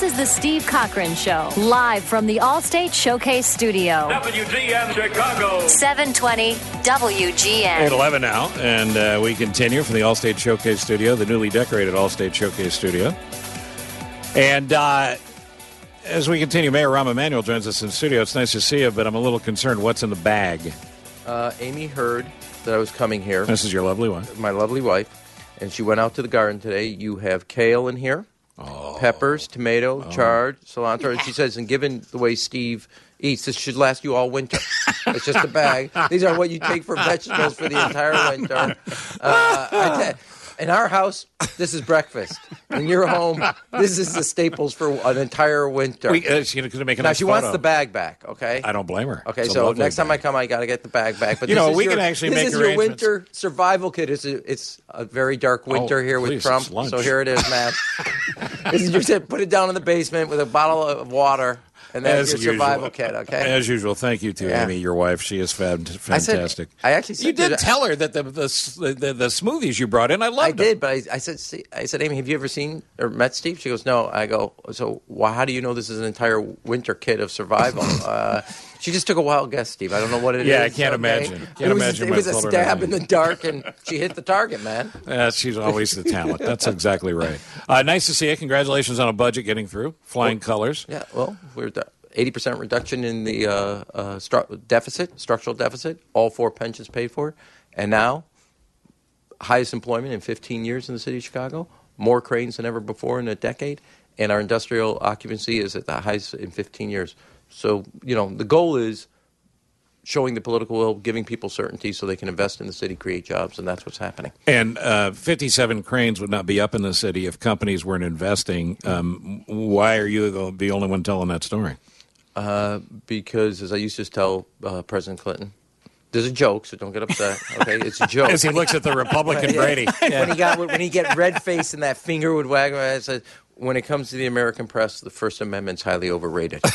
This is the Steve Cochran Show, live from the Allstate Showcase Studio. WGN Chicago. 720 WGN. 8:11 now, and we continue from the Allstate Showcase Studio, the newly decorated Allstate Showcase Studio. And as we continue, Mayor Rahm Emanuel joins us in the studio. It's nice to see you, but I'm a little concerned. What's in the bag? Amy heard that I was coming here. This is your lovely wife. My lovely wife. And she went out to the garden today. You have kale in here, peppers, tomato, chard, cilantro. And she says, and given the way Steve eats, this should last you all winter. It's just a bag. These are what you take for vegetables for the entire winter. In our house, this is breakfast. In your home, this is the staples for an entire winter. She's going to make a now, nice she photo. wants the bag back, okay? I don't blame her. Okay, It's a so lovely next time bag. I come, I got to get the bag back. But You this know, is we your, can actually this make is your arrangements. winter survival kit. It's a very dark winter here with please, Trump. it's lunch. So here it is, man. This is your put it down in the basement with a bottle of water. And that's your survival kit, okay? As usual, thank you to Amy, your wife. She is fantastic. I actually said you did tell her that the smoothies you brought in, I loved them. I did, but I said, Amy, have you ever seen or met Steve? She goes, no. I go, so how do you know this is an entire winter kit of survival? She just took a wild guess, Steve. I don't know what it is. Yeah, I can't imagine. It was a stab in the dark, and she hit the target, man. She's always the talent. That's exactly right. Nice to see you. Congratulations on a budget getting through. Flying colors. Yeah, well, we're 80% reduction in the structural deficit. All 4 pensions paid for. And now, highest employment in 15 years in the city of Chicago. More cranes than ever before in a decade. And our industrial occupancy is at the highest in 15 years. So, the goal is showing the political will, giving people certainty so they can invest in the city, create jobs, and that's what's happening. And 57 cranes would not be up in the city if companies weren't investing. Why are you the only one telling that story? Because, as I used to tell President Clinton, there's a joke, so don't get upset. Okay, it's a joke. As he looks at the Republican Brady. Yeah. When he get red face and that finger would wag, I said, when it comes to the American press, the First Amendment's highly overrated.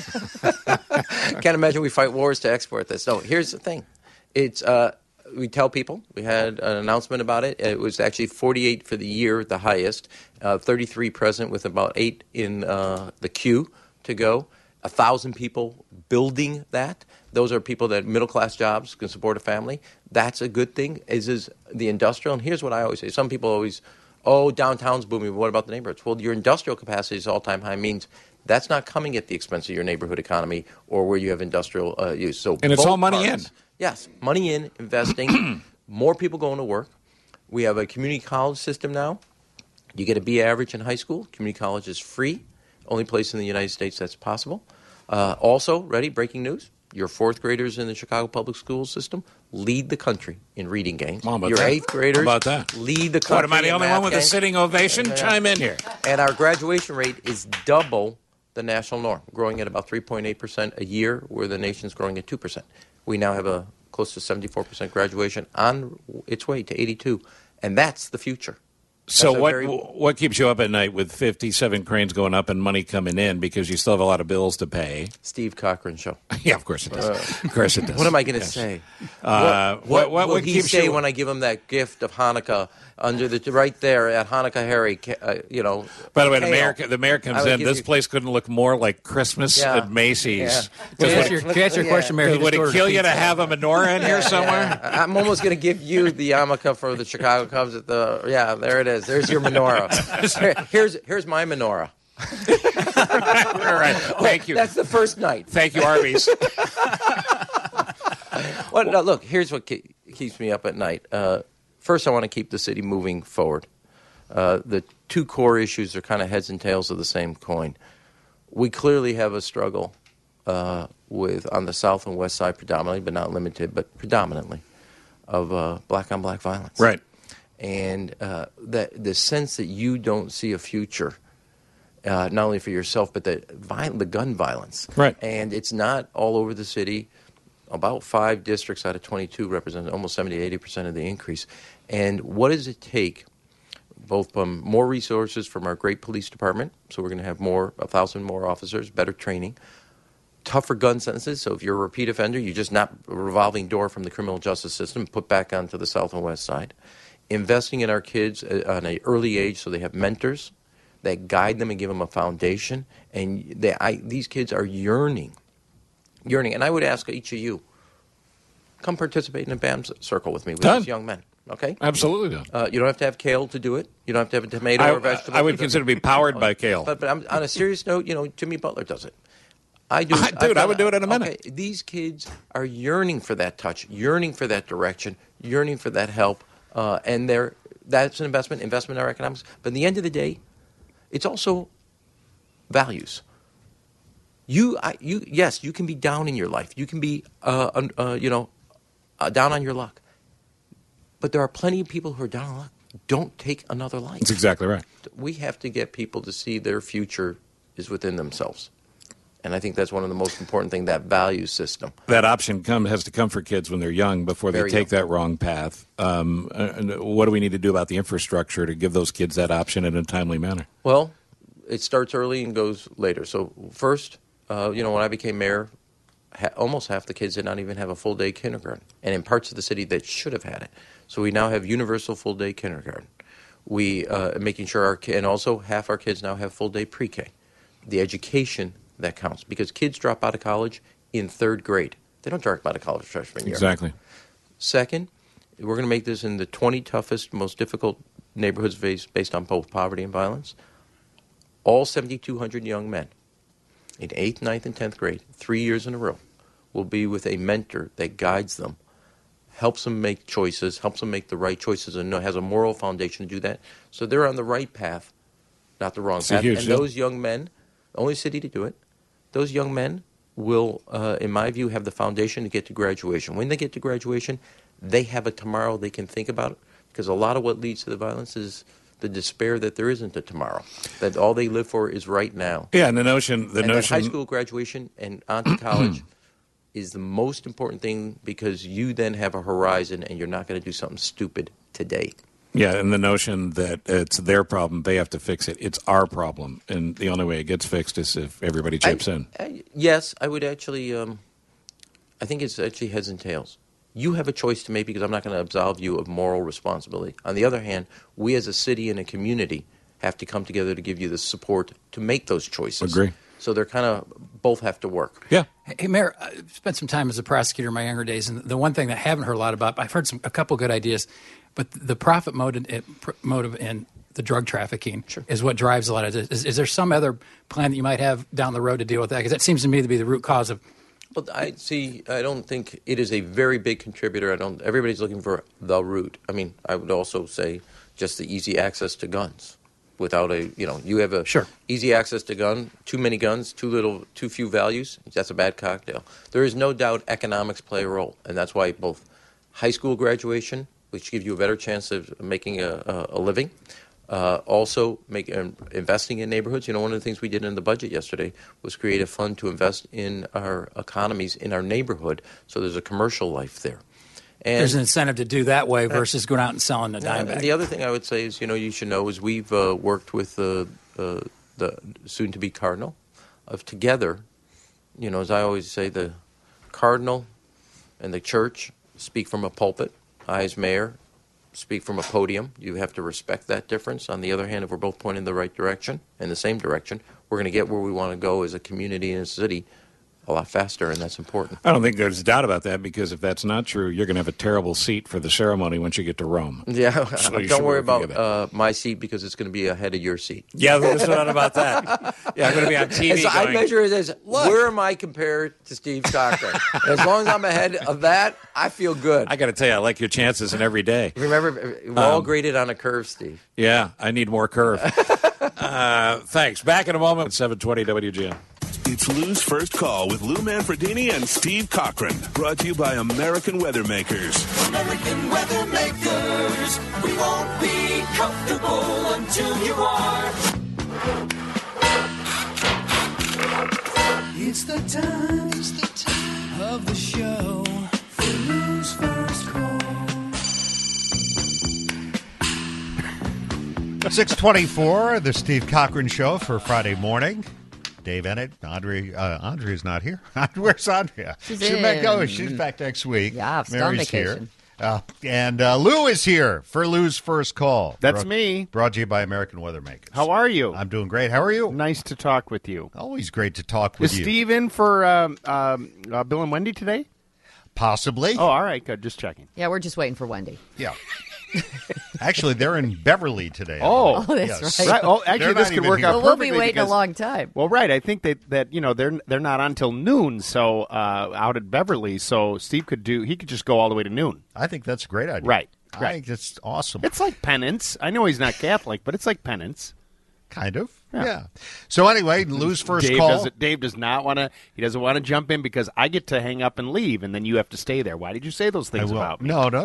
Can't imagine we fight wars to export this. No, here's the thing. It's we tell people. We had an announcement about it. It was actually 48 for the year, the highest. 33 present with about 8 in the queue to go. 1,000 people building that. Those are people that middle-class jobs can support a family. That's a good thing, is the industrial. And here's what I always say. Some people always, downtown's booming, but what about the neighborhoods? Well, your industrial capacity is all-time high means that's not coming at the expense of your neighborhood economy or where you have industrial use. So and it's all money in. Yes, money in, investing, more people going to work. We have a community college system now. You get a B average in high school. Community college is free. Only place in the United States that's possible. Also, breaking news. Your 4th graders in the Chicago public school system lead the country in reading games. Your 8th graders lead the country. What, am I the only one with a sitting ovation? Yeah. Chime in here. And our graduation rate is double the national norm, growing at about 3.8% a year, where the nation's growing at 2%. We now have a close to 74% graduation on its way to 82, and that's the future. So what keeps you up at night with 57 cranes going up and money coming in because you still have a lot of bills to pay? Steve Cochran Show. Yeah, of course it does. Of course it does. What am I going to say? What will he say when I give him that gift of Hanukkah right there at Hanukkah Harry? By the way, the mayor comes in. This place couldn't look more like Christmas at Macy's. To answer your question, Mayor, would it kill you to have a menorah in here somewhere? I'm almost going to give you the yarmulke for the Chicago Cubs at the. Yeah, there it is. There's your menorah. Here's my menorah. All right. Thank you. That's the first night. Thank you, Arby's. Now, look, here's what keeps me up at night. First, I want to keep the city moving forward. The 2 core issues are kind of heads and tails of the same coin. We clearly have a struggle with, on the south and west side predominantly, but not limited, but predominantly, of black-on-black violence. Right. And the sense that you don't see a future, not only for yourself, but the gun violence. Right. And it's not all over the city. About 5 districts out of 22 represent almost 70 to 80% of the increase. And what does it take, both from more resources from our great police department, so we're going to have 1,000 more officers, better training, tougher gun sentences, so if you're a repeat offender, you're just not a revolving door from the criminal justice system, put back onto the south and west side. Investing in our kids on an early age so they have mentors that guide them and give them a foundation. And these kids are yearning. And I would ask each of you, come participate in a BAM circle with me with these young men. Okay? Absolutely. You don't have to have kale to do it. You don't have to have a tomato or vegetable. I would consider to be powered by kale. But on a serious note, Jimmy Butler does it. I do. Dude, I would do it in a minute. Okay, these kids are yearning for that touch, yearning for that direction, yearning for that help, and that's an investment in our economics. But at the end of the day, it's also values. Yes, you can be down in your life. You can be, down on your luck. But there are plenty of people who are down on luck. Don't take another life. That's exactly right. We have to get people to see their future is within themselves. And I think that's one of the most important things, that value system. That option has to come for kids when they're young before they take that wrong path. What do we need to do about the infrastructure to give those kids that option in a timely manner? Well, it starts early and goes later. So first, when I became mayor, almost half the kids did not even have a full-day kindergarten. And in parts of the city that should have had it. So we now have universal full-day kindergarten. We making sure and also half our kids now have full-day pre-K. The education that counts, because kids drop out of college in third grade. They don't drop out of college freshman year. Exactly. Second, we're going to make this in the 20 toughest, most difficult neighborhoods based on both poverty and violence. All 7,200 young men in 8th, 9th, and 10th grade, 3 years in a row, will be with a mentor that guides them, helps them make choices, helps them make the right choices, and has a moral foundation to do that. So they're on the right path, not the wrong path. And those young men, the only city to do it, those young men will, in my view, have the foundation to get to graduation. When they get to graduation, they have a tomorrow they can think about, because a lot of what leads to the violence is the despair that there isn't a tomorrow, that all they live for is right now. Yeah, and the notion high school graduation and on to college is the most important thing, because you then have a horizon and you're not going to do something stupid today. Yeah, and the notion that it's their problem, they have to fix it. It's our problem, and the only way it gets fixed is if everybody chips in. Yes, I would actually, I think it's actually heads and tails. You have a choice to make, because I'm not going to absolve you of moral responsibility. On the other hand, we as a city and a community have to come together to give you the support to make those choices. Agree. So they're kind of, both have to work. Yeah. Hey, Mayor, I spent some time as a prosecutor in my younger days, and the one thing that I haven't heard a lot about, I've heard a couple good ideas, but the profit motive in the drug trafficking is what drives a lot of this. Is there some other plan that you might have down the road to deal with that? Because that seems to me to be the root cause of. Well, I don't think it is a very big contributor. Everybody's looking for the root. I mean, I would also say just the easy access to guns. Without you have a easy access to gun, too many guns, too few values. That's a bad cocktail. There is no doubt economics play a role, and that's why both high school graduation, which gives you a better chance of making a living, also investing in neighborhoods. One of the things we did in the budget yesterday was create a fund to invest in our economies in our neighborhood, so there's a commercial life there. And there's an incentive to do that way versus going out and selling a dime bag. The other thing I would say is, you should know, is we've worked with the soon-to-be Cardinal together. As I always say, the Cardinal and the church speak from a pulpit. I, as mayor, speak from a podium. You have to respect that difference. On the other hand, if we're both pointing in the right direction, in the same direction, we're going to get where we want to go as a community and a city a lot faster, and that's important. I don't think there's a doubt about that, because if that's not true, you're going to have a terrible seat for the ceremony once you get to Rome. Yeah, so don't worry about my seat, because it's going to be ahead of your seat. Yeah, there's no doubt about that. Yeah, I'm going to be on TV so I measure it as, where am I compared to Steve Cochran? As long as I'm ahead of that, I feel good. I got to tell you, I like your chances in every day. Remember, we're all graded on a curve, Steve. Yeah, I need more curve. Thanks. Back in a moment at 720 WGN. It's Lou's First Call with Lou Manfredini and Steve Cochran. Brought to you by American Weathermakers. American Weathermakers. We won't be comfortable until you are. It's the time of the show for Lou's First Call. 6:24, the Steve Cochran Show for Friday morning. Dave Ennett, Andrea's not here. Where's Andrea? She's back next week. Yeah, Mary's vacation. And Lou is here for Lou's first call. That's me. Brought to you by American Weathermakers. How are you? I'm doing great. How are you? Nice to talk with you. Always great to talk with Is you. Steve in for Bill and Wendy today? Possibly. Oh, all right, good. Just checking. Yeah, we're just waiting for Wendy. Yeah. Actually, they're in Beverly today. Oh, that's Yes. right. Right. Oh, actually, They're this not could even work here. out Well, we'll perfectly be waiting a because- long time. Well, right. I think that they're not on till noon. So out at Beverly, so Steve could just go all the way to noon. I think that's a great idea. Right. I think that's awesome. It's like penance. I know he's not Catholic, but it's like penance. Kind of. Yeah. Yeah. So anyway, Lou's first Dave call. Dave does not want to. He doesn't want to jump in because I get to hang up and leave, and then you have to stay there. Why did you say those things about me? No.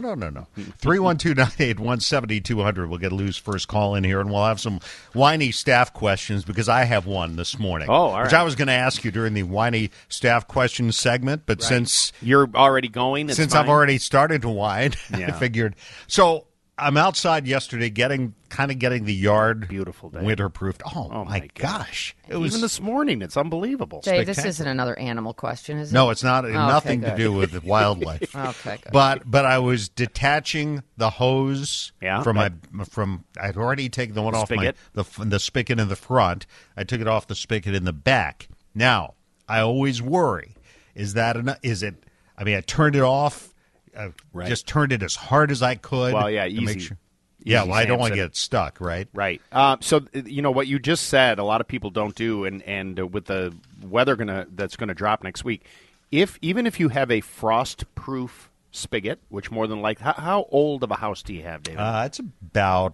312-981-7200. We'll get Lou's first call in here, and we'll have some whiny staff questions because I have one this morning. Oh, all right. Which I was going to ask you during the whiny staff questions segment, but since You're already going. It's I've fine. already started to whine, I Yeah. figured. So I'm outside yesterday getting the yard Beautiful day. winterproofed. Oh, my my gosh. It was Even this morning. It's unbelievable. Dave, this spectacular. isn't another animal question, is it? No, it's not. okay, Nothing to good. do with wildlife. Okay, good. But I was detaching the hose Yeah. from I'd already taken the one off spigot? the spigot in the front. I took it off the spigot in the back. Now I always worry: is that enough? Is it? I mean, I turned it off. Right. Just turned it as hard as I could. Well, yeah, to easy. make sure. Yeah, Easy, well, I don't want to Samson. get stuck. Right. Right. So what you just said, a lot of people don't do, and with the weather that's gonna drop next week, even if you have a frost-proof spigot, which more than likely, how old of a house do you have, David? It's about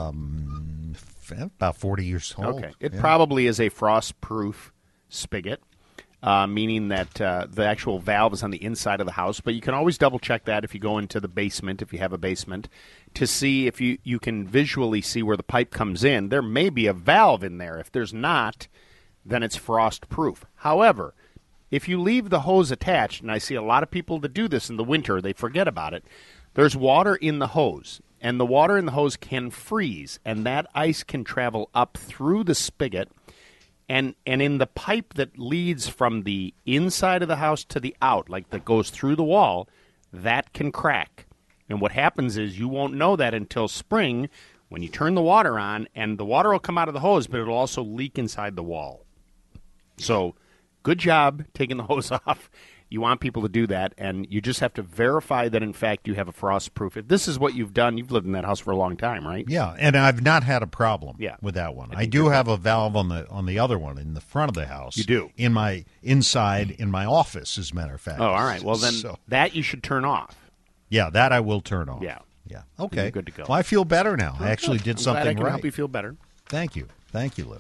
40 years old. Okay. It Yeah. probably is a frost-proof spigot, meaning that the actual valve is on the inside of the house. But you can always double-check that if you go into the basement, if you have a basement, to see if you can visually see where the pipe comes in. There may be a valve in there. If there's not, then it's frost-proof. However, if you leave the hose attached, and I see a lot of people that do this in the winter, they forget about it, there's water in the hose. And the water in the hose can freeze, and that ice can travel up through the spigot, and in the pipe that leads from the inside of the house to the out, like that goes through the wall, that can crack. And what happens is you won't know that until spring when you turn the water on, and the water will come out of the hose, but it'll also leak inside the wall. So good job taking the hose off. You want people to do that, and you just have to verify that, in fact, you have a frost-proof. If this is what you've done, you've lived in that house for a long time, right? Yeah, and I've not had a problem Yeah. with that one. I do have a valve on the other one in the front of the house. You do? In my inside in my office, as a matter of fact. Oh, all right. Well, then So, that you should turn off. yeah, that I will turn off. Yeah. Yeah. Okay. You're good to go. Well, I feel better now. I actually did I'm something glad I can right. help you feel better. Thank you, Lou.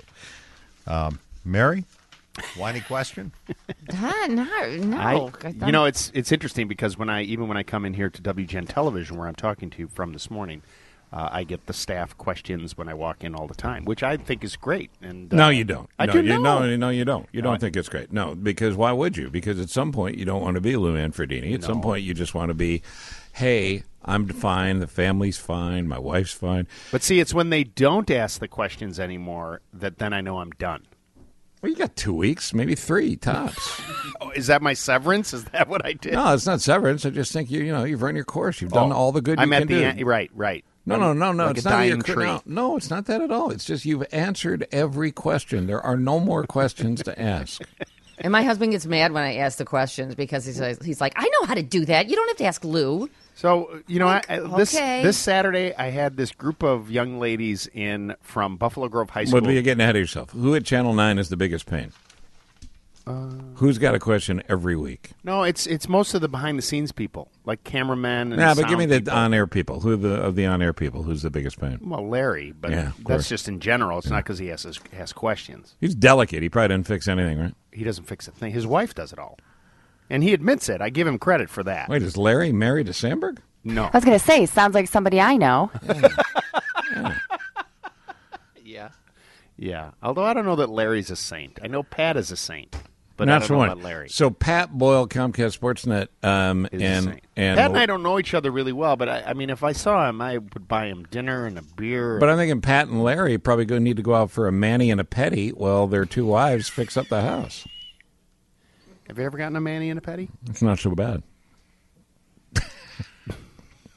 Mary, whiny question? No. It's interesting because when I come in here to WGN Television, where I'm talking to you from this morning, I get the staff questions when I walk in all the time, which I think is great. And No, you don't. I no, do you, know. No, you don't. You don't think it's great. No, because why would you? Because at some point you don't want to be Lou Manfredini. At some point you just want to be, hey, I'm fine. The family's fine. My wife's fine. But see, it's when they don't ask the questions anymore that then I know I'm done. Well, you got 2 weeks, maybe 3 tops. Oh, is that my severance? Is that what I did? No, it's not severance. I just think you've run your course. You've done all the good you I'm can at do. the right. No. Like It's a not dying your tree. No, it's not that at all. It's just you've answered every question. There are no more questions to ask. And my husband gets mad when I ask the questions because he's like, I know how to do that. You don't have to ask Lou. So, okay. this Saturday, I had this group of young ladies in from Buffalo Grove High School. But you're getting ahead of yourself. Who at Channel 9 is the biggest pain? Who's got a question every week? No, it's most of the behind-the-scenes people, like cameramen and But give me sound the people. on-air people. Who of the on-air people? Who's the biggest pain? Well, Larry, but Yeah, of that's course. just in general. It's not because he has questions. He's delicate. He probably didn't fix anything, right? He doesn't fix a thing. His wife does it all. And he admits it. I give him credit for that. Wait, is Larry married to Sandberg? No. I was going to say, sounds like somebody I know. Yeah. Although I don't know that Larry's a saint. I know Pat is a saint, but Not I don't so know much. about Larry. So Pat Boyle, Comcast Sportsnet, Is a and saint. Pat and I don't know each other really well, but I mean, if I saw him, I would buy him dinner and a beer. But I'm thinking Pat and Larry probably going to need to go out for a mani and a petty while their 2 wives fix up the house. Have you ever gotten a mani and a petty? It's not so bad.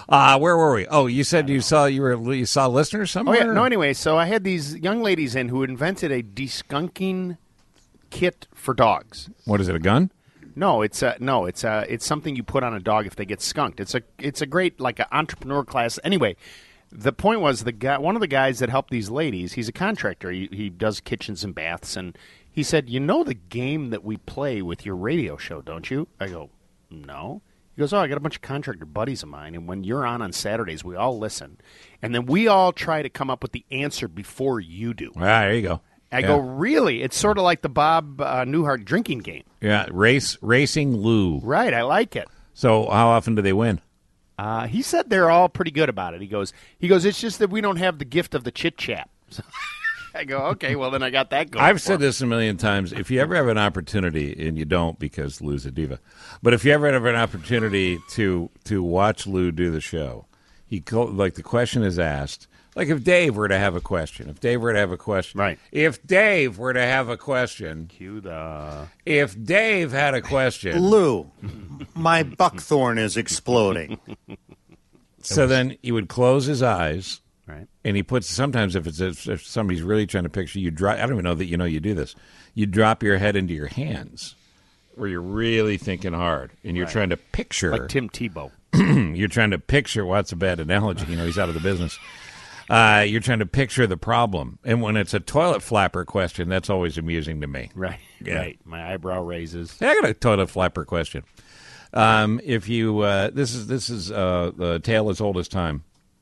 Where were we? Oh, you said you saw listeners somewhere? Oh, yeah. No, anyway, so I had these young ladies in who invented a deskunking kit for dogs. What is it, a gun? No, it's something you put on a dog if they get skunked. It's a great like an entrepreneur class. Anyway, the point was one of the guys that helped these ladies, he's a contractor. He does kitchens and baths, and he said, "You know the game that we play with your radio show, don't you?" I go, "No." He goes, "Oh, I got a bunch of contractor buddies of mine, and when you're on Saturdays, we all listen, and then we all try to come up with the answer before you do." There you go. I go, "Really?" It's sort of like the Bob Newhart drinking game. Yeah, racing Lou. Right, I like it. So how often do they win? He said they're all pretty good about it. He goes, it's just that we don't have the gift of the chit-chat. So I go, okay, well, then I got that going. I've said this a million times. If you ever have an opportunity, and you don't because Lou's a diva, but if you ever have an opportunity to watch Lou do the show, the question is asked. Like if Dave were to have a question. Right. If Dave were to have a question. Cue the... If Dave had a question. Lou, my buckthorn is exploding. So then he would close his eyes. Right. And he puts, sometimes if somebody's really trying to picture, I don't even know that you do this. You drop your head into your hands where you're really thinking hard. And you're trying to picture. Like Tim Tebow. You're trying to picture, what's a bad analogy? He's out of the business. You're trying to picture the problem. And when it's a toilet flapper question, that's always amusing to me. Right. Yeah. Right. My eyebrow raises. Hey, I got a toilet flapper question. If you, this is the tale as old as time.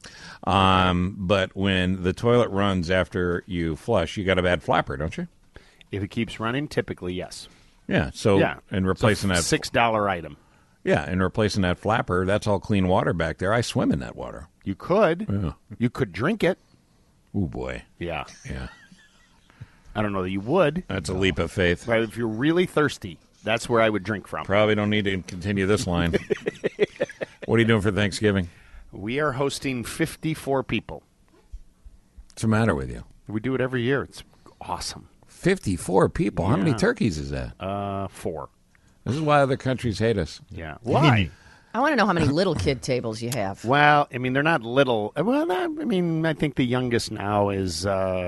But when the toilet runs after you flush, you got a bad flapper, don't you? If it keeps running, typically, yes. Yeah. So, and replacing that $6 item. Yeah, and replacing that flapper, that's all clean water back there. I swim in that water. You could. Yeah. You could drink it. Oh, boy. Yeah. Yeah. I don't know that you would. That's a leap of faith. But if you're really thirsty, that's where I would drink from. Probably don't need to continue this line. What are you doing for Thanksgiving? We are hosting 54 people. What's the matter with you? We do it every year. It's awesome. 54 people? How many turkeys is that? 4. This is why other countries hate us. Yeah. Why? I want to know how many little kid tables you have. Well, I mean, they're not little. Well, I think the youngest now is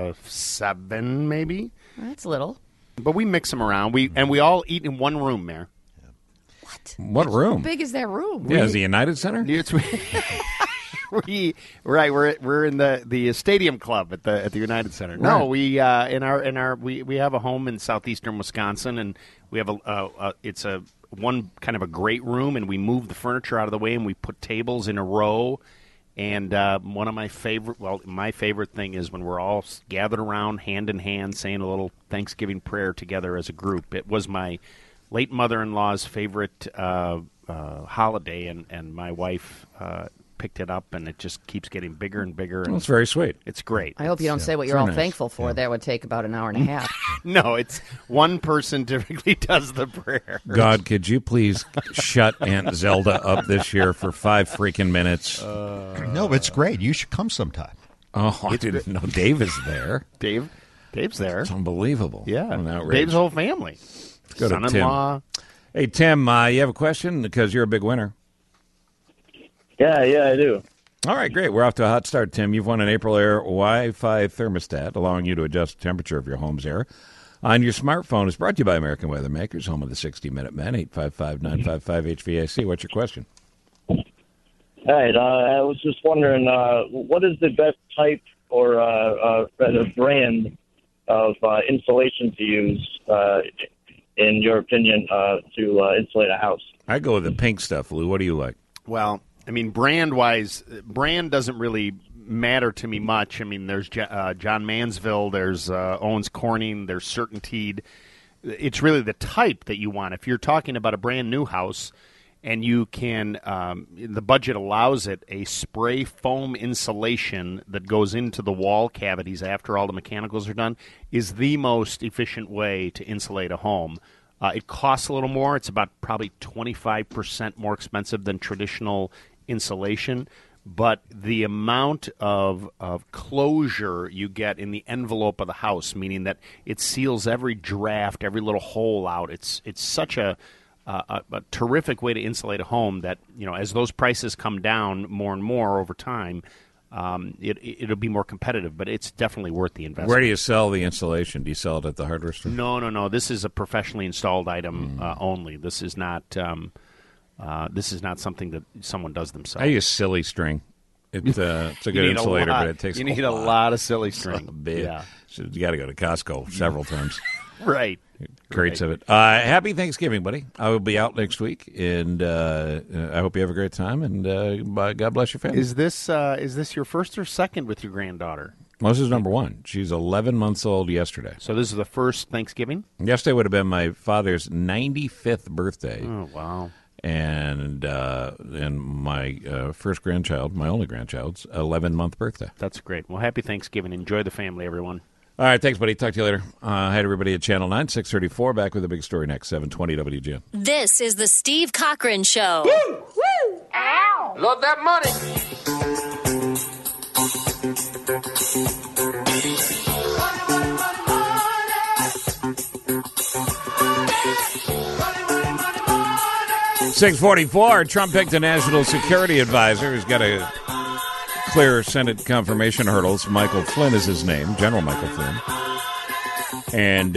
7, maybe. That's little. But we mix them around. We all eat in one room there. What room? How big is that room? Yeah, is the United Center? We're in the Stadium Club at the United Center. No, we we have a home in southeastern Wisconsin, and we have it's a one kind of a great room, and we move the furniture out of the way, and we put tables in a row. And one of my favorite thing is when we're all gathered around, hand in hand, saying a little Thanksgiving prayer together as a group. It was my late mother-in-law's favorite holiday, and my wife picked it up, and it just keeps getting bigger and bigger. And well, it's very sweet. It's great. I hope you don't say what you're all thankful for. That would take about an hour and a half. No, it's one person typically does the prayer. God, could you please shut Aunt Zelda up this year for 5 freaking minutes? No, but it's great. You should come sometime. Oh, I didn't know Dave is there. Dave's there. It's unbelievable. Yeah, outrage. Dave's whole family. Let's go to Son-in-law. Tim. Hey, Tim, you have a question because you're a big winner. Yeah, I do. All right, great. We're off to a hot start, Tim. You've won an April Air Wi-Fi thermostat, allowing you to adjust the temperature of your home's air on your smartphone. It's brought to you by American Weather Makers, home of the 60-Minute Men, 855-955-HVAC. What's your question? All right. I was just wondering, what is the best type or brand of insulation to use, in your opinion, to insulate a house? I go with the pink stuff, Lou. What do you like? Well, I mean, brand-wise, brand doesn't really matter to me much. I mean, there's John Mansville, there's Owens Corning, there's Certainteed. It's really the type that you want. If you're talking about a brand-new house and you can, the budget allows it, a spray foam insulation that goes into the wall cavities after all the mechanicals are done is the most efficient way to insulate a home. It costs a little more. It's about probably 25% more expensive than traditional insulation, but the amount of closure you get in the envelope of the house, meaning that it seals every draft, every little hole out. It's such a a terrific way to insulate a home that, as those prices come down more and more over time, it'll be more competitive, but it's definitely worth the investment. Where do you sell the insulation? Do you sell it at the hardware store? No. This is a professionally installed item only. This is not something that someone does themselves. I use silly string. It's a good insulator, but it takes you need a lot of silly string. Yeah. So you got to go to Costco several times. Right. Crates of it. Happy Thanksgiving, buddy. I will be out next week, and I hope you have a great time, and God bless your family. Is this your first or second with your granddaughter? Well, this is number one. She's 11 months old yesterday. So this is the first Thanksgiving? Yesterday would have been my father's 95th birthday. Oh, wow. And my first grandchild, my only grandchild's 11-month birthday. That's great. Well, happy Thanksgiving. Enjoy the family, everyone. All right, thanks, buddy. Talk to you later. Hi to everybody at Channel 9, 634. Back with a big story next, 720 WGN. This is the Steve Cochran Show. Woo! Woo! Ow! Love that money. 644. Trump picked a national security advisor who's got a clear Senate confirmation hurdles. Michael Flynn is his name, General Michael Flynn. And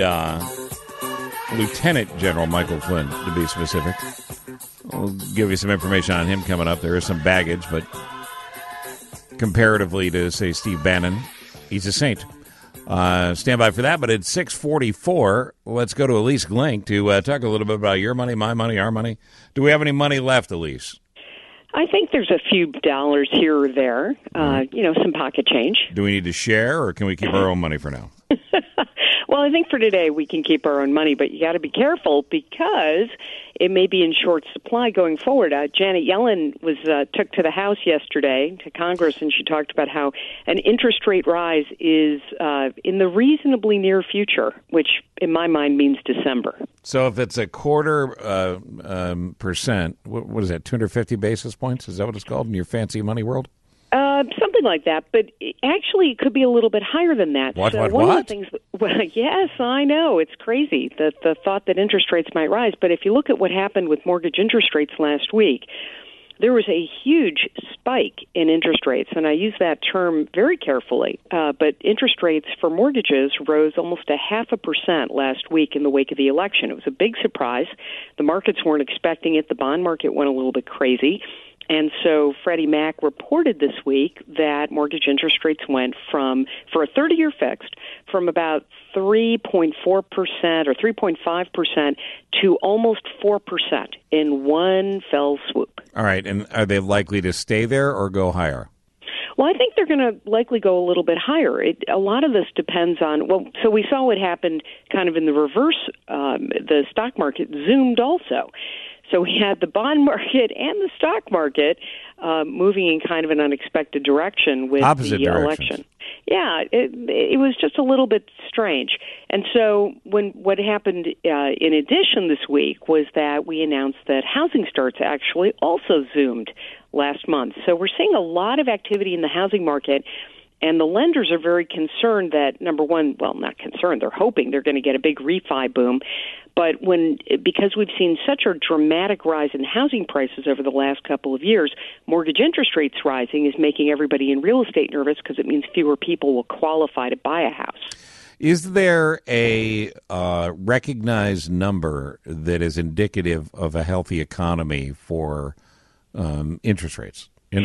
Lieutenant General Michael Flynn, to be specific. We'll give you some information on him coming up. There is some baggage, but comparatively to, say, Steve Bannon, he's a saint. Stand by for that, but at 6:44, let's go to Elise Glink to talk a little bit about your money, my money, our money. Do we have any money left, Elise? I think there's a few dollars here or there, some pocket change. Do we need to share, or can we keep our own money for now? Well, I think for today we can keep our own money, but you got to be careful because it may be in short supply going forward. Janet Yellen took to the House yesterday, to Congress, and she talked about how an interest rate rise is in the reasonably near future, which in my mind means December. So if it's a quarter percent, what is that, 250 basis points? Is that what it's called in your fancy money world? Something like that, but actually it could be a little bit higher than that. What? Of the things, well, yes, I know. It's crazy, the thought that interest rates might rise. But if you look at what happened with mortgage interest rates last week, there was a huge spike in interest rates, and I use that term very carefully. But interest rates for mortgages rose almost 0.5% last week in the wake of the election. It was a big surprise. The markets weren't expecting it. The bond market went a little bit crazy. And so Freddie Mac reported this week that mortgage interest rates went from, for a 30-year fixed, from about 3.4% or 3.5% to almost 4% in one fell swoop. All right, and are they likely to stay there or go higher? Well, I think they're going to likely go a little bit higher. A lot of this depends on, so we saw what happened kind of in the reverse. The stock market zoomed also. So we had the bond market and the stock market moving in kind of an unexpected direction with the election. Yeah, it was just a little bit strange. And so what happened in addition this week was that we announced that housing starts actually also zoomed last month. So we're seeing a lot of activity in the housing market. And the lenders are very concerned that, number one, well, not concerned, they're hoping they're going to get a big refi boom. But because we've seen such a dramatic rise in housing prices over the last couple of years, mortgage interest rates rising is making everybody in real estate nervous because it means fewer people will qualify to buy a house. Is there a recognized number that is indicative of a healthy economy for interest rates? Is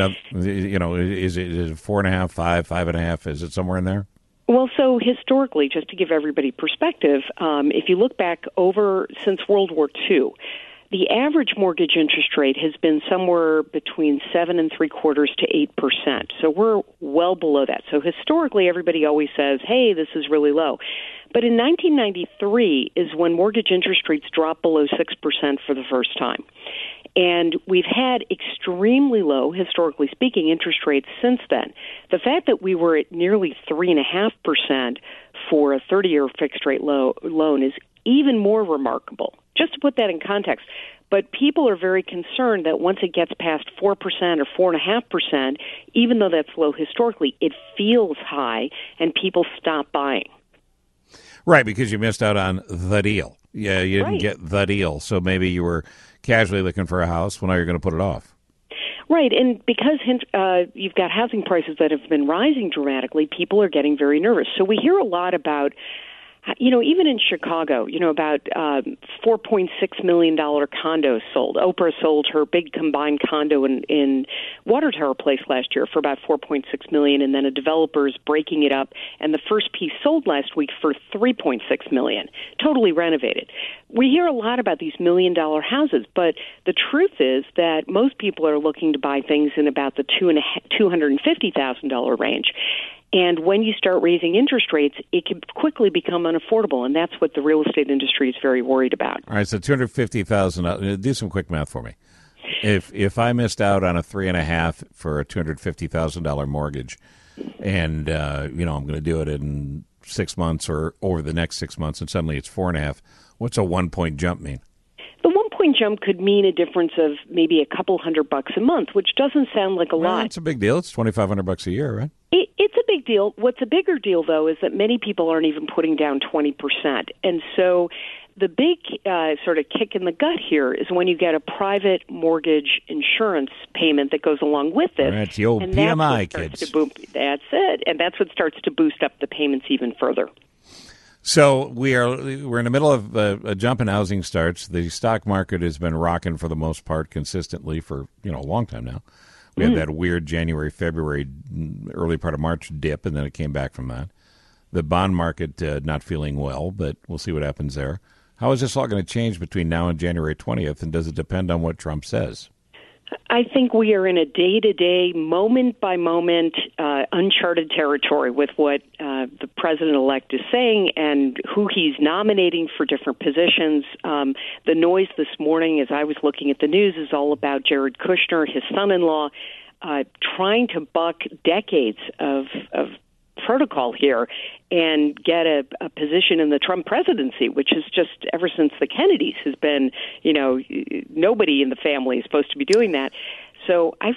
it 4.5, 5, 5.5? Is it somewhere in there? Well, so historically, just to give everybody perspective, if you look back over since World War II, the average mortgage interest rate has been somewhere between 7.75% to 8%. So we're well below that. So historically, everybody always says, "Hey, this is really low." But in 1993 is when mortgage interest rates dropped below 6% for the first time. And we've had extremely low, historically speaking, interest rates since then. The fact that we were at nearly 3.5% for a 30-year fixed-rate loan is even more remarkable. Just to put that in context, but people are very concerned that once it gets past 4% or 4.5%, even though that's low historically, it feels high, and people stop buying. Right, because you missed out on the deal. Yeah, you didn't Right. get the deal. So maybe you were casually looking for a house. Well, now you're going to put it off. Right, and because you've got housing prices that have been rising dramatically, people are getting very nervous. So we hear a lot about, even in Chicago, about $4.6 million condos sold. Oprah sold her big combined condo in Water Tower Place last year for about $4.6 million, and then a developer is breaking it up, and the first piece sold last week for $3.6 million, totally renovated. We hear a lot about these $1 million houses, but the truth is that most people are looking to buy things in about the $250,000 range. And when you start raising interest rates, it can quickly become unaffordable, and that's what the real estate industry is very worried about. All right, so $250,000. Do some quick math for me. If I missed out on a 3.5 for a $250,000 mortgage, and I'm going to do it in 6 months or over the next 6 months, and suddenly it's 4.5, what's a 1 point jump mean? The 1 point jump could mean a difference of maybe a couple $100 a month, which doesn't sound like a lot. It's a big deal. It's $2,500 a year, right? It's a big deal. What's a bigger deal, though, is that many people aren't even putting down 20%. And so the big sort of kick in the gut here is when you get a private mortgage insurance payment that goes along with it. That's the old PMI, kids. That's it. And that's what starts to boost up the payments even further. So we're in the middle of a jump in housing starts. The stock market has been rocking for the most part consistently for a long time now. We had that weird January, February, early part of March dip, and then it came back from that. The bond market not feeling well, but we'll see what happens there. How is this all going to change between now and January 20th, and does it depend on what Trump says? I think we are in a day-to-day, moment-by-moment, uncharted territory with what the president-elect is saying and who he's nominating for different positions. The noise this morning, as I was looking at the news, is all about Jared Kushner, his son-in-law, trying to buck decades of protocol here and get a position in the Trump presidency, which is just ever since the Kennedys has been, nobody in the family is supposed to be doing that. So I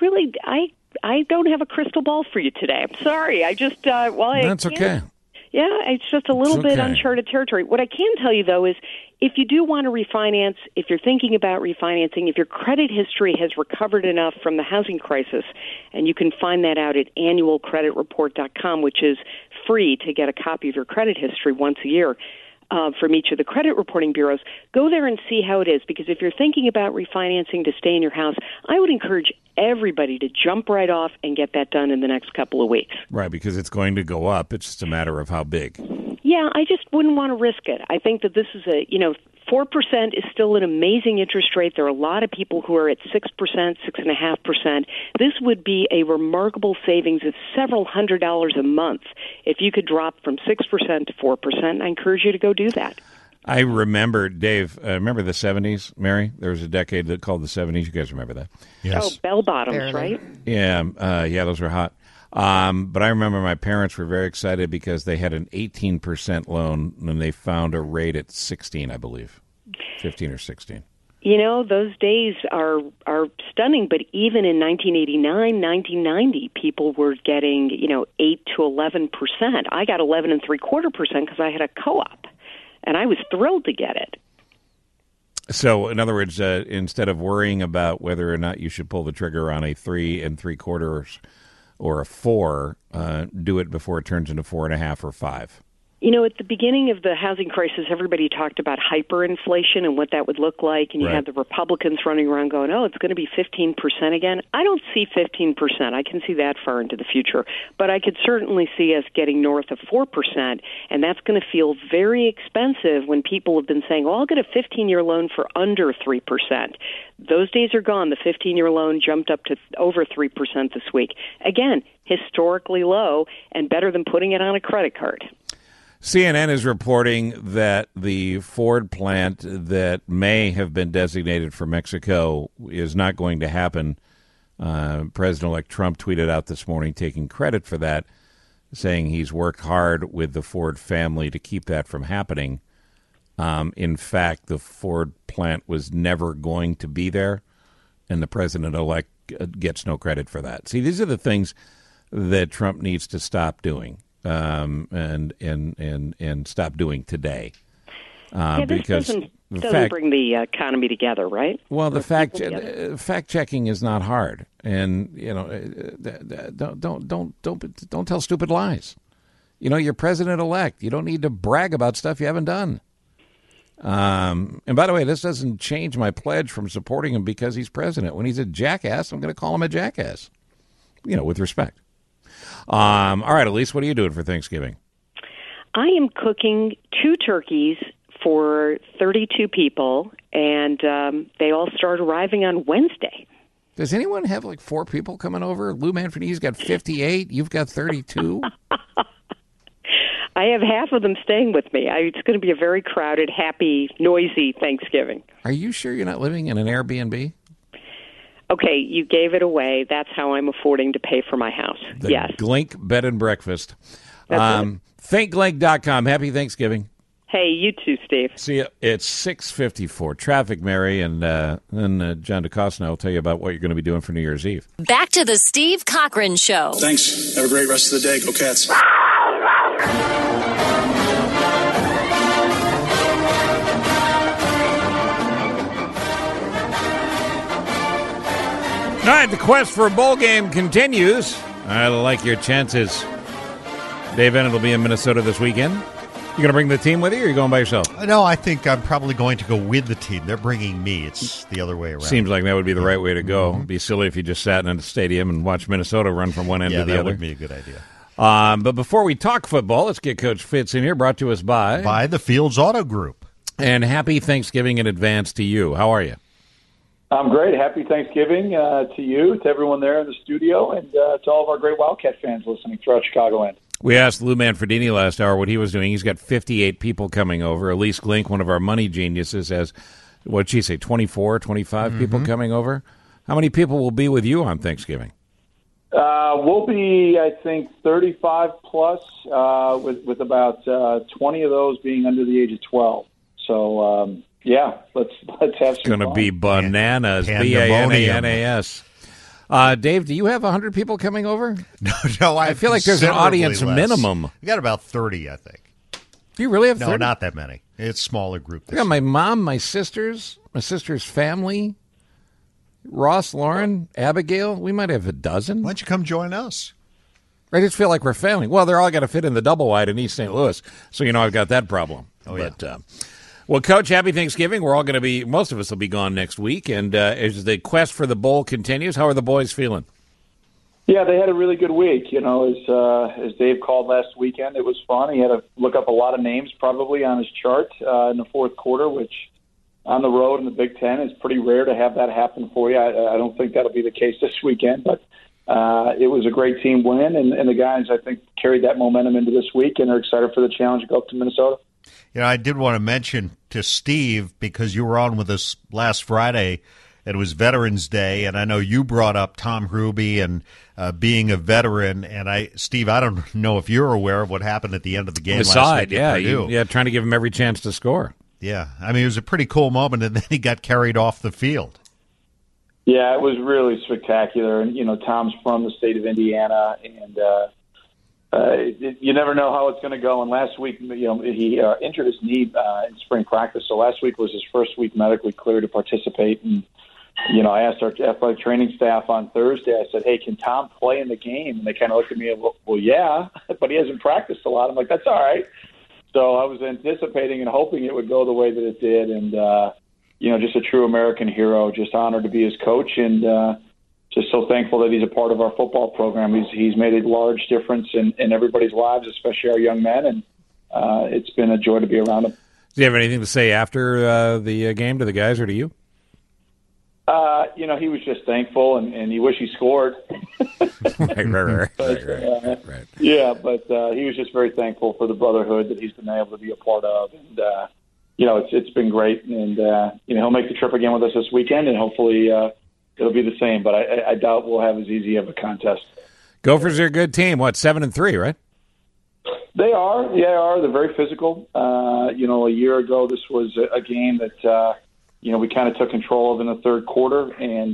don't have a crystal ball for you today. I'm sorry. That's okay. Yeah, it's just a little bit uncharted territory. What I can tell you, though, is if you do want to refinance, if you're thinking about refinancing, if your credit history has recovered enough from the housing crisis, and you can find that out at annualcreditreport.com, which is free to get a copy of your credit history once a year from each of the credit reporting bureaus, go there and see how it is. Because if you're thinking about refinancing to stay in your house, I would encourage everybody to jump right off and get that done in the next couple of weeks. Right, because it's going to go up. It's just a matter of how big. Yeah, I just wouldn't want to risk it. I think that this is 4% is still an amazing interest rate. There are a lot of people who are at 6%, 6.5%. This would be a remarkable savings of several $100s a month if you could drop from 6% to 4%. I encourage you to go do that. I remember, Dave, remember the 70s, Mary? There was a decade called the 70s. You guys remember that? Yes. Oh, bell bottoms, right? Yeah, those were hot. But I remember my parents were very excited because they had an 18% loan and they found a rate at 16, I believe, 15 or 16. Those days are stunning, but even in 1989, 1990, people were getting, 8 to 11%. I got 11.75% because I had a co-op, and I was thrilled to get it. So, in other words, instead of worrying about whether or not you should pull the trigger on a 3 3/4 or a 4, do it before it turns into 4.5 or 5. At the beginning of the housing crisis, everybody talked about hyperinflation and what that would look like, and you had the Republicans running around going, it's going to be 15% again. I don't see 15%. I can see that far into the future. But I could certainly see us getting north of 4%, and that's going to feel very expensive when people have been saying, I'll get a 15-year loan for under 3%. Those days are gone. The 15-year loan jumped up to over 3% this week. Again, historically low and better than putting it on a credit card. CNN is reporting that the Ford plant that may have been designated for Mexico is not going to happen. President-elect Trump tweeted out this morning taking credit for that, saying he's worked hard with the Ford family to keep that from happening. In fact, the Ford plant was never going to be there, and the president-elect gets no credit for that. See, these are the things that Trump needs to stop doing. And stop doing today. This because doesn't bring the economy together, right? Well, the fact checking is not hard, and don't tell stupid lies. You're president-elect. You don't need to brag about stuff you haven't done. And by the way, this doesn't change my pledge from supporting him because he's president. When he's a jackass, I'm going to call him a jackass, with respect. All right, Elise, what are you doing for Thanksgiving? I am cooking 2 turkeys for 32 people, and they all start arriving on Wednesday. Does anyone have 4 people coming over? Lou Manfredini's got 58. You've got 32. I have half of them staying with me. It's going to be a very crowded, happy, noisy Thanksgiving. Are you sure you're not living in an Airbnb? Okay, you gave it away. That's how I'm affording to pay for my house. Yes. Glink Bed and Breakfast. ThinkGlink.com. Happy Thanksgiving. Hey, you too, Steve. See you. It's 6:54. Traffic, Mary, and then John DeCosta will tell you about what you're going to be doing for New Year's Eve. Back to the Steve Cochran Show. Thanks. Have a great rest of the day. Go Cats. All right, the quest for a bowl game continues. I like your chances. Dave Bennett will be in Minnesota this weekend. You going to bring the team with you, or are you going by yourself? No, I think I'm probably going to go with the team. They're bringing me. It's the other way around. Seems like that would be the right way to go. It'd be silly if you just sat in a stadium and watched Minnesota run from one end to the that other. would be a good idea. But before we talk football, let's get Coach Fitz in here, brought to us by the Fields Auto Group. And happy Thanksgiving in advance to you. How are you? I'm great. Happy Thanksgiving to you, to everyone there in the studio, and to all of our great Wildcat fans listening throughout Chicagoland. We asked Lou Manfredini last hour what he was doing. He's got 58 people coming over. Elise Glink, one of our money geniuses, has, what'd she say, 24, 25 people coming over? How many people will be with you on Thanksgiving? We'll be, I think, 35 plus, with about 20 of those being under the age of 12. So, yeah, let's have some It's going to fun. be bananas. Pandemonium. BANANAS. Dave, do you have 100 people coming over? No, I feel like there's an audience considerably less. minimum. We got about 30, I think. Do you really have 30? No, not that many. It's a smaller group. I got my mom, my sister's family, Ross, Lauren, Abigail. We might have a dozen. Why don't you come join us? I just feel like we're family. Well, they're all got to fit in the double wide in East St. Louis, so I've got that problem. Well, Coach, happy Thanksgiving. We're all going to be, most of us will be gone next week, and as the quest for the bowl continues, how are the boys feeling? Yeah, they had a really good week. As Dave called last weekend, it was fun. He had to look up a lot of names probably on his chart in the fourth quarter, which on the road in the Big Ten is pretty rare to have that happen for you. I don't think that'll be the case this weekend, but it was a great team win, and the guys, I think, carried that momentum into this week and are excited for the challenge to go up to Minnesota. I did want to mention to Steve, because you were on with us last Friday, it was Veterans Day, and I know you brought up Tom Hruby and being a veteran. And Steve, I don't know if you're aware of what happened at the end of the game last week at Purdue. Trying to give him every chance to score. Yeah, I mean, it was a pretty cool moment, and then he got carried off the field. Yeah, it was really spectacular. And, Tom's from the state of Indiana, and you never know how it's going to go. And last week, he injured his knee in spring practice. So last week was his first week medically cleared to participate. And, I asked our athletic training staff on Thursday, I said, hey, can Tom play in the game? And they kind of looked at me and, well, yeah, but he hasn't practiced a lot. I'm like, that's all right. So I was anticipating and hoping it would go the way that it did. And, just a true American hero, just honored to be his coach, and just so thankful that he's a part of our football program. He's made a large difference in everybody's lives, especially our young men, and it's been a joy to be around him. Do you have anything to say after the game to the guys or to you? He was just thankful, and he wished he scored. Right. Yeah, but he was just very thankful for the brotherhood that he's been able to be a part of, and it's been great. And he'll make the trip again with us this weekend, and hopefully it'll be the same. But I doubt we'll have as easy of a contest. Gophers are a good team. 7-3, right? They are. Yeah, they are. They're very physical. A year ago, this was a game that we kind of took control of in the third quarter, and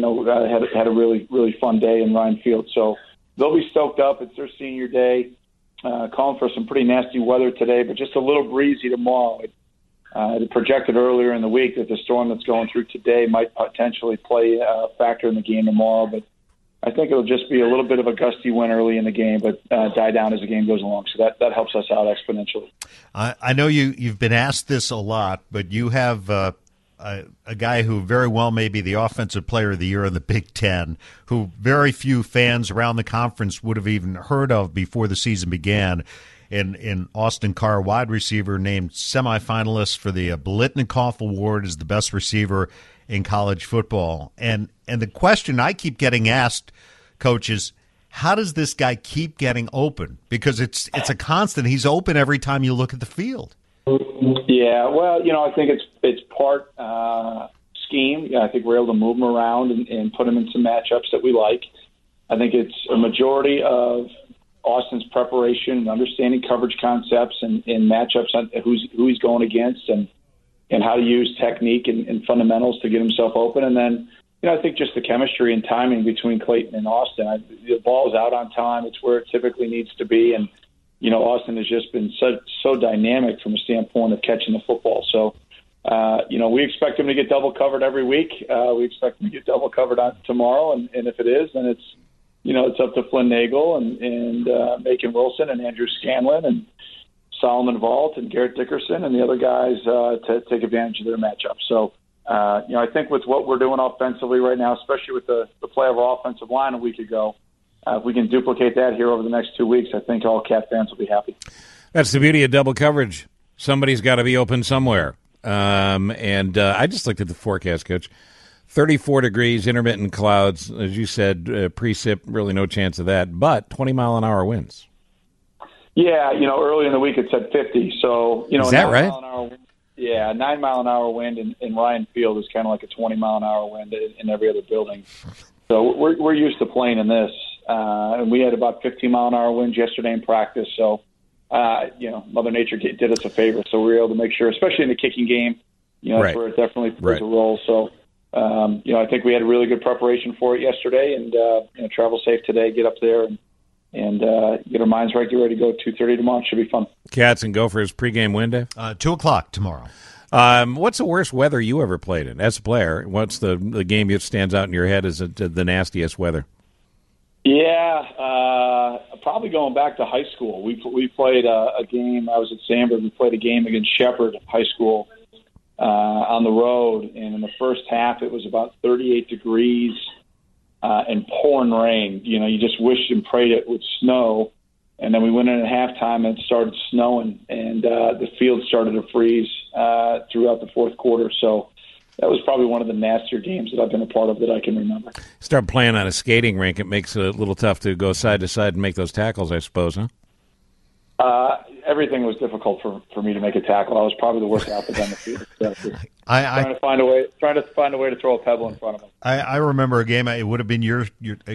had a really, really fun day in Ryan Field. So they'll be stoked up. It's their senior day. calling for some pretty nasty weather today, but just a little breezy tomorrow. It projected earlier in the week that the storm that's going through today might potentially play a factor in the game tomorrow, but I think it'll just be a little bit of a gusty wind early in the game, but die down as the game goes along. So that helps us out exponentially. I know you've been asked this a lot, but you have a guy who very well may be the offensive player of the year in the Big Ten, who very few fans around the conference would have even heard of before the season began, in Austin Carr, wide receiver, named semifinalist for the Biletnikoff Award as the best receiver in college football. And the question I keep getting asked, Coach, is how does this guy keep getting open? Because it's a constant. He's open every time you look at the field. Yeah, well, I think it's part scheme. I think we're able to move him around and put him in some matchups that we like. I think it's a majority of Austin's preparation, understanding coverage concepts and matchups on who he's going against and how to use technique and fundamentals to get himself open. And then, I think just the chemistry and timing between Clayton and Austin. The ball's out on time. It's where it typically needs to be. And, Austin has just been so dynamic from a standpoint of catching the football. So, we expect him to get double covered every week. We expect him to get double covered on tomorrow. And if it is, then it's up to Flynn Nagel and Macon Wilson and Andrew Scanlon and Solomon Vault and Garrett Dickerson and the other guys to take advantage of their matchup. So, I think with what we're doing offensively right now, especially with the play of our offensive line a week ago, if we can duplicate that here over the next 2 weeks, I think all Cat fans will be happy. That's the beauty of double coverage. Somebody's got to be open somewhere. And I just looked at the forecast, Coach. 34 degrees, intermittent clouds. As you said, precip, really no chance of that. But 20-mile-an-hour winds. Yeah, early in the week it said 50. So, is that right? 9-mile-an-hour wind in Ryan Field is kind of like a 20-mile-an-hour wind in every other building. So we're used to playing in this. And we had about 15-mile-an-hour winds yesterday in practice. So, Mother Nature did us a favor. So we were able to make sure, especially in the kicking game, that's where it definitely plays a role. So, I think we had a really good preparation for it yesterday, and travel safe today. Get up there and get our minds right. Get ready to go 2:30 tomorrow. It should be fun. Cats and Gophers pregame win day? 2:00 tomorrow. What's the worst weather you ever played in as a player? What's the game that stands out in your head as the nastiest weather? Yeah, probably going back to high school. We played a game. I was at Sandburg. We played a game against Shepherd High School on the road, and in the first half it was about 38 degrees and pouring rain. You just wished and prayed it would snow, and then we went in at halftime and it started snowing, and the field started to freeze throughout the fourth quarter. So that was probably one of the nastier games that I've been a part of that I can remember. Start playing on a skating rink. It makes it a little tough to go side to side and make those tackles, I suppose, huh? Everything was difficult for me to make a tackle. I was probably the worst athlete on the field. Trying to find a way to throw a pebble in front of him. I remember a game. It would have been your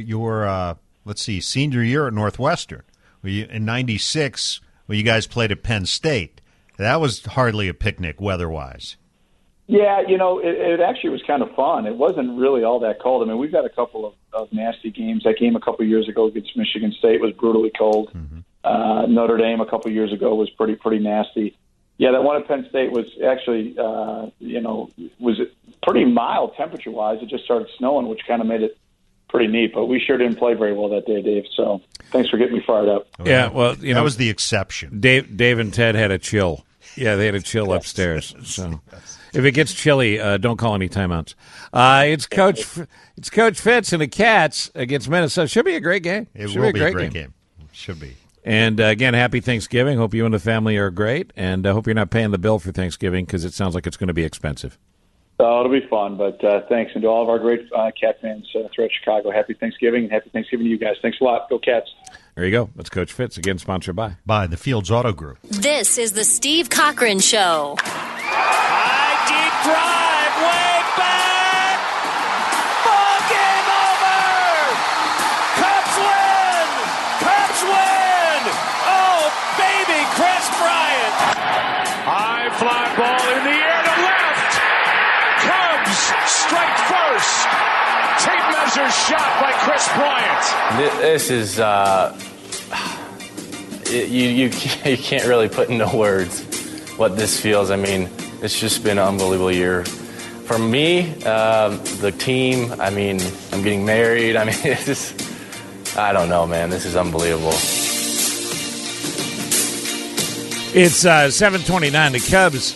senior year at Northwestern, in '96, when you guys played at Penn State. That was hardly a picnic weather-wise. Yeah, it actually was kind of fun. It wasn't really all that cold. I mean, we've had a couple of nasty games. That game a couple of years ago against Michigan State was brutally cold. Mm-hmm. Notre Dame a couple of years ago was pretty nasty. Yeah, that one at Penn State was actually, was pretty mild temperature-wise. It just started snowing, which kind of made it pretty neat. But we sure didn't play very well that day, Dave. So thanks for getting me fired up. Yeah, well, that was the exception. Dave and Ted had a chill. Yeah, they had a chill upstairs. So if it gets chilly, don't call any timeouts. It's Coach Fitz and the Cats against Minnesota. Should be a great game. It will be a great game. Should be. And, again, happy Thanksgiving. Hope you and the family are great. And I hope you're not paying the bill for Thanksgiving because it sounds like it's going to be expensive. It'll be fun. But thanks. And to all of our great Cat fans throughout Chicago, happy Thanksgiving. And happy Thanksgiving to you guys. Thanks a lot. Go Cats. There you go. That's Coach Fitz, again sponsored by the Fields Auto Group. This is the Steve Cochran Show. High deep drive, way back. Ball game over. Cubs win. Cubs win. Oh, baby, Chris Bryant. High fly ball in the air to left. Cubs strike first. Tape measure shot by Chris Bryant. This is, you can't really put into words what this feels. I mean, it's just been an unbelievable year. For me, the team, I mean, I'm getting married. I mean, it's just, I don't know, man. This is unbelievable. It's 7:29. The Cubs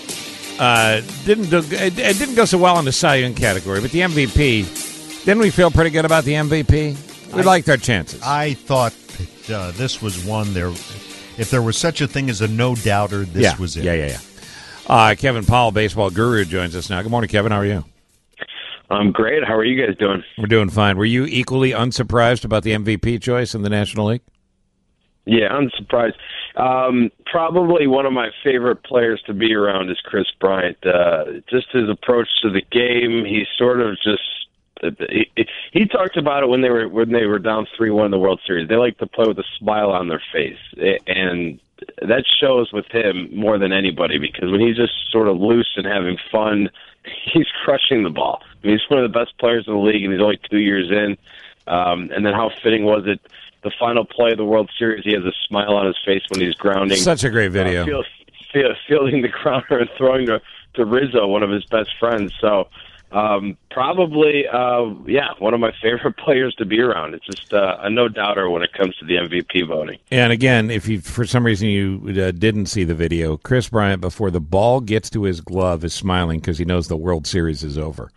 didn't go so well in the Cy Young category, but the MVP, didn't we feel pretty good about the MVP? We liked our chances. I thought that, this was one there. If there was such a thing as a no-doubter, this was it. Yeah. Kevin Powell, baseball guru, joins us now. Good morning, Kevin. How are you? I'm great. How are you guys doing? We're doing fine. Were you equally unsurprised about the MVP choice in the National League? Yeah, unsurprised. Probably one of my favorite players to be around is Chris Bryant. Just his approach to the game, he sort of just he talked about it when they were down 3-1 in the World Series. They like to play with a smile on their face, and that shows with him more than anybody, because when he's just sort of loose and having fun, he's crushing the ball. I mean, he's one of the best players in the league, and he's only 2 years in. And then how fitting was it? The final play of the World Series, he has a smile on his face when he's grounding. Such a great video. Fielding the grounder and throwing to Rizzo, one of his best friends. So probably, one of my favorite players to be around. It's just a no-doubter when it comes to the MVP voting. And again, if you for some reason you didn't see the video, Chris Bryant, before the ball gets to his glove, is smiling because he knows the World Series is over.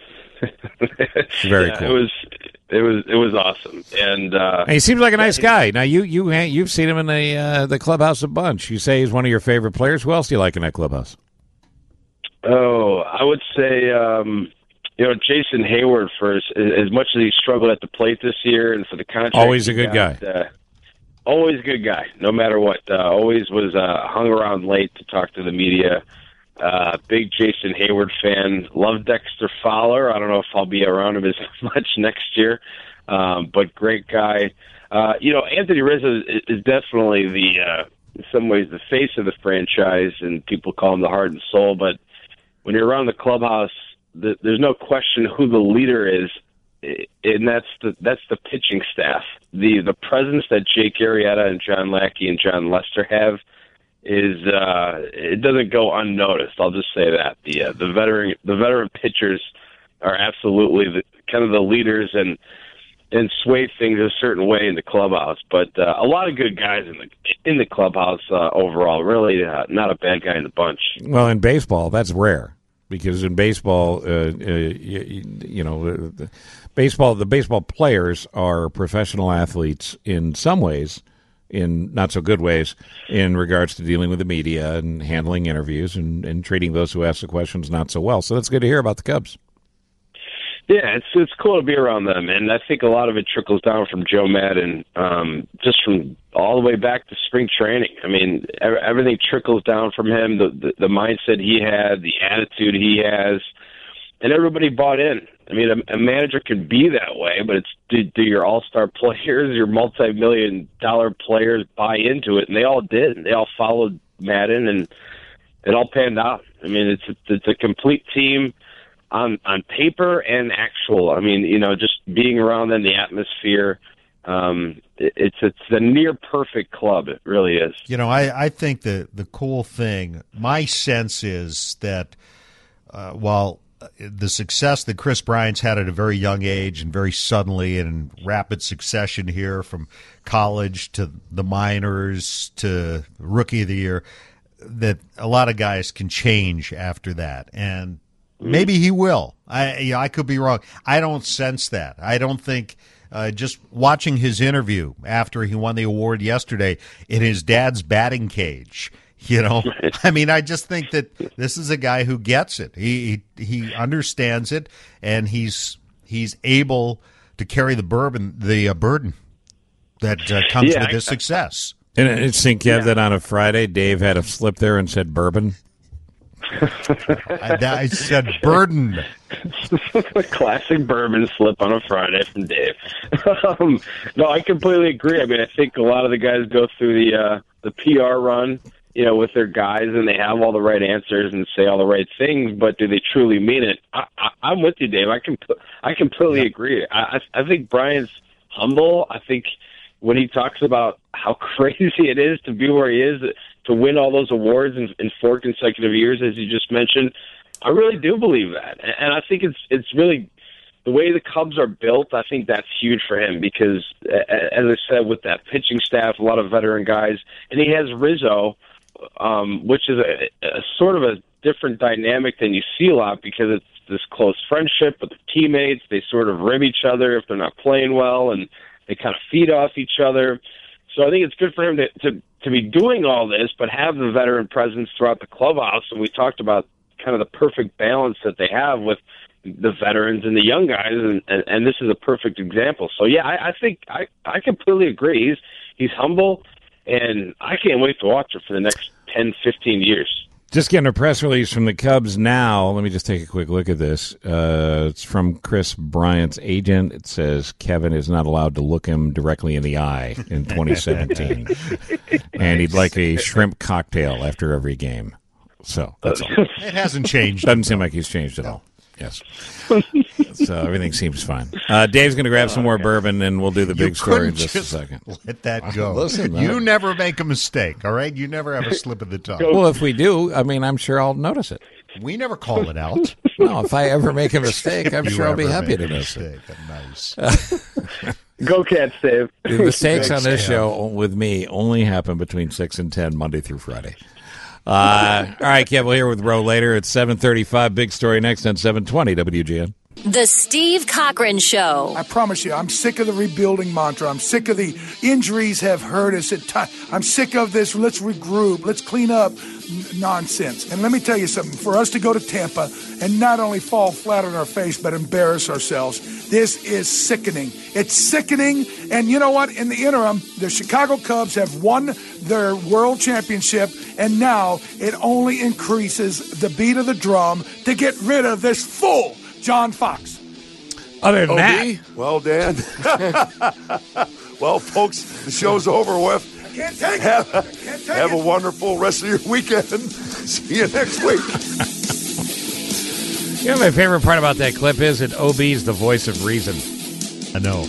Very cool. It was awesome, and he seems like a nice guy. Now you've seen him in the clubhouse a bunch. You say he's one of your favorite players. Who else do you like in that clubhouse? Oh, I would say Jason Hayward first. As much as he struggled at the plate this year, and for the contract, always a good guy. Always a good guy, no matter what. Always was hung around late to talk to the media. Big Jason Hayward fan. Love Dexter Fowler. I don't know if I'll be around him as much next year, but great guy. Anthony Rizzo is definitely in some ways the face of the franchise, and people call him the heart and soul. But when you're around the clubhouse, there's no question who the leader is, and that's the pitching staff. The presence that Jake Arrieta and John Lackey and John Lester have is it doesn't go unnoticed. I'll just say that the veteran pitchers are absolutely kind of the leaders and sway things a certain way in the clubhouse. But a lot of good guys in the clubhouse overall. Really, not a bad guy in the bunch. Well, in baseball, that's rare, because in baseball, the baseball players are professional athletes in some ways, in not so good ways, in regards to dealing with the media and handling interviews and treating those who ask the questions not so well. So that's good to hear about the Cubs. Yeah, it's cool to be around them, and I think a lot of it trickles down from Joe Madden, just from all the way back to spring training. I mean, everything trickles down from him, the mindset he had, the attitude he has, and everybody bought in. I mean, a manager can be that way, but it's do your all-star players, your multi-million-dollar players buy into it, and they all did. They all followed Madden, and it all panned out. I mean, it's a complete team on paper and actual. I mean, just being around them, the atmosphere, it's a near perfect club. It really is. I think the cool thing, my sense is that while the success that Chris Bryant's had at a very young age and very suddenly and in rapid succession here, from college to the minors to Rookie of the Year, that a lot of guys can change after that, and maybe he will. I could be wrong. I don't sense that. I don't think just watching his interview after he won the award yesterday in his dad's batting cage, I mean, I just think that this is a guy who gets it. He understands it, and he's able to carry the burden that comes with his success. And it's interesting, Kev, that on a Friday, Dave had a slip there and said bourbon. I said burden. Classic bourbon slip on a Friday from Dave. No, I completely agree. I mean, I think a lot of the guys go through the PR run, with their guys, and they have all the right answers and say all the right things, but do they truly mean it? I'm with you, Dave. I completely agree. I think Brian's humble. I think when he talks about how crazy it is to be where he is, to win all those awards in 4 consecutive years, as you just mentioned. I really do believe that. And I think it's really the way the Cubs are built. I think that's huge for him because, as I said, with that pitching staff, a lot of veteran guys, and he has Rizzo, which is a sort of a different dynamic than you see a lot because it's this close friendship with the teammates. They sort of rim each other if they're not playing well, and they kind of feed off each other. So I think it's good for him to be doing all this, but have the veteran presence throughout the clubhouse. And we talked about kind of the perfect balance that they have with the veterans and the young guys, and this is a perfect example. So, yeah, I think I completely agree. He's humble, and I can't wait to watch it for the next 10, 15 years. Just getting a press release from the Cubs now. Let me just take a quick look at this. It's from Chris Bryant's agent. It says Kevin is not allowed to look him directly in the eye in 2017. And he'd like a shrimp cocktail after every game. So that's all. It hasn't changed. Doesn't seem like he's changed at all. Yes. So everything seems fine. Dave's going to grab some more bourbon, and we'll do the big story in just a second. Let that go. Listen, you never make a mistake, all right? You never have a slip of the tongue. Well, if we do, I mean, I'm sure I'll notice it. We never call it out. No, if I ever make a mistake, I'm sure I'll be happy to notice it. Nice. Go Cats, Dave. The mistakes on this show with me only happen between 6 and 10, Monday through Friday. All right, Kev, we'll hear with Roe later. It's 7:35. Big story next on 720 WGN. The Steve Cochran Show. I promise you, I'm sick of the rebuilding mantra. I'm sick of the injuries have hurt us at times. I'm sick of this let's regroup, let's clean up nonsense. And let me tell you something. For us to go to Tampa and not only fall flat on our face, but embarrass ourselves, this is sickening. It's sickening. And you know what? In the interim, the Chicago Cubs have won their world championship, and now it only increases the beat of the drum to get rid of this fool, John Fox. Other than that, well, Dan. Well, folks, the show's over with. I can't take it. Have a wonderful rest of your weekend. See you next week. You know, my favorite part about that clip is that OB's the voice of reason. I know.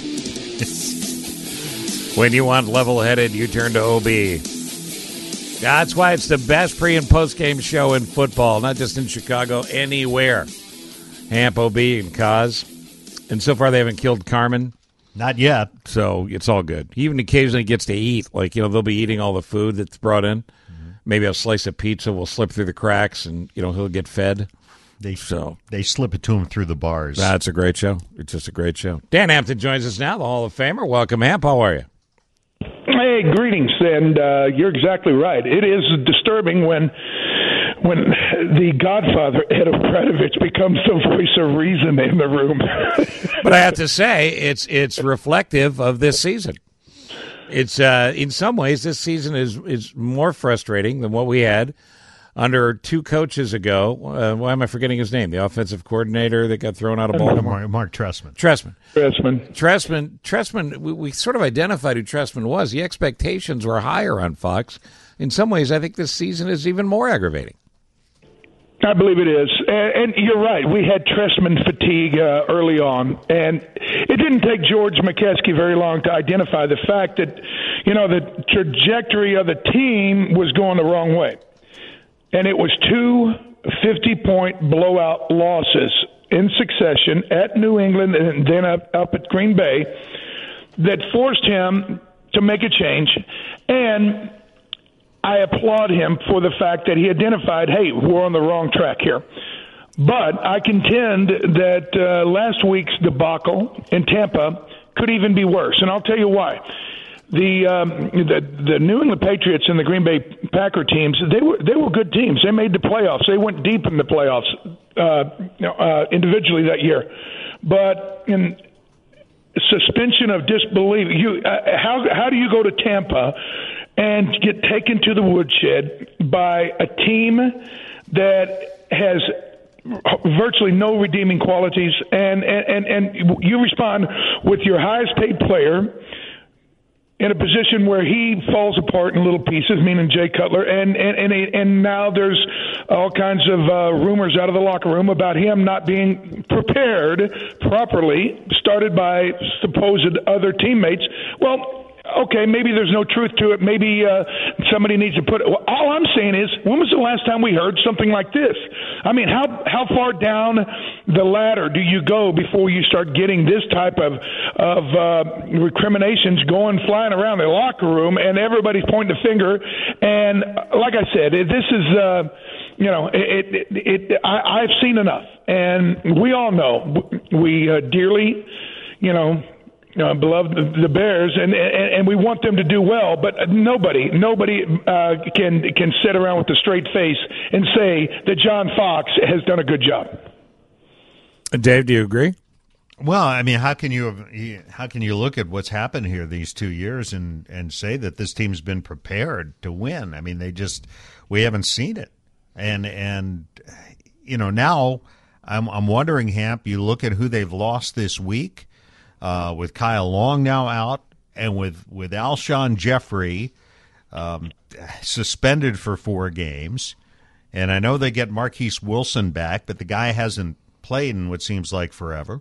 When you want level-headed, you turn to OB. That's why it's the best pre- and post-game show in football, not just in Chicago, anywhere. Hamp, OB, and Kaz. And so far they haven't killed Carmen. Not yet. So it's all good. He even occasionally gets to eat. Like, you know, they'll be eating all the food that's brought in. Mm-hmm. Maybe a slice of pizza will slip through the cracks, and, you know, he'll get fed. They slip it to him through the bars. That's a great show. It's just a great show. Dan Hampton joins us now, the Hall of Famer. Welcome, Hamp. How are you? Hey, greetings, and you're exactly right. It is disturbing when the Godfather, Ed O'Bradovich, becomes the voice of reason in the room. But I have to say, it's reflective of this season. It's in some ways, this season is more frustrating than what we had under 2 coaches ago. Why am I forgetting his name? The offensive coordinator that got thrown out of Baltimore? Mark Trestman. Trestman. We sort of identified who Trestman was. The expectations were higher on Fox. In some ways, I think this season is even more aggravating. I believe it is. And you're right. We had Trestman fatigue early on. And it didn't take George McKeskey very long to identify the fact that, you know, the trajectory of the team was going the wrong way. And it was 2 50-point blowout losses in succession at New England and then up at Green Bay that forced him to make a change. And I applaud him for the fact that he identified, hey, we're on the wrong track here. But I contend that last week's debacle in Tampa could even be worse. And I'll tell you why. The New England Patriots and the Green Bay Packer teams, they were good teams. They made the playoffs. They went deep in the playoffs individually that year. But in suspension of disbelief, how do you go to Tampa and get taken to the woodshed by a team that has virtually no redeeming qualities, and you respond with your highest paid player in a position where he falls apart in little pieces, meaning Jay Cutler, and now there's all kinds of rumors out of the locker room about him not being prepared properly, started by supposed other teammates. Well, okay, maybe there's no truth to it. Maybe somebody needs to put it. Well, all I'm saying is, when was the last time we heard something like this? I mean, how far down the ladder do you go before you start getting this type of recriminations flying around the locker room, and everybody's pointing the finger? And like I said, this is, I've seen enough, and we all know we dearly, beloved the Bears, and we want them to do well. But nobody can sit around with a straight face and say that John Fox has done a good job. Dave, do you agree? Well, I mean, how can you look at what's happened here these 2 years and say that this team's been prepared to win? I mean, we haven't seen it, and now I'm wondering, Hamp. You look at who they've lost this week. With Kyle Long now out, and with Alshon Jeffrey suspended for 4 games, and I know they get Marquise Wilson back, but the guy hasn't played in what seems like forever.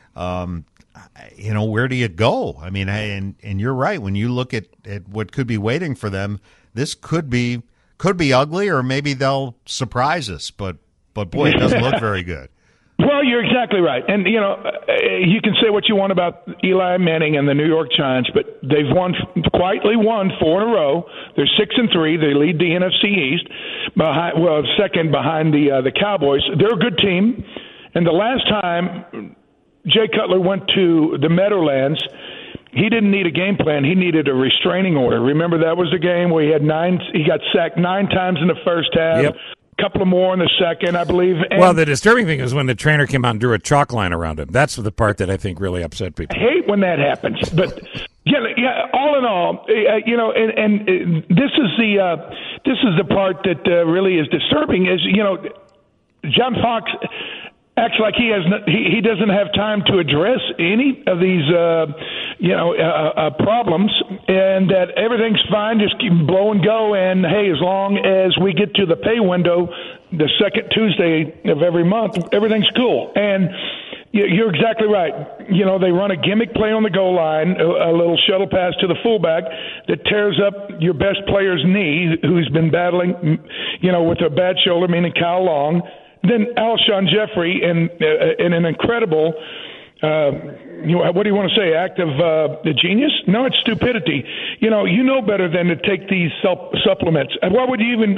Where do you go? I mean, and you're right. When you look at what could be waiting for them, this could be ugly, or maybe they'll surprise us. But boy, it doesn't look very good. Well, you're exactly right. And, you can say what you want about Eli Manning and the New York Giants, but they've quietly won 4 in a row. They're 6-3. They lead the NFC East, second behind the Cowboys. They're a good team. And the last time Jay Cutler went to the Meadowlands, he didn't need a game plan. He needed a restraining order. Remember, that was the game where he got sacked 9 times in the first half. Yep. Couple of more in the second, I believe. Well, the disturbing thing is when the trainer came out and drew a chalk line around him. That's the part that I think really upset people. I hate when that happens, but all in all, and this is the part that really is disturbing. Is John Fox acts like he doesn't have time to address any of these problems, and that everything's fine, just keep blow and go, and hey, as long as we get to the pay window the second Tuesday of every month, everything's cool. And you're exactly right. They run a gimmick play on the goal line, a little shuttle pass to the fullback that tears up your best player's knee, who's been battling with a bad shoulder, meaning Kyle Long. Then Alshon Jeffrey in an incredible, what do you want to say, act of genius? No, it's stupidity. You know better than to take these supplements. And why would you even?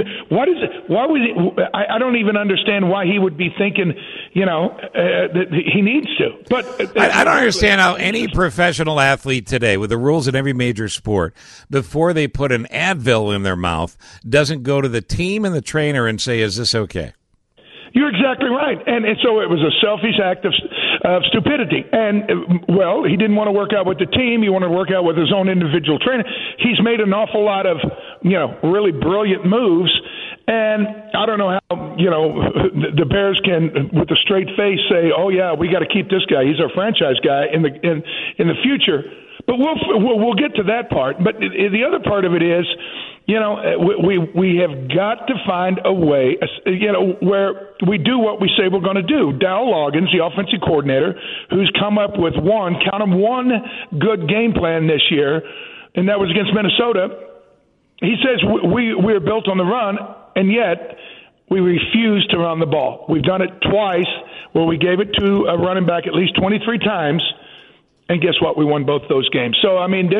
I don't even understand why he would be thinking, that he needs to. But I don't understand how any professional athlete today, with the rules in every major sport, before they put an Advil in their mouth, doesn't go to the team and the trainer and say, "Is this okay?" You're exactly right. And so it was a selfish act of stupidity. And, he didn't want to work out with the team. He wanted to work out with his own individual trainer. He's made an awful lot of, really brilliant moves. And I don't know how, the Bears can, with a straight face, say, "Oh, yeah, we got to keep this guy. He's our franchise guy in the future." But we'll get to that part. But the other part of it is, we have got to find a way, where we do what we say we're going to do. Dow Loggins, the offensive coordinator, who's come up with one good game plan this year, and that was against Minnesota. He says we're built on the run, and yet we refuse to run the ball. We've done it twice where we gave it to a running back at least 23 times. And guess what? We won both those games. So, I mean,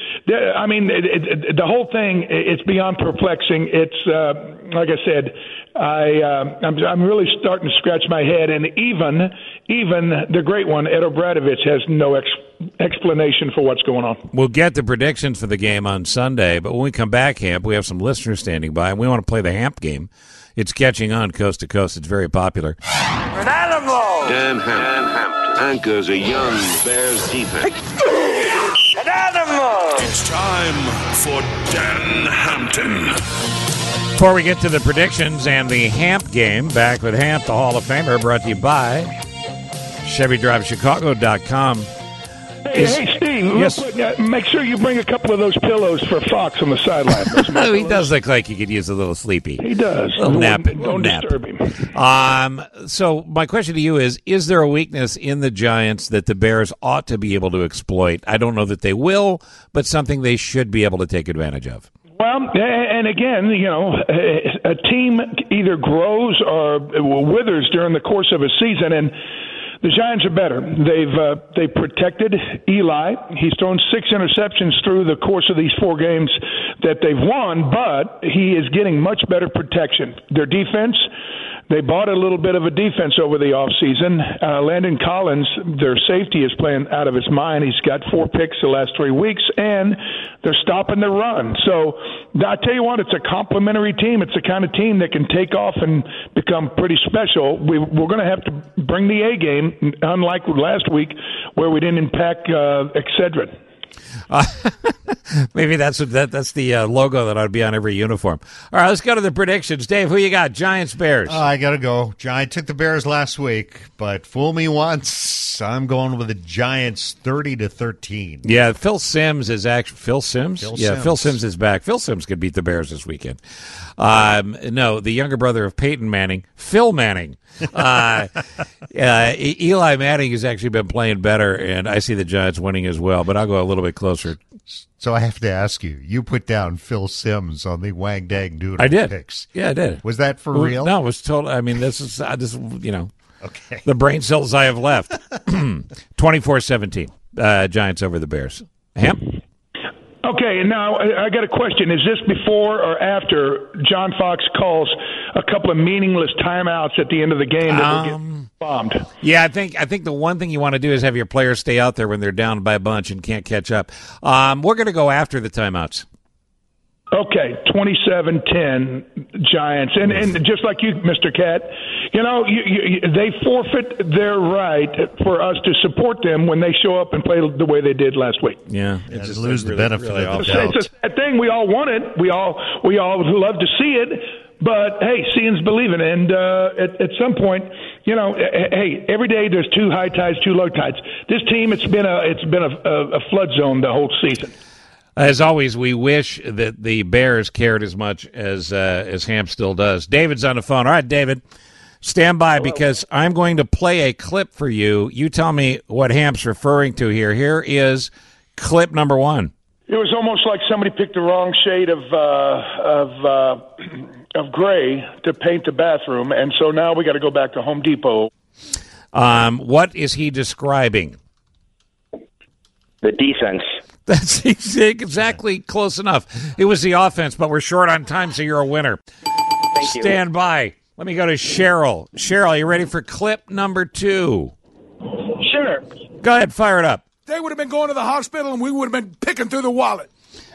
the whole thing, it's beyond perplexing. It's, like I said, I'm really starting to scratch my head. And even the great one, Ed O'Bradovich, has no explanation for what's going on. We'll get the predictions for the game on Sunday. But when we come back, Hamp, we have some listeners standing by, and we want to play the Hamp game. It's catching on coast to coast. It's very popular. An animal! Dan Hampton anchors a young Bears defense. An animal! It's time for Dan Hampton. Before we get to the predictions and the Hamp game, back with Hamp, the Hall of Famer, brought to you by ChevyDriveChicago.com. Hey, Steve, Yes. Make sure you bring a couple of those pillows for Fox on the sideline. Oh, he does look like he could use a little sleepy. He does. A little nap. Don't nap. disturb him. So my question to you is there a weakness in the Giants that the Bears ought to be able to exploit? I don't know that they will, but something they should be able to take advantage of. Well, and again, a team either grows or withers during the course of a season, and the Giants are better. They've protected Eli. He's thrown 6 interceptions through the course of these 4 games that they've won, but he is getting much better protection. Their defense, they bought a little bit of a defense over the offseason. Landon Collins, their safety, is playing out of his mind. He's got 4 picks the last 3 weeks, and they're stopping the run. So I tell you what, it's a complementary team. It's the kind of team that can take off and become pretty special. We're going to have to bring the A game, unlike last week where we didn't impact Excedrin. Maybe that's the logo that ought to be on every uniform. All right, let's go to the predictions. Dave, who you got? Giants, Bears. I got to go. I took the Bears last week, but fool me once. I'm going with the Giants 30-13. Yeah, Phil Simms is actually Phil Simms. Phil Simms is back. Phil Simms could beat the Bears this weekend. No, the younger brother of Peyton Manning, Phil Manning. Eli Manning has actually been playing better, and I see the Giants winning as well. But I'll go a little bit closer. So I have to ask you, you put down Phil Simms on the Wang Dang Doodle I did. picks. Yeah, I did. Was that for real? No, it was total. I mean, this is okay. The brain cells I have left. 24-17, Giants over the Bears. Hamp? Okay, now I got a question. Is this before or after John Fox calls a couple of meaningless timeouts at the end of the game that will get bombed? Yeah, I think the one thing you want to do is have your players stay out there when they're down by a bunch and can't catch up. We're going to go after the timeouts. Okay, 27-10 Giants. And just like you, Mr. Cat, they forfeit their right for us to support them when they show up and play the way they did last week. Yeah, it just lose the benefit of the doubt. It's a sad thing. We all want it. We all would love to see it. But, hey, seeing's believing. And at some point, hey, every day there's 2 high tides, 2 low tides. This team, it's been a flood zone the whole season. As always, we wish that the Bears cared as much as Hamp still does. David's on the phone. All right, David, stand by because I'm going to play a clip for you. You tell me what Hamp's referring to here. Here is clip number 1. It was almost like somebody picked the wrong shade of gray to paint the bathroom, and so now we got to go back to Home Depot. What is he describing? The defense. That's exactly close enough. It was the offense, but we're short on time, so you're a winner. Thank you. Stand by. Let me go to Cheryl. Cheryl, you ready for clip number 2? Sure. Go ahead, fire it up. They would have been going to the hospital, and we would have been picking through the wallet.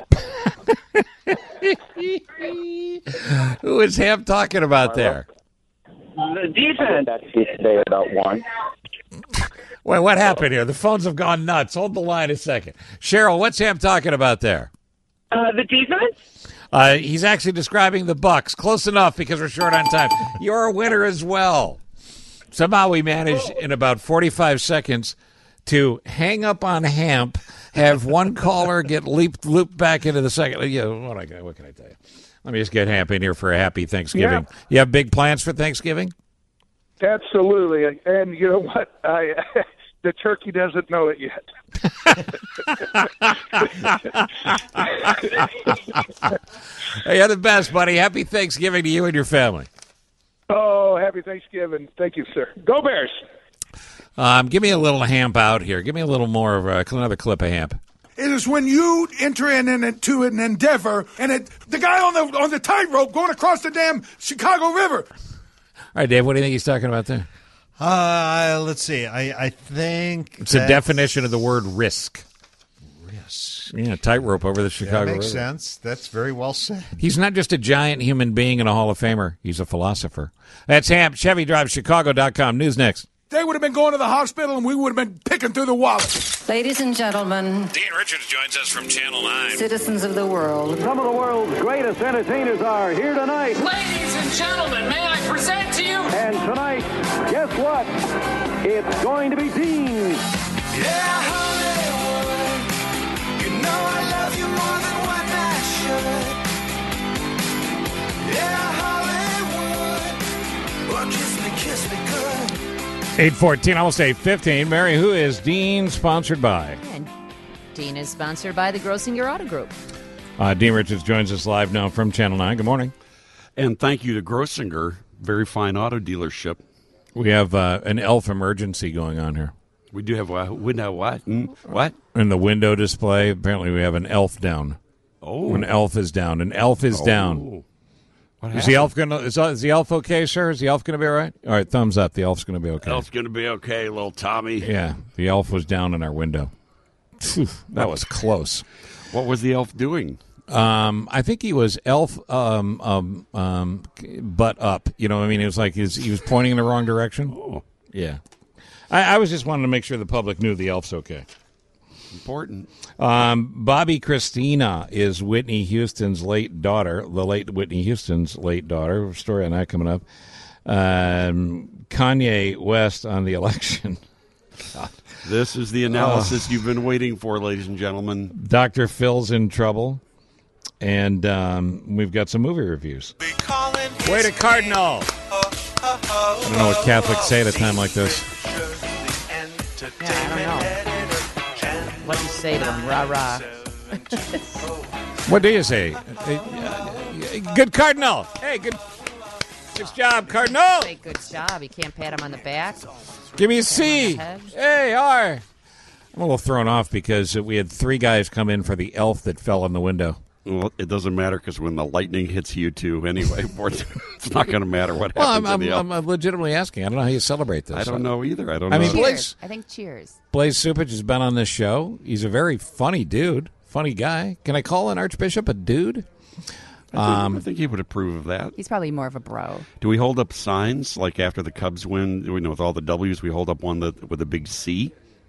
Who is Hamp talking about there? The defense. They about 1. Wait, what happened here? The phones have gone nuts. Hold the line a second. Cheryl, what's Ham talking about there? The defense? He's actually describing the Bucks. Close enough because we're short on time. You're a winner as well. Somehow we managed in about 45 seconds to hang up on Hamp, have one caller get looped back into the second. Yeah, what can I tell you? Let me just get Hamp in here for a happy Thanksgiving. Yeah. You have big plans for Thanksgiving? Absolutely. And you know what? The turkey doesn't know it yet. Hey, you're the best, buddy. Happy Thanksgiving to you and your family. Oh, happy Thanksgiving. Thank you, sir. Go Bears. Give me a little Hamp out here. Give me a little more of another clip of Hamp. It is when you enter into an endeavor, and the guy on the tightrope going across the damn Chicago River. All right, Dave, what do you think he's talking about there? Let's see. I think it's a definition of the word risk. Risk. Yeah, tightrope over the Chicago River. Makes River. sense. That's very well said. He's not just a giant human being and a Hall of Famer. He's a philosopher. That's Hamp. ChevyDriveChicago.com. News next. They would have been going to the hospital, and we would have been picking through the wallet. Ladies and gentlemen, Dean Richards joins us from Channel 9. Citizens of the world. Some of the world's greatest entertainers are here tonight. Ladies and gentlemen, may I present to you? And tonight, guess what? It's going to be Dean. Yeah, Hollywood, 8:14, almost 8:15. Mary, who is Dean sponsored by? And Dean is sponsored by the Grossinger Auto Group. Dean Richards joins us live now from Channel 9. Good morning. And thank you to Grossinger, very fine auto dealership. We have an elf emergency going on here. We do have a window what? What? In the window display, apparently we have an elf down. Oh. An elf is down. An elf is down. What Is the elf gonna? Is the elf okay, sir? Is the elf gonna be all right? All right, thumbs up. The elf's gonna be okay. Elf's going to be okay, little Tommy. Yeah, the elf was down in our window. Phew, that was close. What was the elf doing? I think he was elf butt up. You know what I mean? It was like he was pointing in the wrong direction. Oh. Yeah. I was just wanting to make sure the public knew the elf's okay. Important. Bobby Christina is Whitney Houston's late daughter, the late Whitney Houston's late daughter. Story on that coming up. Kanye West on the election. God. This is the analysis you've been waiting for, ladies and gentlemen. Dr. Phil's in trouble. And we've got some movie reviews. Way to Cardinal! I don't know what Catholics say at a time like this. Yeah, I don't know. What do you say to him? Rah-rah. What do you say? Good Cardinal! Hey, good job, Cardinal! Say good job. You can't pat him on the back. Give me a C! Hey, R! I'm a little thrown off because we had 3 guys come in for the elf that fell in the window. Well, it doesn't matter because when the lightning hits you too, anyway, it's not going to matter what happens. I'm legitimately asking. I don't know how you celebrate this. I don't know either. I don't know. I mean, Cheers. I think cheers. Blaze Supich has been on this show. He's a very funny dude, funny guy. Can I call an archbishop a dude? I think he would approve of that. He's probably more of a bro. Do we hold up signs like after the Cubs win? With all the W's, we hold up one with a big C.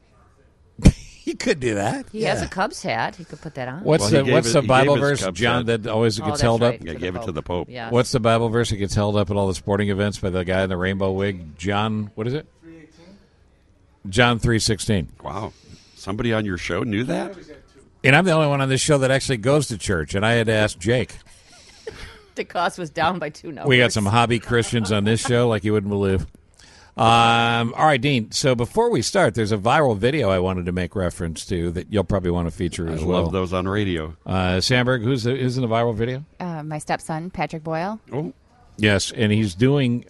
You could do that. He has a Cubs hat. He could put that on. What's the Bible verse, John, that always gets held up? Yeah, gave it to the Pope. Yes. What's the Bible verse that gets held up at all the sporting events by the guy in the rainbow wig? John, what is it? 3:18. John 3:16. Wow. Somebody on your show knew that? And I'm the only one on this show that actually goes to church, and I had to ask Jake. The cost was down by 2 numbers. We got some hobby Christians on this show like you wouldn't believe. All right, Dean. So before we start, there's a viral video I wanted to make reference to that you'll probably want to feature as well. I love those on radio. Sandberg, who's in the viral video? My stepson, Patrick Boyle. Oh, yes, and he's doing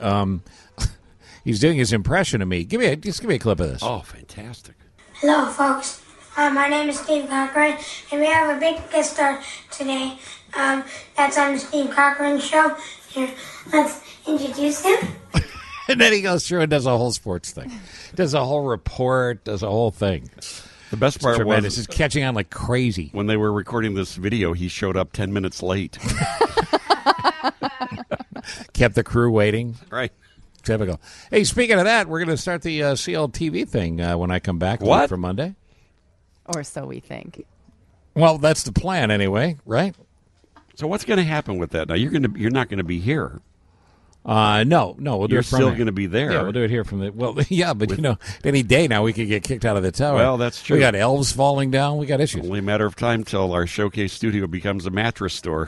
his impression of me. Give me a clip of this. Oh, fantastic! Hello, folks. My name is Steve Cochran, and we have a big guest star today. That's on the Steve Cochran Show. Here, let's introduce him. And then he goes through and does a whole sports thing. Does a whole report, does a whole thing. The best part was he's catching on like crazy. When they were recording this video, he showed up 10 minutes late. Kept the crew waiting. Right. Typical. Hey, speaking of that, we're going to start the CLTV thing when I come back for Monday. Or so we think. Well, that's the plan anyway, right? So what's going to happen with that? Now you're not going to be here. No, we'll do You're it from still here. going to be there. Yeah, we'll do it here from the. Well, yeah, but any day now we could get kicked out of the tower. Well, that's true. We got elves falling down. We got issues. Only a matter of time till our showcase studio becomes a mattress store.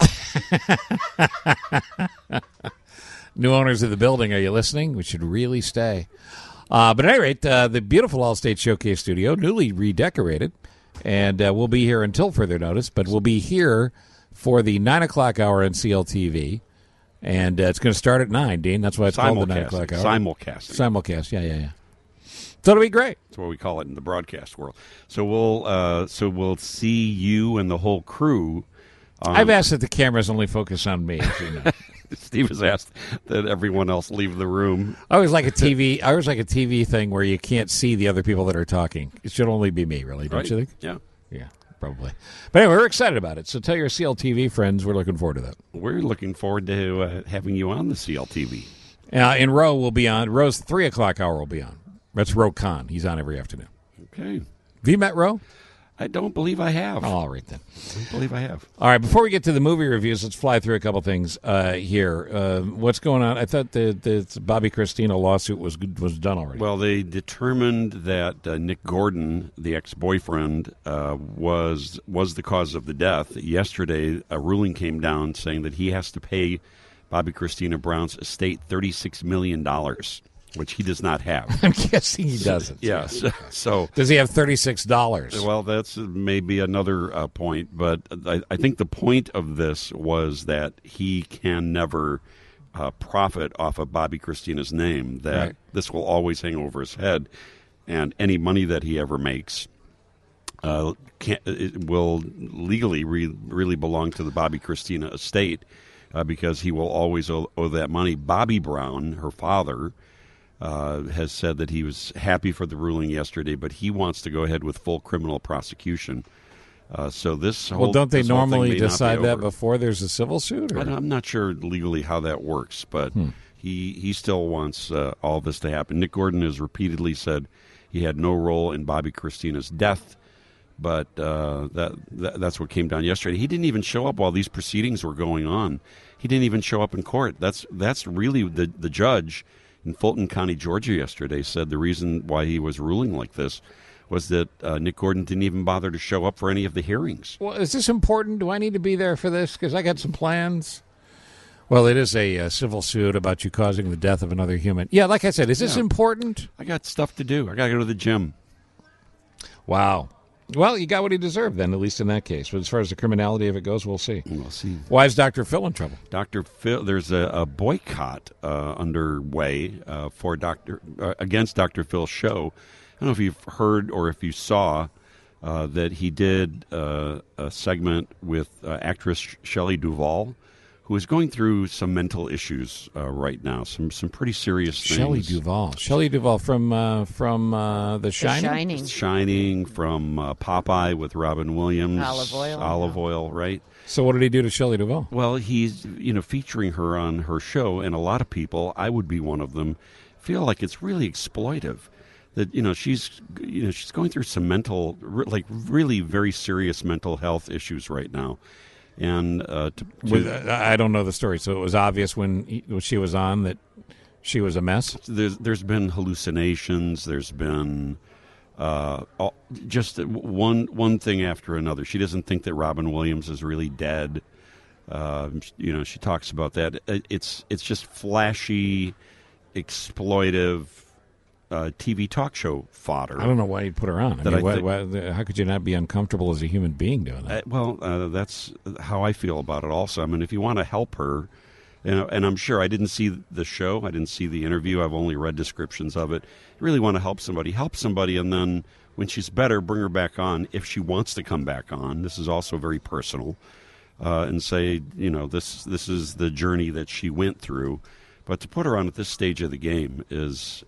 New owners of the building, are you listening? We should really stay. But at any rate, the beautiful Allstate Showcase studio, newly redecorated, and we'll be here until further notice. But we'll be here for the 9 o'clock hour on CLTV. And it's going to start at 9, Dean. That's why it's called the 9 o'clock hour. Simulcast, yeah. So it'll be great. That's what we call it in the broadcast world. So we'll see you and the whole crew. I've asked that the cameras only focus on me. You know. Steve has asked that everyone else leave the room. I always like a TV thing where you can't see the other people that are talking. It should only be me, really, don't you think? Yeah. Probably. But anyway, we're excited about it. So tell your CLTV friends we're looking forward to that. We're looking forward to having you on the CLTV. And Roe will be on. Roe's 3 o'clock hour will be on. That's Roe Khan. He's on every afternoon. Okay. Have you met Roe? I don't believe I have. Oh, all right, then. I don't believe I have. All right, before we get to the movie reviews, let's fly through a couple things here. What's going on? I thought the Bobby Christina lawsuit was done already. Well, they determined that Nick Gordon, the ex-boyfriend, was the cause of the death. Yesterday, a ruling came down saying that he has to pay Bobby Christina Brown's estate $36 million. which he does not have. I'm guessing he doesn't. Yes. So does he have $36? Well, that's maybe another point, but I think the point of this was that he can never profit off of Bobby Christina's name, that this will always hang over his head, and any money that he ever makes it will legally really belong to the Bobby Christina estate, because he will always owe that money. Bobby Brown, her father, has said that he was happy for the ruling yesterday, but he wants to go ahead with full criminal prosecution. So this whole, don't they this whole thing normally may not be decide that over. before there's a civil suit? Or? I'm not sure legally how that works, but he still wants all this to happen. Nick Gordon has repeatedly said he had no role in Bobby Christina's death, but that's what came down yesterday. He didn't even show up while these proceedings were going on. He didn't even show up in court. That's really the judge in Fulton County, Georgia, yesterday said the reason why he was ruling like this was that Nick Gordon didn't even bother to show up for any of the hearings. Well, is this important? Do I need to be there for this? Because I got some plans. Well, it is a civil suit about you causing the death of another human. Yeah, like I said, is this important? I got stuff to do. I got to go to the gym. Wow. Well, you got what he deserved then, at least in that case. But as far as the criminality of it goes, we'll see. We'll see. Why is Dr. Phil in trouble? Dr. Phil, there's a boycott underway against Dr. Phil's show. I don't know if you've heard or if you saw that he did a segment with actress Shelley Duvall, who is going through some mental issues right now, some pretty serious things. Shelley Duvall from The Shining? Shining, from Popeye with Robin Williams. Olive Oil. Right? So what did he do to Shelley Duvall? Well, he's featuring her on her show, and a lot of people, I would be one of them, feel like it's really exploitive. That she's going through some really very serious mental health issues right now. And I don't know the story, so it was obvious when she was on that she was a mess. There's been hallucinations. There's been just one thing after another. She doesn't think that Robin Williams is really dead. She talks about that. It's just flashy, exploitive TV talk show fodder. I don't know why you'd put her on. How could you not be uncomfortable as a human being doing that? That's how I feel about it also. I mean, if you want to help her, and I'm sure I didn't see the show, I didn't see the interview, I've only read descriptions of it. You really want to help somebody, and then when she's better, bring her back on if she wants to come back on. This is also very personal, and say, this is the journey that she went through. But to put her on at this stage of the game is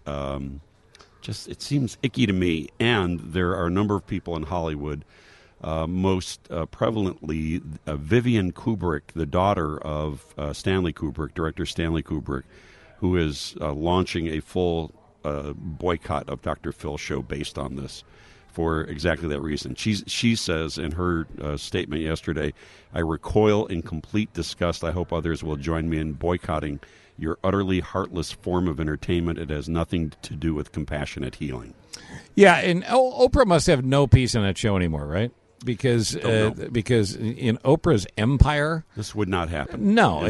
it seems icky to me. And there are a number of people in Hollywood, most prevalently Vivian Kubrick, the daughter of Stanley Kubrick, director Stanley Kubrick, who is launching a full boycott of Dr. Phil's show based on this for exactly that reason. She says in her statement yesterday, "I recoil in complete disgust. I hope others will join me in boycotting your utterly heartless form of entertainment. It has nothing to do with compassionate healing." Yeah, and Oprah must have no peace in that show anymore, right? Because in Oprah's empire, this would not happen. No,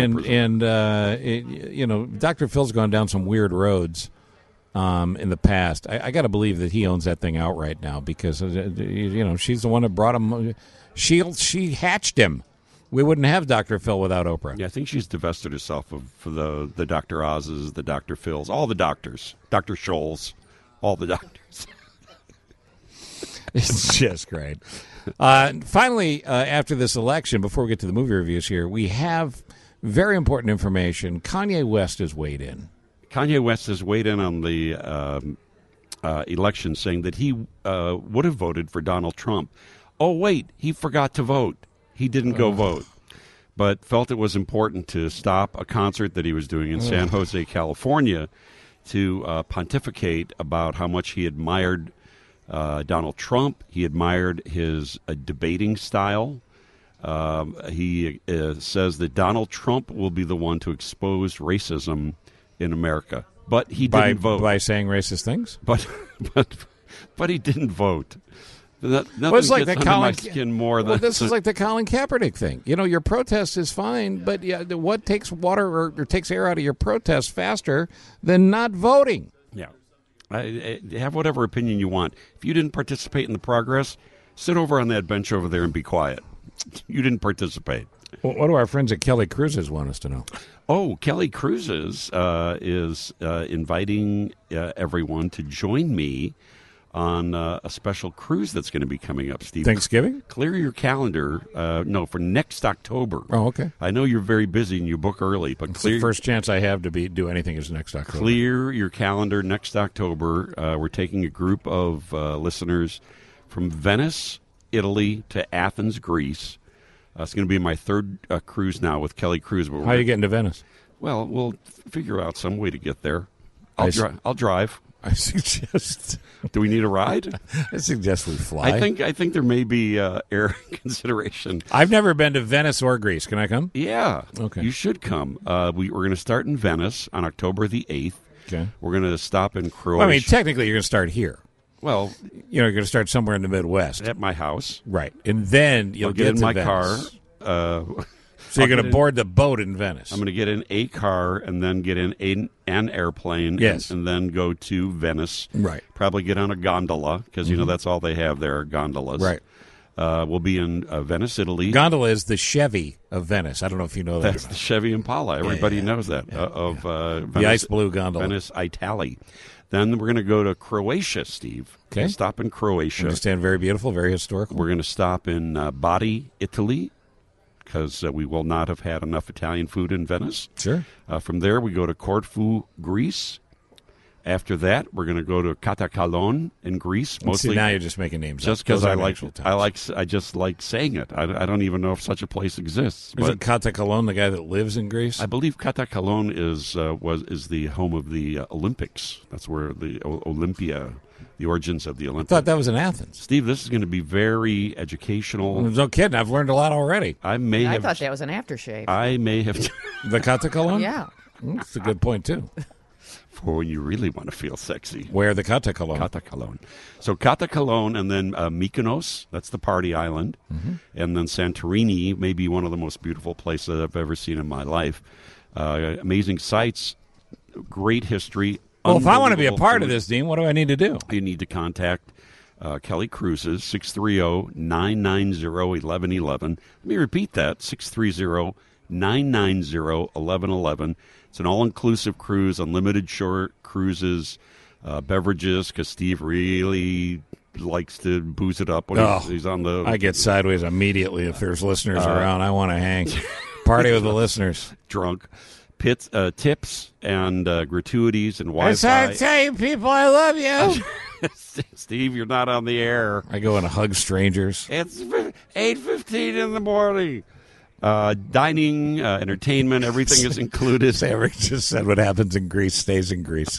Dr. Phil's gone down some weird roads in the past. I got to believe that he owns that thing outright now because she's the one that brought him. She hatched him. We wouldn't have Dr. Phil without Oprah. Yeah, I think she's divested herself of the Dr. Oz's, the Dr. Phil's, all the doctors, Dr. Scholl's, all the doctors. It's just great. Finally, after this election, before we get to the movie reviews here, we have very important information. Kanye West has weighed in. Kanye West has weighed in on the election, saying that he would have voted for Donald Trump. Oh, wait, he forgot to vote. He didn't go vote, but felt it was important to stop a concert that he was doing in San Jose, California, to pontificate about how much he admired Donald Trump. He admired his debating style. He says that Donald Trump will be the one to expose racism in America, but he didn't vote by saying racist things. But he didn't vote. Nothing it's like gets the under my Colin, skin more than this is like the Colin Kaepernick thing. Your protest is fine, but what takes water or takes air out of your protest faster than not voting? Yeah. I have whatever opinion you want. If you didn't participate in the progress, sit over on that bench over there and be quiet. You didn't participate. Well, what do our friends at Kelly Cruises want us to know? Oh, Kelly Cruises is inviting everyone to join me on a special cruise that's going to be coming up, Steve. Thanksgiving? Clear your calendar. No, for next October. Oh, okay. I know you're very busy and you book early, but It's the first chance I have to do anything is next October. Clear your calendar next October. We're taking a group of listeners from Venice, Italy, to Athens, Greece. It's going to be my third cruise now with Kelly Cruise. How are you getting to Venice? Well, we'll figure out some way to get there. I'll drive. I suggest. Do we need a ride? I suggest we fly. I think there may be air consideration. I've never been to Venice or Greece. Can I come? Yeah. Okay. You should come. We're going to start in Venice on October the 8th. Okay. We're going to stop in Croatia. Well, I mean, technically, you're going to start here. Well, you're going to start somewhere in the Midwest. At my house. Right. And then you'll get in to my Venice. car. So you're going to board the boat in Venice. I'm going to get in a car and then get in an airplane. Yes. And then go to Venice. Right. Probably get on a gondola because, that's all they have there are gondolas. Right. We'll be in Venice, Italy. Gondola is the Chevy of Venice. I don't know if you know that. That's the Chevy Impala. Everybody knows that. Of Venice, the ice blue gondola. Venice, Italy. Then we're going to go to Croatia, Steve. Okay. We'll stop in Croatia. I understand. Very beautiful, very historical. We're going to stop in Bari, Italy, because we will not have had enough Italian food in Venice. Sure. From there, we go to Corfu, Greece. After that, we're going to go to Katakalon in Greece. Mostly, see, now you're just making names just because I just like saying it. I don't even know if such a place exists. Isn't Katakalon the guy that lives in Greece? I believe Katakalon is the home of the Olympics. That's where the Olympia, the origins of the Olympics. I thought that was in Athens. Steve, this is going to be very educational. No kidding. I've learned a lot already. I thought that was an aftershave. I may have. The Katakalon? Yeah. That's a good point, too. For when you really want to feel sexy. Where the Katakalon? Katakalon. So Katakalon and then Mykonos, that's the party island. Mm-hmm. And then Santorini, maybe one of the most beautiful places I've ever seen in my life. Amazing sights, great history. Well, if I want to be a part of this, Dean, what do I need to do? You need to contact Kelly Cruises, 630-990-1111. Let me repeat that, 630-990-1111. It's an all-inclusive cruise, unlimited short cruises, beverages, because Steve really likes to booze it up when he's on the... I get sideways immediately if there's listeners around. I want to hang. Party with the listeners. Drunk. Tips and gratuities and Wi-Fi. That's how I tell you, people, I love you. Steve, you're not on the air. I go and hug strangers. It's 8:15 in the morning. Dining, entertainment, everything is included. Eric just said what happens in Greece stays in Greece.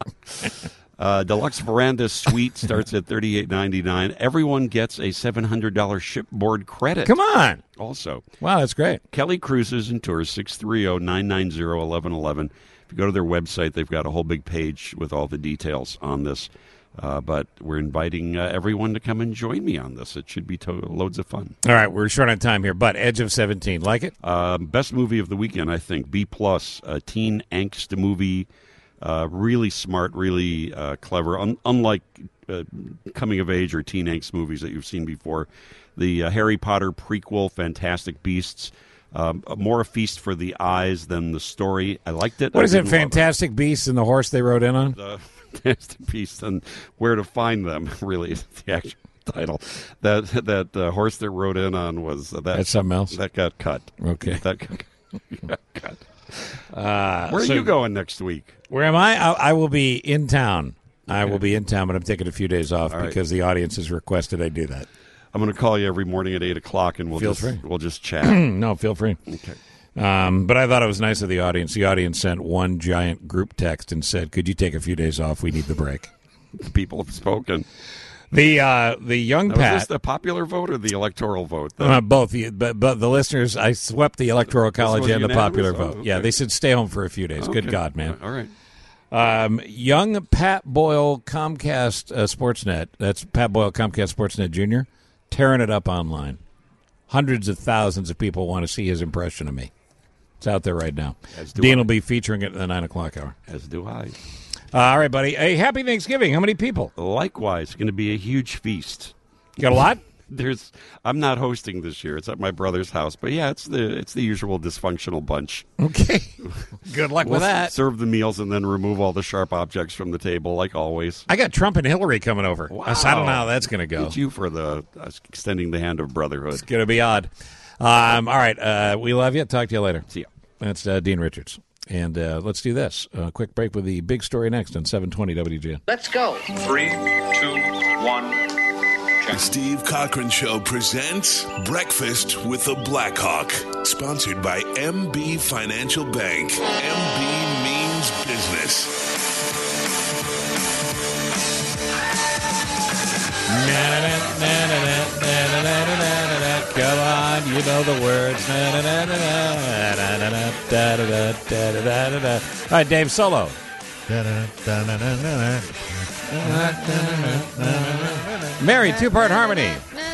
Deluxe Veranda Suite starts at $38.99. Everyone gets a $700 shipboard credit. Come on. Also. Wow, that's great. Kelly Cruises and Tours, 630-990-1111. If you go to their website, they've got a whole big page with all the details on this. But we're inviting everyone to come and join me on this. It should be loads of fun. All right, we're short on time here, but Edge of 17, like it? Best movie of the weekend, I think. B+, a teen angst movie. Really smart, really clever. Unlike coming of age or teen angst movies that you've seen before, the Harry Potter prequel, Fantastic Beasts, more a feast for the eyes than the story. I liked it. What is it, Fantastic Beasts and the horse they rode in on? The Fantastic Beasts and Where to Find Them, really, is the actual title. That horse that rode in on was... That's something else? That got cut. Okay. That got cut. Where are you going next week? Where am I? I will be in town. I will be in town, but I'm taking a few days off because the audience has requested I do that. I'm going to call you every morning at 8 o'clock, and we'll just chat. No, feel free. Okay. But I thought it was nice of the audience. The audience sent one giant group text and said, "Could you take a few days off? We need the break." People have spoken. The young Pat. Was this the popular vote or the electoral vote? Both. But the listeners, I swept the electoral college and the popular vote. Okay. Yeah, they said stay home for a few days. Okay. Good God, man. All right. Young Pat Boyle, Comcast Sportsnet. That's Pat Boyle, Comcast Sportsnet Jr. Tearing it up online. Hundreds of thousands of people want to see his impression of me. It's out there right now. Dean will be featuring it in the 9 o'clock hour. As do I. All right, buddy. Hey, happy Thanksgiving. How many people? Likewise, going to be a huge feast. You got a lot? I'm not hosting this year. It's at my brother's house, but yeah, it's the usual dysfunctional bunch. Okay. Good luck with that. Serve the meals and then remove all the sharp objects from the table, like always. I got Trump and Hillary coming over. Wow. So I don't know how that's going to go. It's you for the extending the hand of brotherhood. It's going to be odd. All right. We love you. Talk to you later. See ya. That's Dean Richards. And let's do this. A quick break with the big story next on 720 WGN. Let's go. 3, 2, 1. The Steve Cochran Show presents Breakfast with the Blackhawk, sponsored by MB Financial Bank. MB means business. Come on, you know the words. All right, Dave, solo. Mary, two-part harmony.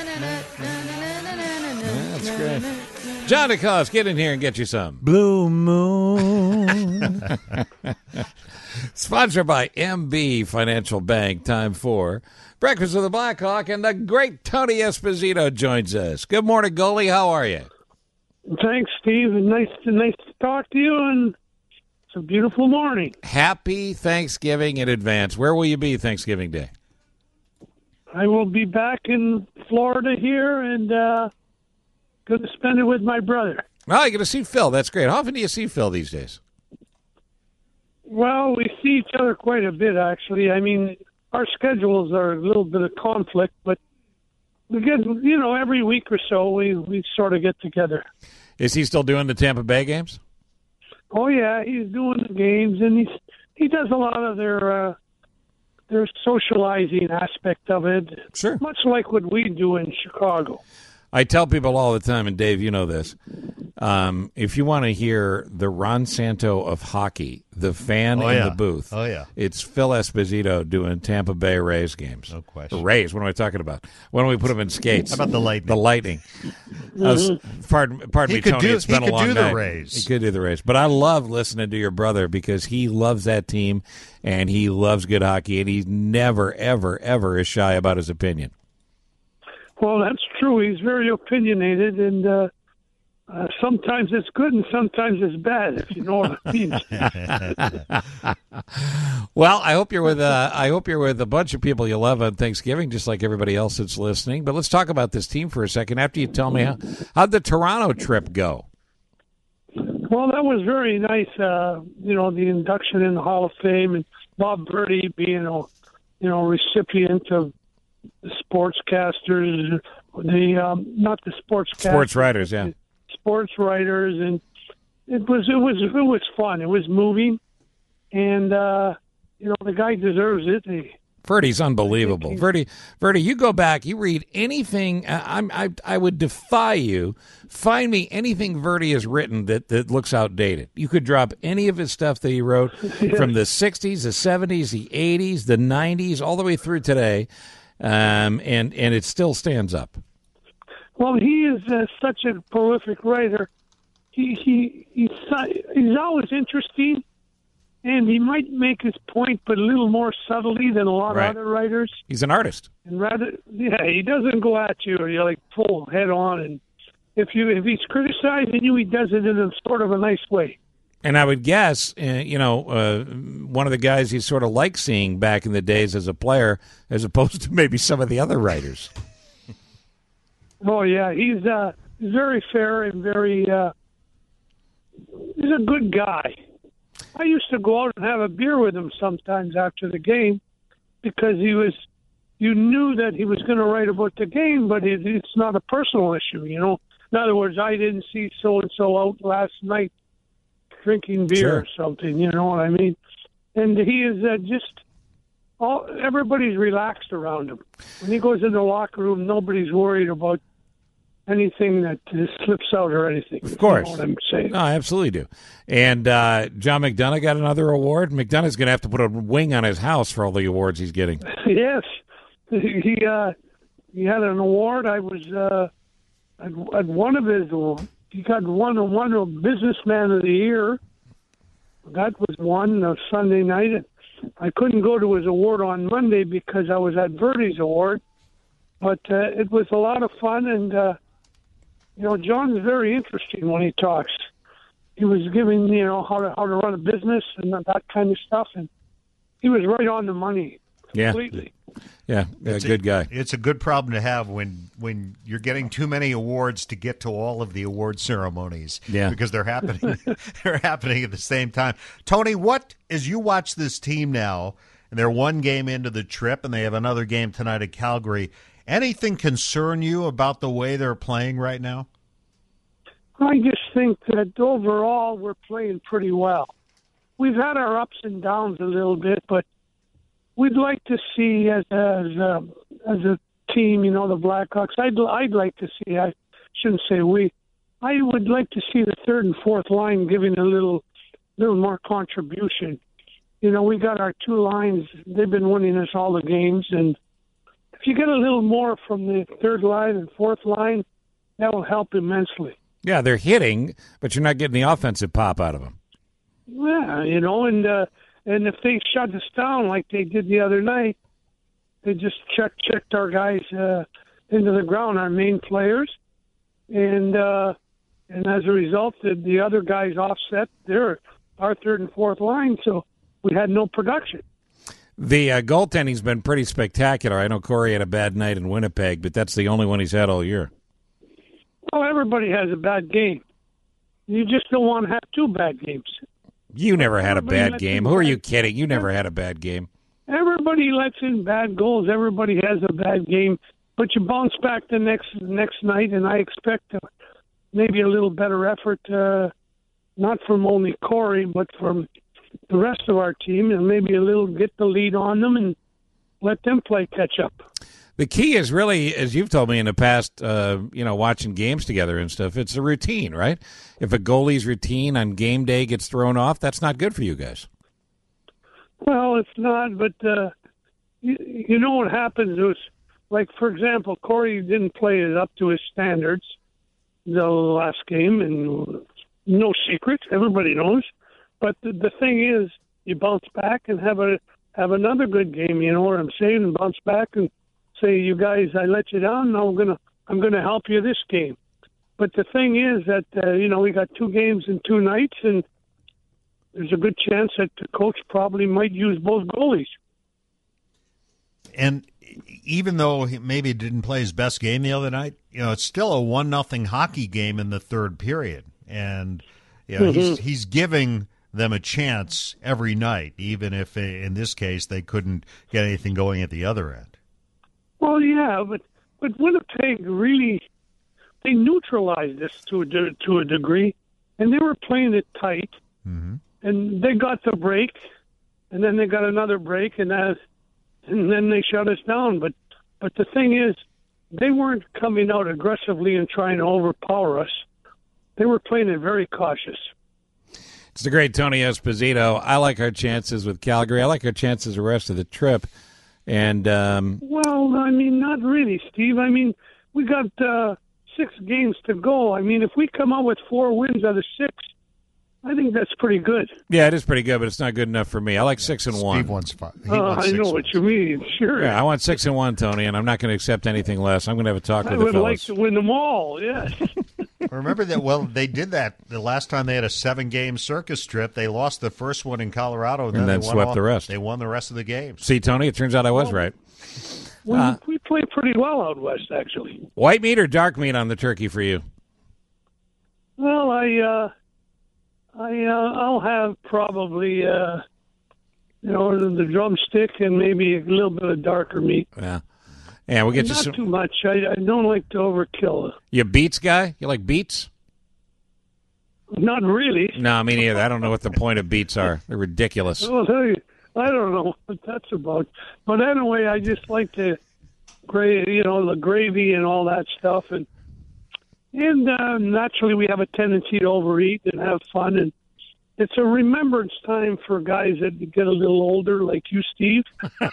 That's great. John DeCoste, get in here and get you some. Blue Moon. Sponsored by MB Financial Bank. Time for Breakfast with the Blackhawk, and the great Tony Esposito joins us. Good morning, Goalie. How are you? Thanks, Steve. Nice to talk to you, and it's a beautiful morning. Happy Thanksgiving in advance. Where will you be Thanksgiving Day? I will be back in Florida here, and going to spend it with my brother. Oh, you're going to see Phil. That's great. How often do you see Phil these days? Well, we see each other quite a bit, actually. I mean, our schedules are a little bit of conflict, but we get, every week or so we sort of get together. Is he still doing the Tampa Bay games? Oh, yeah, he's doing the games, and he does a lot of their socializing aspect of it. Sure. Much like what we do in Chicago. I tell people all the time, and Dave, you know this, if you want to hear the Ron Santo of hockey, the fan in the booth, it's Phil Esposito doing Tampa Bay Rays games. No question. The Rays, what am I talking about? Why don't we put them in skates? How about the Lightning? The Lightning. Pardon me, Tony, it's been a long night. He could do the Rays. He could do the Rays. But I love listening to your brother because he loves that team, and he loves good hockey, and he's never, ever, ever is shy about his opinion. Well, that's true. He's very opinionated, and sometimes it's good and sometimes it's bad, if you know what I mean. Well, I hope you're with a bunch of people you love on Thanksgiving, just like everybody else that's listening. But let's talk about this team for a second. After you tell me how'd the Toronto trip go? Well, that was very nice. The induction in the Hall of Fame, and Bob Verdi being a recipient of the sportscasters, not the sportscasters, sports writers, yeah, sports writers, and it was fun. It was moving, and the guy deserves it. Verdi's unbelievable. Verdi, you go back, you read anything. I would defy you. Find me anything Verdi has written that looks outdated. You could drop any of his stuff that he wrote from the 60s, the 70s, the 80s, the 90s, all the way through today. And it still stands up. Well, he is such a prolific writer. He's always interesting, and he might make his point, but a little more subtly than a lot of other writers. He's an artist, and he doesn't go at you or you're like full head on. And if he's criticizing you, he does it in a sort of a nice way. And I would guess, one of the guys he sort of liked seeing back in the days as a player, as opposed to maybe some of the other writers. Oh yeah, he's very fair and very. He's a good guy. I used to go out and have a beer with him sometimes after the game, because you knew that he was going to write about the game, but it's not a personal issue. In other words, I didn't see so and so out last night drinking beer or something, you know what I mean? And he is everybody's relaxed around him. When he goes in the locker room, nobody's worried about anything that slips out or anything. Of course. You know what I'm saying? No, I absolutely do. And John McDonough got another award. McDonough's going to have to put a wing on his house for all the awards he's getting. Yes. He had an award. I was at one of his. He got one of Businessman of the Year. That was one Sunday night. I couldn't go to his award on Monday because I was at Verdi's award, but it was a lot of fun. And John's very interesting when he talks. He was giving how to run a business and that kind of stuff, and he was right on the money. Completely. Yeah, good guy. It's a good problem to have when you're getting too many awards to get to all of the award ceremonies. Yeah. Because they're happening they're happening at the same time. Tony, as you watch this team now, and they're one game into the trip and they have another game tonight at Calgary, anything concern you about the way they're playing right now? I just think that overall we're playing pretty well. We've had our ups and downs a little bit, but we'd like to see as a team, the Blackhawks. I'd like to see. I shouldn't say we. I would like to see the third and fourth line giving a little more contribution. We got our two lines. They've been winning us all the games, and if you get a little more from the third line and fourth line, that will help immensely. Yeah, they're hitting, but you're not getting the offensive pop out of them. Yeah, and if they shut us down like they did the other night, they just checked our guys into the ground, our main players, and as a result, the other guys offset our third and fourth line, so we had no production. The goaltending's been pretty spectacular. I know Corey had a bad night in Winnipeg, but that's the only one he's had all year. Well, everybody has a bad game. You just don't want to have two bad games. You never had a bad game. Who are you kidding? You never had a bad game. Everybody lets in bad goals. Everybody has a bad game. But you bounce back the next night, and I expect maybe a little better effort, not from only Corey, but from the rest of our team, and maybe a little get the lead on them and let them play catch up. The key is really, as you've told me in the past, watching games together and stuff, it's a routine, right? If a goalie's routine on game day gets thrown off, that's not good for you guys. Well, it's not, but you know what happens is, like, for example, Corey didn't play it up to his standards the last game, and no secret, everybody knows. But the thing is, you bounce back and have another good game, you know what I'm saying, and bounce back and say, you guys, I let you down. Now I'm gonna help you this game. But the thing is that we got 2 games in 2 nights, and there's a good chance that the coach probably might use both goalies. And even though he maybe didn't play his best game the other night, it's still a 1-0 hockey game in the third period, and he's giving them a chance every night, even if in this case they couldn't get anything going at the other end. Well, yeah, but Winnipeg really, they neutralized this to a degree, and they were playing it tight, and they got the break, and then they got another break, and then they shut us down. But the thing is, they weren't coming out aggressively and trying to overpower us. They were playing it very cautious. It's the great Tony Esposito. I like our chances with Calgary. I like our chances the rest of the trip. And well, I mean, not really, Steve. I mean, we got 6 games to go. I mean, if we come out with 4 wins out of 6, I think that's pretty good. Yeah, it is pretty good, but it's not good enough for me. I like 6-1. Steve wants 5. I know what you mean. Sure. Yeah, I want 6-1, Tony, and I'm not going to accept anything less. I'm going to have a talk with the fellas. I would like to win them all. Yes. Remember that? Well, they did that the last time they had a 7-game circus trip. They lost the first one in Colorado, and then swept the rest. They won the rest of the games. See, Tony, it turns out I was right. We played pretty well out west, actually. White meat or dark meat on the turkey for you? Well, I'll have probably the drumstick and maybe a little bit of darker meat. Yeah, we'll get not you some. Too much. I don't like to overkill. You a beets guy? You like beets? Not really. No, me neither. I don't know what the point of beets are. They're ridiculous. I'll tell you, I don't know what that's about. But anyway, I just like the the gravy and all that stuff. And And naturally, we have a tendency to overeat and have fun. And it's a remembrance time for guys that get a little older, like you, Steve.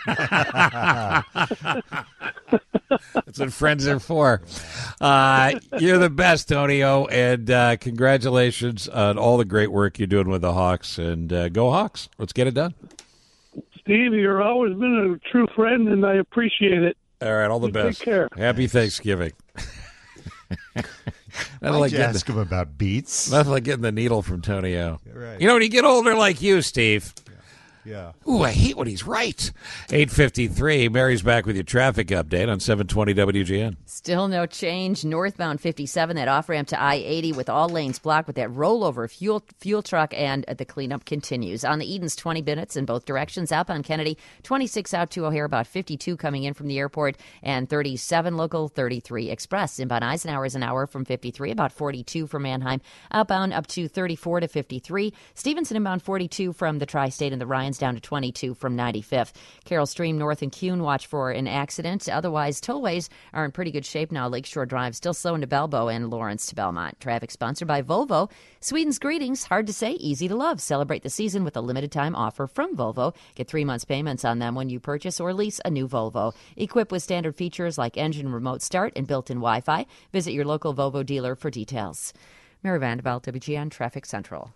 That's what friends are for. You're the best, Tonio, and congratulations on all the great work you're doing with the Hawks. And go Hawks. Let's get it done. Steve, you've always been a true friend, and I appreciate it. All right, all the best. Take care. Happy Thanksgiving. Why'd you ask him about beets? Nothing like getting the needle from Tonio. Right. You know, when you get older like you, Steve. Yeah. Ooh, I hate when he's right. 8:53. Mary's back with your traffic update on 720 WGN. Still no change. Northbound 57, that off-ramp to I-80 with all lanes blocked with that rollover fuel truck, and the cleanup continues. On the Edens, 20 minutes in both directions. Outbound Kennedy, 26 out to O'Hare, about 52 coming in from the airport, and 37 local, 33 express. Inbound Eisenhower is an hour from 53, about 42 from Mannheim. Outbound up to 34 to 53. Stevenson inbound 42 from the Tri-State, and the Ryans down to 22 from 95th. Carroll Stream North and Kuhn, watch for an accident. Otherwise, tollways are in pretty good shape now. Lakeshore Drive still slow into Belbo and Lawrence to Belmont. Traffic sponsored by Volvo. Sweden's greetings. Hard to say, easy to love. Celebrate the season with a limited time offer from Volvo. Get 3 months payments on them when you purchase or lease a new Volvo. Equipped with standard features like engine remote start and built-in Wi-Fi. Visit your local Volvo dealer for details. Mary Vanderbilt, WGN Traffic Central.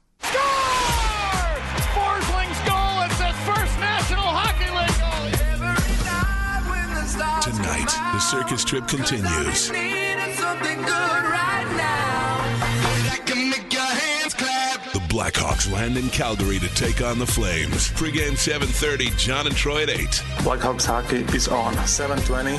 Forsling's goal. It's his first National Hockey League goal. Tonight, the circus trip continues. The Blackhawks land in Calgary to take on the Flames. Pre-game 7:30, John and Troy at 8. Blackhawks hockey is on 720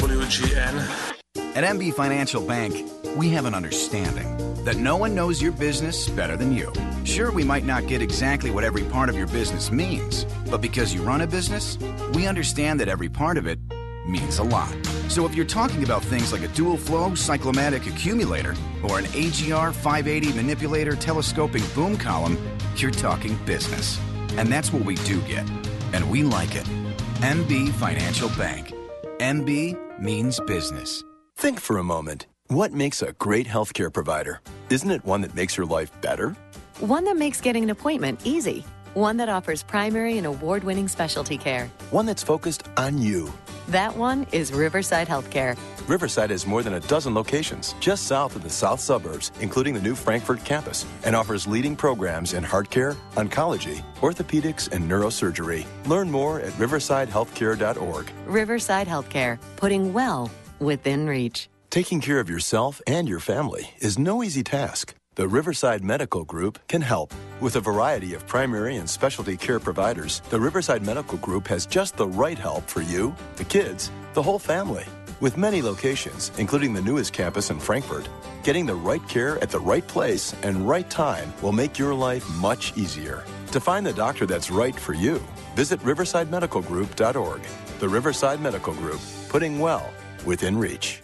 WGN. At MB Financial Bank, we have an understanding that no one knows your business better than you. Sure, we might not get exactly what every part of your business means, but because you run a business, we understand that every part of it means a lot. So if you're talking about things like a dual flow cyclomatic accumulator or an AGR 580 manipulator telescoping boom column, you're talking business. And that's what we do get. And we like it. MB Financial Bank. MB means business. Think for a moment. What makes a great healthcare provider? Isn't it one that makes your life better? One that makes getting an appointment easy. One that offers primary and award-winning specialty care. One that's focused on you. That one is Riverside Healthcare. Riverside has more than a dozen locations just south of the south suburbs, including the new Frankfort campus, and offers leading programs in heart care, oncology, orthopedics, and neurosurgery. Learn more at riversidehealthcare.org. Riverside Healthcare, putting well within reach. Taking care of yourself and your family is no easy task. The Riverside Medical Group can help. With a variety of primary and specialty care providers, the Riverside Medical Group has just the right help for you, the kids, the whole family. With many locations, including the newest campus in Frankfort, getting the right care at the right place and right time will make your life much easier. To find the doctor that's right for you, visit riversidemedicalgroup.org. The Riverside Medical Group, putting well within reach.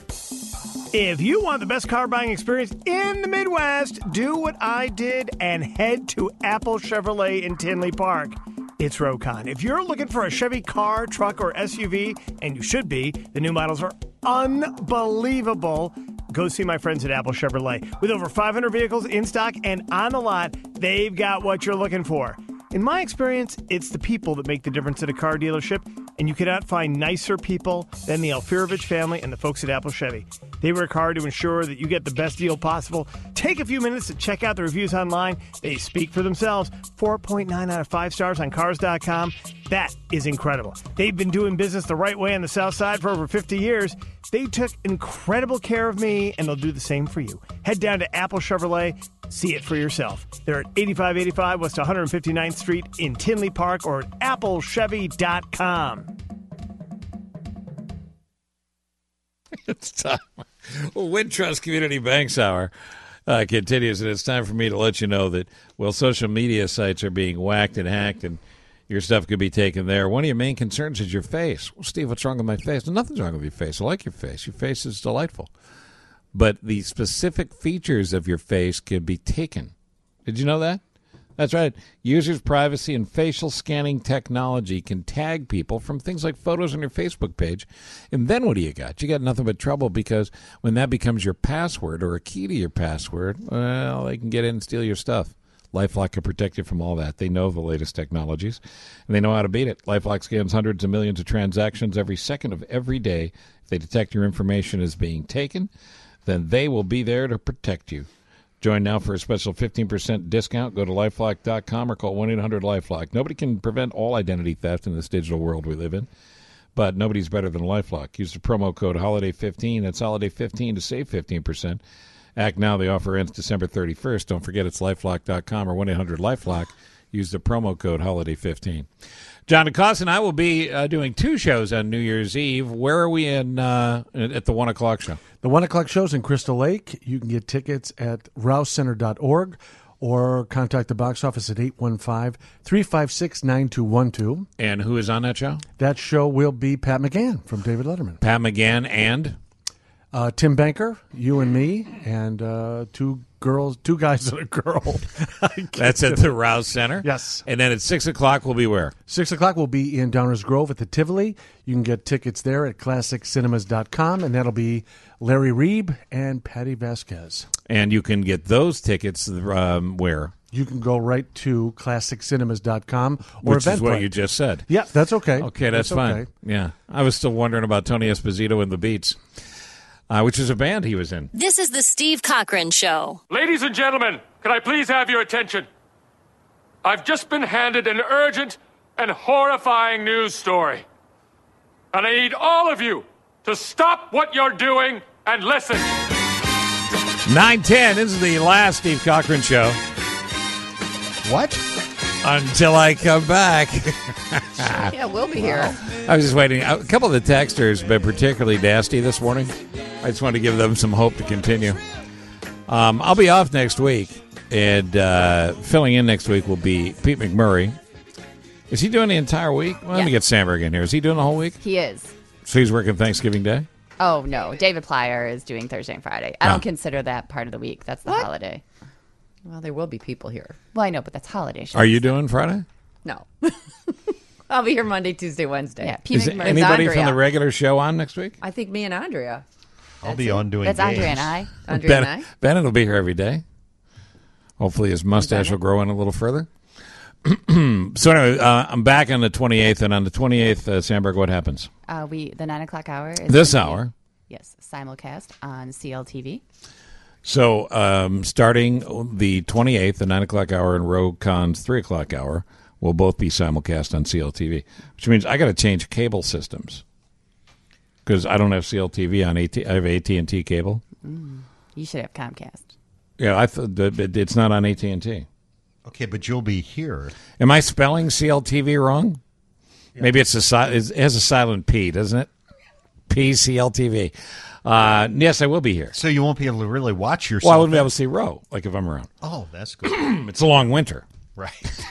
If you want the best car buying experience in the Midwest, do what I did and head to Apple Chevrolet in Tinley Park. It's Rokon. If you're looking for a Chevy car, truck, or SUV, and you should be, the new models are unbelievable. Go see my friends at Apple Chevrolet. With over 500 vehicles in stock and on the lot, they've got what you're looking for. In my experience, it's the people that make the difference at a car dealership, and you cannot find nicer people than the Alfirovich family and the folks at Apple Chevy. They work hard to ensure that you get the best deal possible. Take a few minutes to check out the reviews online. They speak for themselves. 4.9 out of 5 stars on Cars.com. That is incredible. They've been doing business the right way on the South Side for over 50 years. They took incredible care of me, and they'll do the same for you. Head down to Apple Chevrolet. See it for yourself. They're at 8585 West 159th Street in Tinley Park or at applechevy.com. It's time. Well, Wintrust Community Banks Hour continues, and it's time for me to let you know that, well, social media sites are being whacked and hacked, and your stuff could be taken there. One of your main concerns is your face. Well, Steve, what's wrong with my face? Well, nothing's wrong with your face. I like your face. Your face is delightful. But the specific features of your face can be taken. Did you know that? That's right. Users' privacy and facial scanning technology can tag people from things like photos on your Facebook page. And then what do you got? You got nothing but trouble, because when that becomes your password or a key to your password, well, they can get in and steal your stuff. LifeLock can protect you from all that. They know the latest technologies, and they know how to beat it. LifeLock scans hundreds of millions of transactions every second of every day. If they detect your information is being taken, then they will be there to protect you. Join now for a special 15% discount. Go to LifeLock.com or call 1-800-LifeLock. Nobody can prevent all identity theft in this digital world we live in, but nobody's better than LifeLock. Use the promo code HOLIDAY15. That's HOLIDAY15 to save 15%. Act now. The offer ends December 31st. Don't forget, it's LifeLock.com or 1-800-LifeLock. Use the promo code HOLIDAY15. John DeCosta and I will be doing 2 shows on New Year's Eve. Where are we at the 1 o'clock show? The 1 o'clock show's in Crystal Lake. You can get tickets at rousecenter.org or contact the box office at 815-356-9212. And who is on that show? That show will be Pat McGann from David Letterman. Pat McGann and? Tim Banker, you and me, and 2 guys and a girl. That's at the Rouse Center? Yes. And then at 6 o'clock we'll be where? 6 o'clock we'll be in Downers Grove at the Tivoli. You can get tickets there at classiccinemas.com, and that'll be Larry Reeb and Patty Vasquez. And you can get those tickets where? You can go right to classiccinemas.com or Which is what you just said. Yeah, that's okay. Okay, that's fine. Okay. Yeah. I was still wondering about Tony Esposito and the Beats, which is a band he was in. This is the Steve Cochran Show. Ladies and gentlemen, can I please have your attention? I've just been handed an urgent and horrifying news story. And I need all of you to stop what you're doing and listen. 9:10. This is the last Steve Cochran Show. What? Until I come back. Yeah, we'll be here. I was just waiting. A couple of the texters have been particularly nasty this morning. I just want to give them some hope to continue. I'll be off next week, and filling in next week will be Pete McMurray. Is he doing the entire week? Well, let me get Sandberg in here. Is he doing the whole week? He is. So he's working Thanksgiving Day? Oh, no. David Plyer is doing Thursday and Friday. I don't consider that part of the week. That's the holiday. Well, there will be people here. Well, I know, but that's holiday. Are you doing Friday? No. I'll be here Monday, Tuesday, Wednesday. Yeah, Is anybody from the regular show on next week? I think me and Andrea. I'll be on doing That's games. Andrea and I. Andrea and I. Bennett will be here every day. Hopefully his mustache will grow in a little further. So anyway, I'm back on the 28th, and on the 28th, Sandberg, what happens? The 9 o'clock hour. Is this hour? Yes, simulcast on CLTV. So starting the 28th, the 9 o'clock hour, and Rogue Con's 3 o'clock hour will both be simulcast on CLTV, which means I got to change cable systems because I don't have CLTV on AT. I have AT&T cable. You should have Comcast. Yeah, I thought it's not on AT&T. Okay, but you'll be here. Am I spelling CLTV wrong? Yeah. Maybe it has a silent P, doesn't it? PCLTV. Yes, I will be here. So you won't be able to really watch yourself. Well, I wouldn't be able to see Roe, like if I'm around. Oh, that's good. It's a long winter. Right.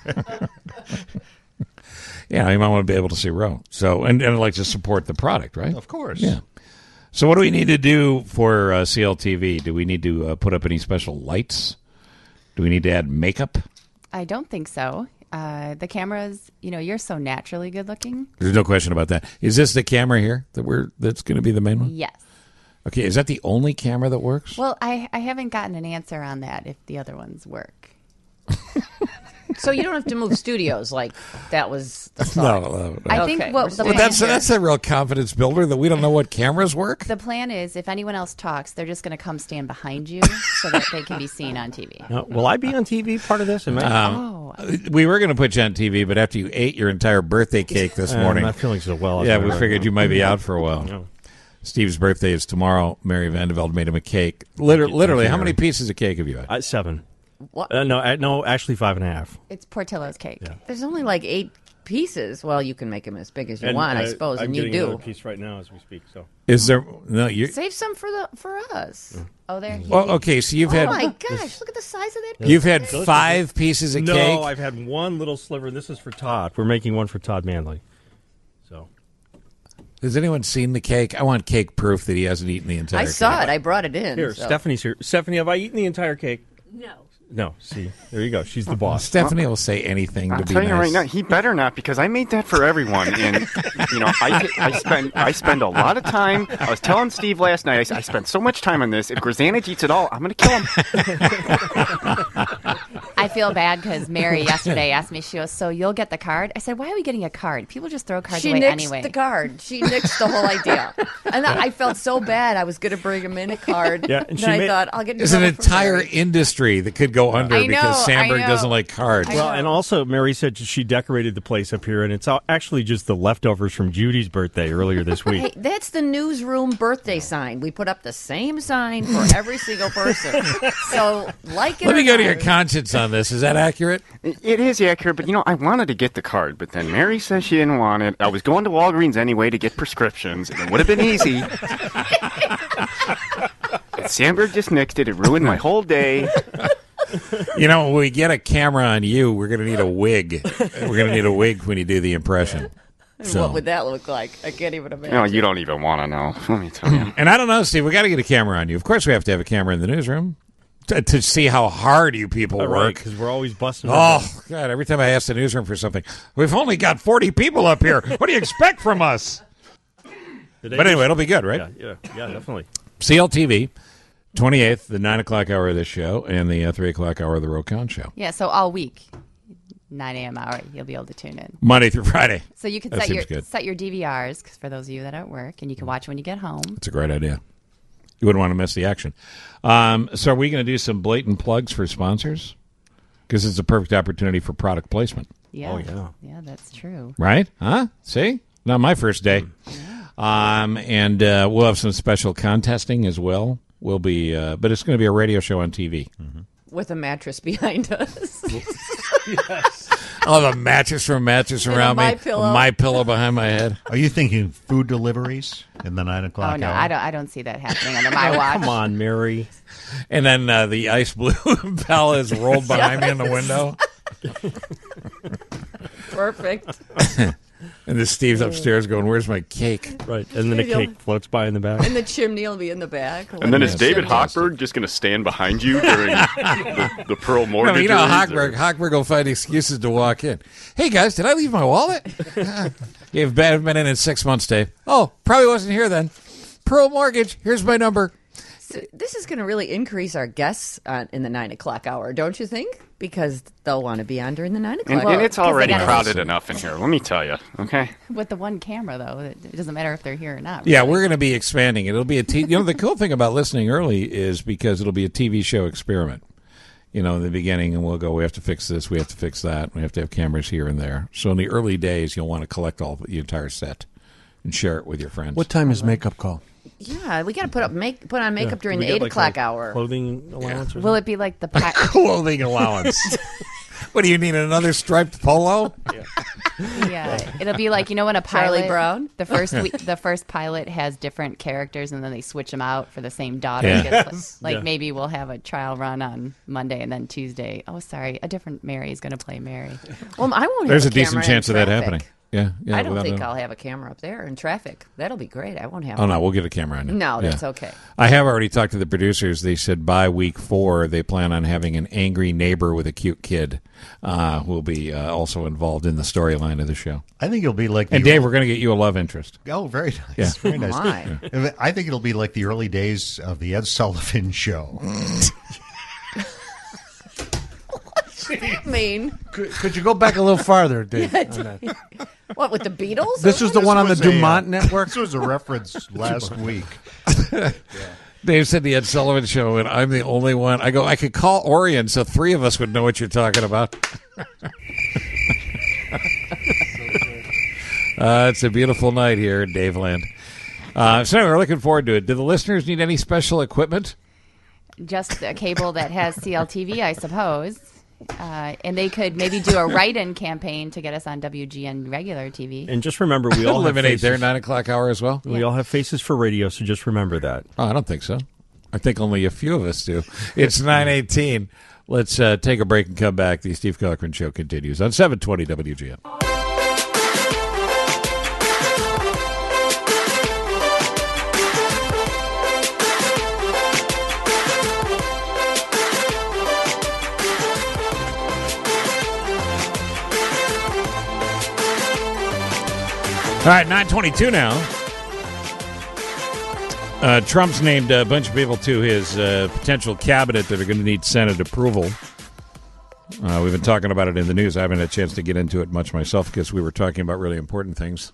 Yeah, you might want to be able to see Roe. So, and I'd like to support the product, right? Of course. Yeah. So what do we need to do for CLTV? Do we need to put up any special lights? Do we need to add makeup? I don't think so. The cameras, you're so naturally good looking. There's no question about that. Is this the camera here that's going to be the main one? Yes. Okay, is that the only camera that works? Well, I haven't gotten an answer on that if the other ones work. So you don't have to move studios like that was the thought. No. I think that's a real confidence builder that we don't know what cameras work. The plan is if anyone else talks, they're just going to come stand behind you so that they can be seen on TV. Will I be on TV part of this? We were going to put you on TV, but after you ate your entire birthday cake this morning. I'm not feeling so well. Yeah, we figured you might be out for a while. No. Steve's birthday is tomorrow. Mary Vandeveld made him a cake. Literally, how many pieces of cake have you had? 7. What? No, actually 5.5. It's Portillo's cake. Yeah. There's only like 8 pieces. Well, you can make them as big as you want, I suppose, and you do. I'm getting another piece right now as we speak. So is there you save some for us? Yeah. Oh, there. Well, okay, so you've had. Oh my gosh! Look at the size of that. You've had 5 pieces of cake. No, I've had one little sliver. This is for Todd. We're making one for Todd Manley. So. Has anyone seen the cake? I want cake proof that he hasn't eaten the entire cake. I saw it. I brought it in. Here, Stephanie's here. Stephanie, have I eaten the entire cake? No. No, see, there you go. She's the boss. Stephanie will say anything I'll to be tell you nice. right now, he better not, because I made that for everyone. And, I spend a lot of time. I was telling Steve last night, I spent so much time on this. If Grzanich eats it all, I'm going to kill him. I feel bad because Mary yesterday asked me, she goes, so you'll get the card? I said, why are we getting a card? People just throw cards She away nixed anyway. the card. She nixed the whole idea. And I felt so bad. I was going to bring him in a card. Yeah, and then I thought, I'll get in There's an trouble for entire Mary. industry that could go under because Sandberg doesn't like cards. Well, and also Mary said she decorated the place up here, and it's actually just the leftovers from Judy's birthday earlier this week. Hey, that's the newsroom birthday sign. We put up the same sign for every single person. So, like it Let or me go to not, your conscience on this. Is that accurate? It is accurate, but, I wanted to get the card, but then Mary said she didn't want it. I was going to Walgreens anyway to get prescriptions, and it would have been easy. Sandberg just nixed it. It ruined my whole day. When we get a camera on you, we're going to need a wig. We're going to need a wig when you do the impression. So. What would that look like? I can't even imagine. No, you don't even want to know. Let me tell you. And I don't know, Steve. We got to get a camera on you. Of course, we have to have a camera in the newsroom to see how hard you people work. Because we're always busting. Oh God! Every time I ask the newsroom for something, we've only got 40 people up here. What do you expect from us? But anyway, it'll be good, right? Yeah, definitely. CLTV, 28th, the 9 o'clock hour of this show, and the 3 o'clock hour of the Rokan show. Yeah, so all week, 9 a.m. hour, you'll be able to tune in. Monday through Friday. So you can That set seems your good. DVRs for those of you that are at work, and you can watch when you get home. It's a great idea. You wouldn't want to miss the action. So are we going to do some blatant plugs for sponsors? Because it's a perfect opportunity for product placement. Yeah. Oh, yeah. Yeah, that's true. Right? Huh? See? Not my first day. And we'll have some special contesting as well. We'll be, but it's going to be a radio show on TV. Mm-hmm. With a mattress behind us. Yes. I'll have a mattress around me. MyPillow. My pillow behind my head. Are you thinking food deliveries in the 9 o'clock Oh, no, hour? I don't see that happening under my watch. Come on, Mary. And then the ice blue Impala is rolled behind me in the window. Perfect. And then Steve's upstairs going, "Where's my cake?" Right, and then a cake floats by in the back. And the chimney will be in the back. And then is Yes. David Hochberg just going to stand behind you during the Pearl Mortgage? No, you know, Hochberg will find excuses to walk in. Hey, guys, did I leave my wallet? You've been in 6 months, Dave. Oh, probably wasn't here then. Pearl Mortgage, here's my number. So this is going to really increase our guests in the 9 o'clock hour, don't you think? Because they'll want to be on during the 9 o'clock hour. And it's already crowded enough in here, let me tell you, okay? With the one camera, though, it doesn't matter if they're here or not. Yeah, we're going to be expanding it. It'll be the cool thing about listening early is because it'll be a TV show experiment. In the beginning, and we'll go, we have to fix this, we have to fix that, we have to have cameras here and there. So in the early days, you'll want to collect the entire set and share it with your friends. What time is makeup call? Yeah, we got to put on makeup during We the get 8 o'clock hour. Clothing allowance or Will it be like the clothing allowance? What do you need, another striped polo? Yeah, it'll be like when a Charlie pilot, Brown? the first pilot has different characters, and then they switch them out for the same daughter. Yeah. Gets, Yeah. maybe we'll have a trial run on Monday, and then Tuesday. Oh, sorry, a different Mary is going to play Mary. Well, I won't. There's have a decent camera in chance of that traffic. happening. Yeah, I don't without think a- I'll have a camera up there in traffic. That'll be great. I won't have. Oh, one. no, we'll get a camera on you. No, that's Yeah. okay. I have already talked to the producers. They said by week 4, they plan on having an angry neighbor with a cute kid who will be also involved in the storyline of the show. I think it'll be like... And Dave, we're going to get you a love interest. Oh, very nice. Yeah. Very nice. My. I think it'll be like the early days of the Ed Sullivan Show. I mean, Could you go back a little farther, Dave? on that? what with the Beatles? This was the one on the was a, Dumont Network? This was a reference last week. Dave said the Ed Sullivan Show, and I'm the only one. I go, I could call Orion, so 3 of us would know what you're talking about. It's a beautiful night here in Daveland. So anyway, we're looking forward to it. Do the listeners need any special equipment? Just a cable that has CLTV, I suppose. And they could maybe do a write-in campaign to get us on WGN regular TV. And just remember, we all have eliminate faces. their 9 o'clock hour as well. We all have faces for radio, so just remember that. Oh, I don't think so. I think only a few of us do. It's 9:18. Let's take a break and come back. The Steve Cochran Show continues on 720 WGN. All right, 9:22 now. Trump's named a bunch of people to his potential cabinet that are going to need Senate approval. We've been talking about it in the news. I haven't had a chance to get into it much myself because we were talking about really important things.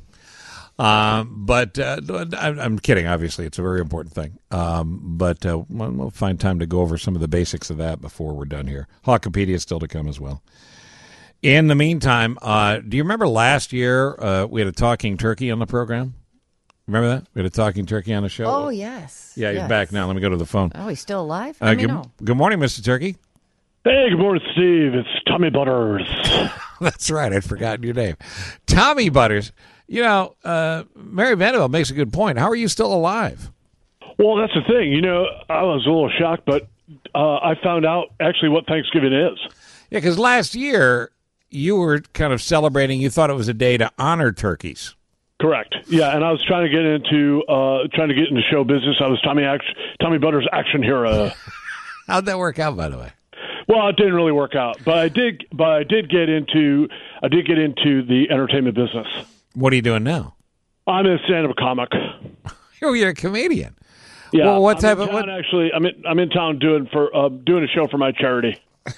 But I'm kidding, obviously. It's a very important thing. But we'll find time to go over some of the basics of that before we're done here. Hawkopedia is still to come as well. In the meantime, do you remember last year we had a talking turkey on the program? Remember that? We had a talking turkey on the show? Oh, yes. Yeah, he's yes. back now. Let me go to the phone. Oh, he's still alive? Good morning, Mr. Turkey. Hey, good morning, Steve. It's Tommy Butters. That's right. I'd forgotten your name. Tommy Butters. You know, Mary Vanderbilt makes a good point. How are you still alive? Well, that's the thing. You know, I was a little shocked, but I found out actually what Thanksgiving is. Yeah, because last year you were kind of celebrating. You thought it was a day to honor turkeys. Correct. Yeah, and I was trying to get into show business. I was Tommy Butters' action hero. How'd that work out, by the way? Well, it didn't really work out, but I did get into the entertainment business. What are you doing now? I'm a stand-up comic. Oh, you're a comedian. Yeah. Well, what type of? Actually, I'm in town doing a show for my charity.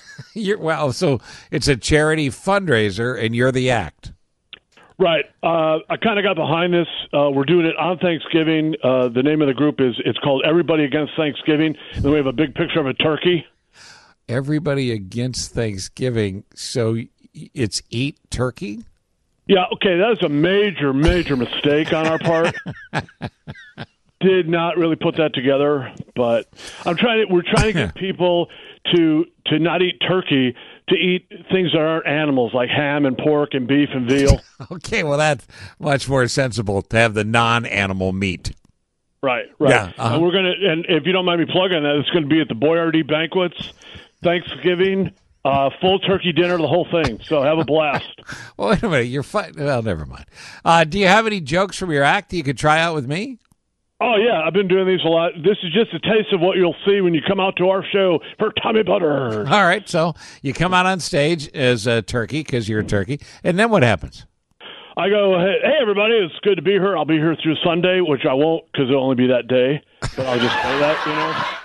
So it's a charity fundraiser, and you're the act. Right. I kind of got behind this. We're doing it on Thanksgiving. The name of the group it's called Everybody Against Thanksgiving. And then we have a big picture of a turkey. Everybody Against Thanksgiving. So it's eat turkey? Yeah. Okay. That is a major, major mistake on our part. Did not really put that together, but we're trying to get people to not eat turkey, to eat things that aren't animals like ham and pork and beef and veal. Okay, well, that's much more sensible to have the non-animal meat. Right. Yeah, And we're and if you don't mind me plugging that, it's going to be at the Boyardee Banquets, Thanksgiving, full turkey dinner, the whole thing. So have a blast. Well, wait a minute. You're fine. Well, never mind. Do you have any jokes from your act that you could try out with me? Oh, yeah, I've been doing these a lot. This is just a taste of what you'll see when you come out to our show for Tommy Butters. All right, so you come out on stage as a turkey because you're a turkey, and then what happens? I go, hey, everybody, it's good to be here. I'll be here through Sunday, which I won't because it'll only be that day, but I'll just say that,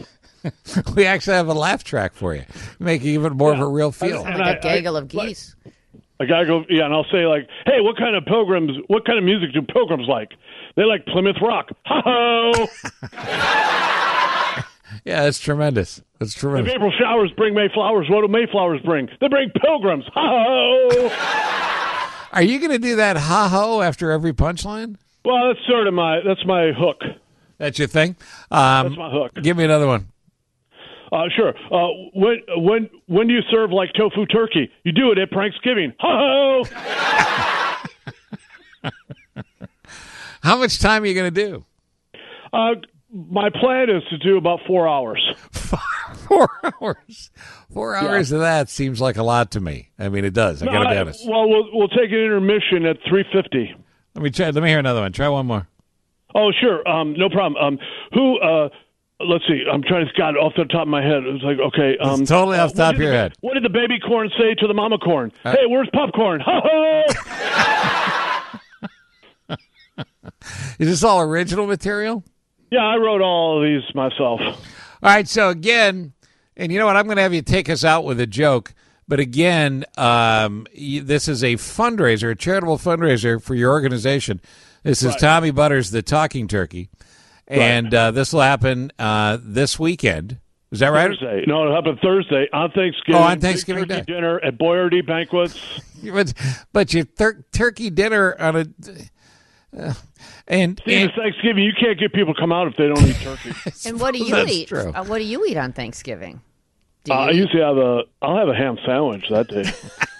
We actually have a laugh track for you, make it even more of a real feel. Like a gaggle of geese. I gotta go, yeah, and I'll say like, hey, what kind of music do pilgrims like? They like Plymouth Rock. Ha-ho! Yeah, that's tremendous. That's tremendous. If April showers bring May flowers, what do May flowers bring? They bring pilgrims. Ha-ho! Are you going to do that ha-ho after every punchline? Well, that's sort of my hook. That's your thing? That's my hook. Give me another one. Sure. When do you serve like tofu turkey? You do it at Pranksgiving. Ha-ho! How much time are you going to do? My plan is to do about 4 hours. 4 hours? 4 hours of that seems like a lot to me. I mean, it does. I got to be honest. Well, we'll take an intermission at 3:50. Let me hear another one. Try one more. Oh, sure. No problem. Let's see. I'm trying to get off the top of my head. It was like, okay. It's totally off the top of your head. What did the baby corn say to the mama corn? Hey, where's popcorn? Ha-ho! Is this all original material? Yeah, I wrote all of these myself. All right, so again, and you know what? I'm going to have you take us out with a joke. But again, this is a fundraiser, a charitable fundraiser for your organization. This is Tommy Butters, the Talking Turkey. And this will happen this weekend. Is that right? Thursday. No, it'll happen Thursday on Thanksgiving. Oh, on Thanksgiving Big turkey Day. dinner at Boyardee Banquets. But your turkey dinner on a... and Thanksgiving, you can't get people to come out if they don't eat turkey. And what do you That's eat? true. What do you eat on Thanksgiving? I usually I'll have a ham sandwich that day.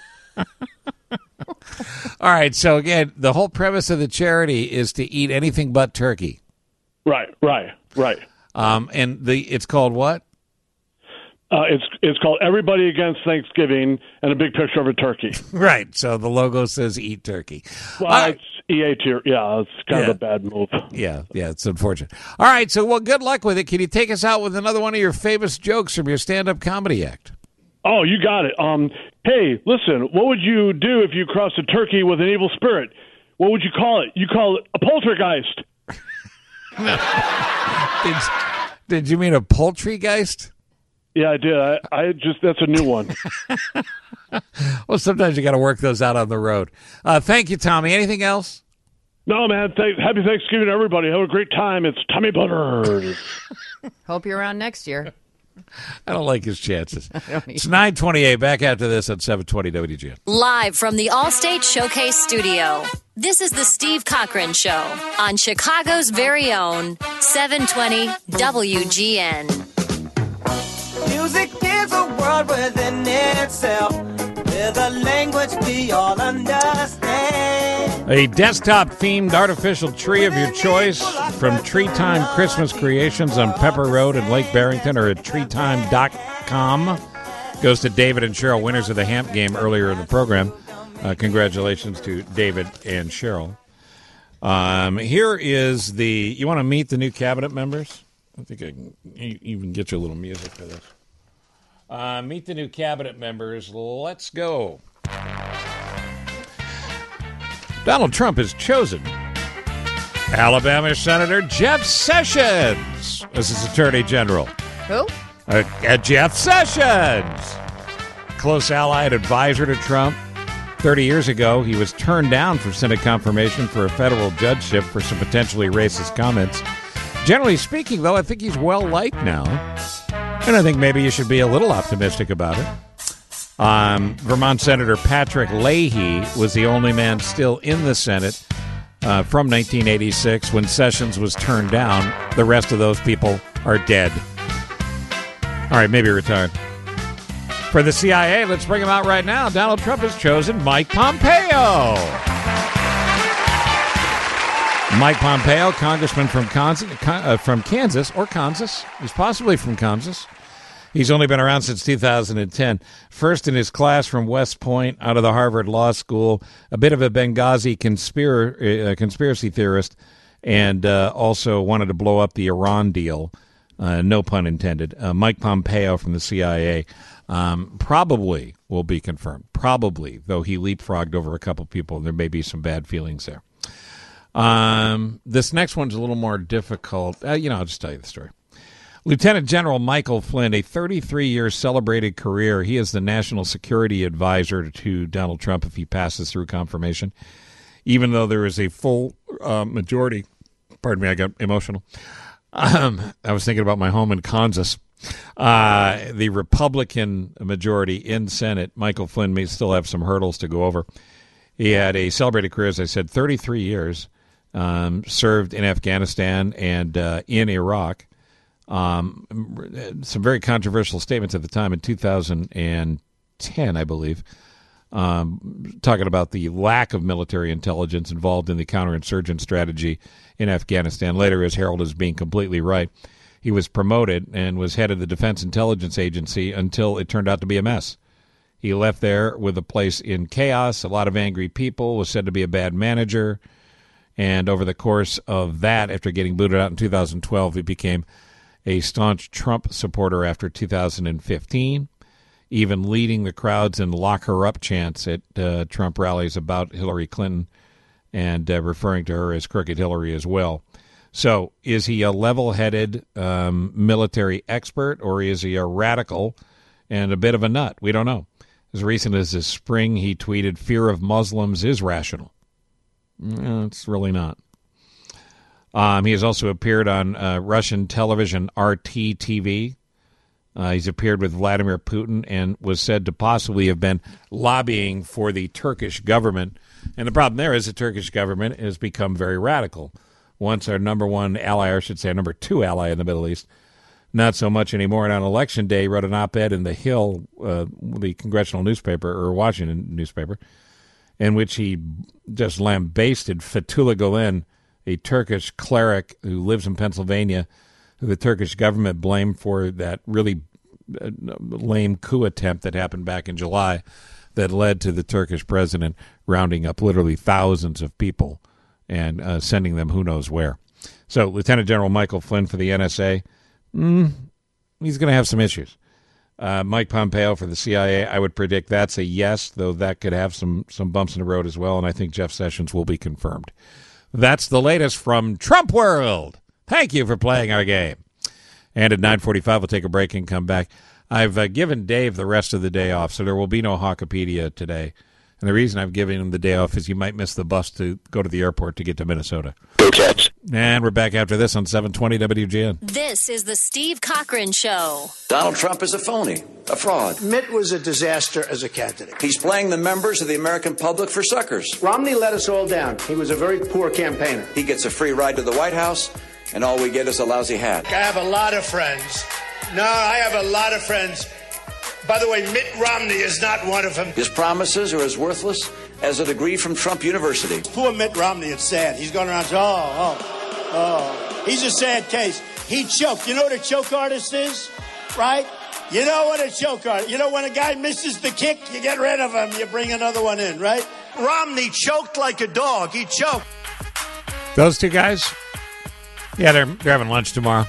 All right, so again, the whole premise of the charity is to eat anything but turkey. Right. And it's called what? It's called Everybody Against Thanksgiving and a big picture of a turkey. Right. So the logo says eat turkey. Well, it's EA tier. Yeah, it's kind of a bad move. Yeah, it's unfortunate. All right, so good luck with it. Can you take us out with another one of your famous jokes from your stand-up comedy act? Oh, you got it. Hey, listen, what would you do if you crossed a turkey with an evil spirit? what would you call it? You call it a poltergeist. Did you mean a poultrygeist? Yeah, I did. I just that's a new one. Well, sometimes you got to work those out on the road. Thank you, Tommy. Anything else? No, man. Happy Thanksgiving, everybody. Have a great time. It's Tommy Butter. Hope you're around next year. I don't like his chances. It's 9:28. Back after this at 720 WGN. Live from the Allstate Showcase studio, this is the Steve Cochran Show on Chicago's very own 720 WGN. Music is a world within itself, with a language we all understand. A desktop-themed artificial tree of your choice from Tree Time Christmas Creations on Pepper Road in Lake Barrington or at treetime.com goes to David and Cheryl, winners of the Hamp game earlier in the program. Congratulations to David and Cheryl. Here is the... You want to meet the new cabinet members? I think I can even get you a little music for this. Meet the new cabinet members. Let's go. Donald Trump has chosen Alabama Senator Jeff Sessions as his Attorney General. Who? Jeff Sessions. Close ally and advisor to Trump. 30 years ago, he was turned down for Senate confirmation for a federal judgeship for some potentially racist comments. Generally speaking, though, I think he's well-liked now. And I think maybe you should be a little optimistic about it. Vermont Senator Patrick Leahy was the only man still in the Senate from 1986 when Sessions was turned down. The rest of those people are dead. All right, maybe retired. For the CIA, let's bring him out right now. Donald Trump has chosen Mike Pompeo. Mike Pompeo, congressman from Kansas. He's possibly from Kansas. He's only been around since 2010. First in his class from West Point, out of the Harvard Law School, a bit of a Benghazi conspiracy theorist, and also wanted to blow up the Iran deal. No pun intended. Mike Pompeo from the CIA probably will be confirmed. Probably, though he leapfrogged over a couple people. There may be some bad feelings there. This next one's a little more difficult. I'll just tell you the story. Lieutenant General Michael Flynn, a 33-year celebrated career. He is the national security advisor to Donald Trump if he passes through confirmation. Even though there is a full majority. Pardon me, I got emotional. I was thinking about my home in Kansas. The Republican majority in Senate, Michael Flynn may still have some hurdles to go over. He had a celebrated career, as I said, 33 years, served in Afghanistan and in Iraq. Some very controversial statements at the time in 2010, I believe, talking about the lack of military intelligence involved in the counterinsurgent strategy in Afghanistan. Later, is heralded as being completely right. He was promoted and was head of the Defense Intelligence Agency until it turned out to be a mess. He left there with a place in chaos, a lot of angry people, was said to be a bad manager. And over the course of that, after getting booted out in 2012, he became a staunch Trump supporter after 2015, even leading the crowds in lock her up chants at Trump rallies about Hillary Clinton and referring to her as Crooked Hillary as well. So is he a level-headed military expert, or is he a radical and a bit of a nut? We don't know. As recent as this spring, he tweeted, "Fear of Muslims is rational." No, it's really not. He has also appeared on Russian television RT TV. He's appeared with Vladimir Putin and was said to possibly have been lobbying for the Turkish government. And the problem there is the Turkish government has become very radical. Once our number one ally, or I should say our number two ally in the Middle East, not so much anymore. And on Election Day, he wrote an op-ed in The Hill, the congressional newspaper, or Washington newspaper, in which he just lambasted Fethullah Gulen, a Turkish cleric who lives in Pennsylvania, who the Turkish government blamed for that really lame coup attempt that happened back in July that led to the Turkish president rounding up literally thousands of people and sending them who knows where. So Lieutenant General Michael Flynn for the NSA, he's going to have some issues. Mike Pompeo for the CIA, I would predict that's a yes, though that could have some bumps in the road as well, and I think Jeff Sessions will be confirmed. That's the latest from Trump World. Thank you for playing our game. And at 9:45, we'll take a break and come back. I've given Dave the rest of the day off, so there will be no Hawkopedia today. And the reason I'm giving him the day off is you might miss the bus to go to the airport to get to Minnesota. Go Jets. And we're back after this on 720 WGN. This is the Steve Cochran Show. Donald Trump is a phony, a fraud. Mitt was a disaster as a candidate. He's playing the members of the American public for suckers. Romney let us all down. He was a very poor campaigner. He gets a free ride to the White House, and all we get is a lousy hat. I have a lot of friends. No, I have a lot of friends. By the way, Mitt Romney is not one of them. His promises are as worthless as a degree from Trump University. Poor Mitt Romney, it's sad. He's going around saying, he's a sad case. He choked. You know what a choke artist is, right? You know what a choke artist. You know when a guy misses the kick, you get rid of him. You bring another one in, right? Romney choked like a dog. He choked. Those two guys, yeah, they're having lunch tomorrow.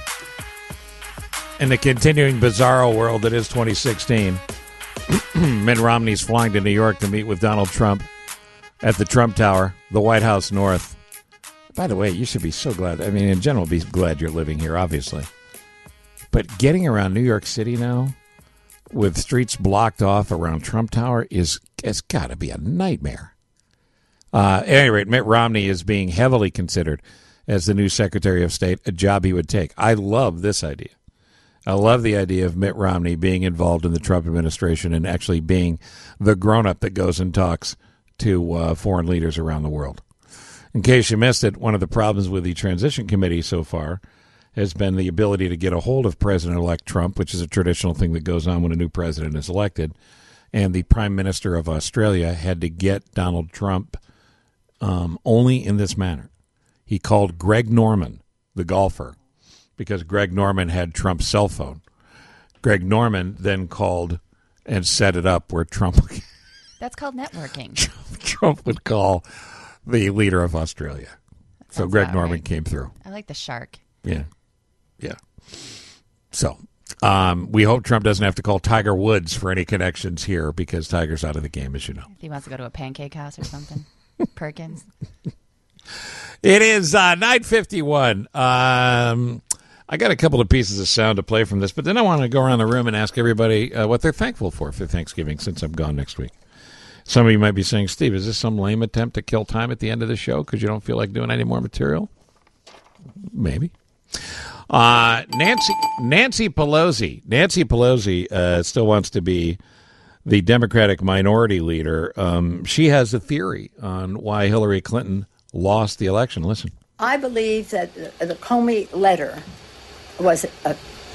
In the continuing bizarro world that is 2016, Mitt Romney's flying to New York to meet with Donald Trump at the Trump Tower, the White House North. By the way, you should be so glad. I mean, in general, be glad you're living here, obviously. But getting around New York City now with streets blocked off around Trump Tower it's got to be a nightmare. At any rate, Mitt Romney is being heavily considered as the new Secretary of State, a job he would take. I love this idea. I love the idea of Mitt Romney being involved in the Trump administration and actually being the grown-up that goes and talks to foreign leaders around the world. In case you missed it, one of the problems with the transition committee so far has been the ability to get a hold of President-elect Trump, which is a traditional thing that goes on when a new president is elected. And the Prime Minister of Australia had to get Donald Trump only in this manner. He called Greg Norman, the golfer, because Greg Norman had Trump's cell phone. Greg Norman then called and set it up where Trump... That's called networking. Trump would call the leader of Australia. So Greg Norman came through. I like the shark. Yeah. So we hope Trump doesn't have to call Tiger Woods for any connections here because Tiger's out of the game, as you know. If he wants to go to a pancake house or something. Perkins. It is 9:51. I got a couple of pieces of sound to play from this, but then I want to go around the room and ask everybody what they're thankful for Thanksgiving since I'm gone next week. Some of you might be saying, Steve, is this some lame attempt to kill time at the end of the show because you don't feel like doing any more material? Maybe. Nancy Pelosi. Nancy Pelosi still wants to be the Democratic minority leader. She has a theory on why Hillary Clinton lost the election. Listen. I believe that the Comey letter was a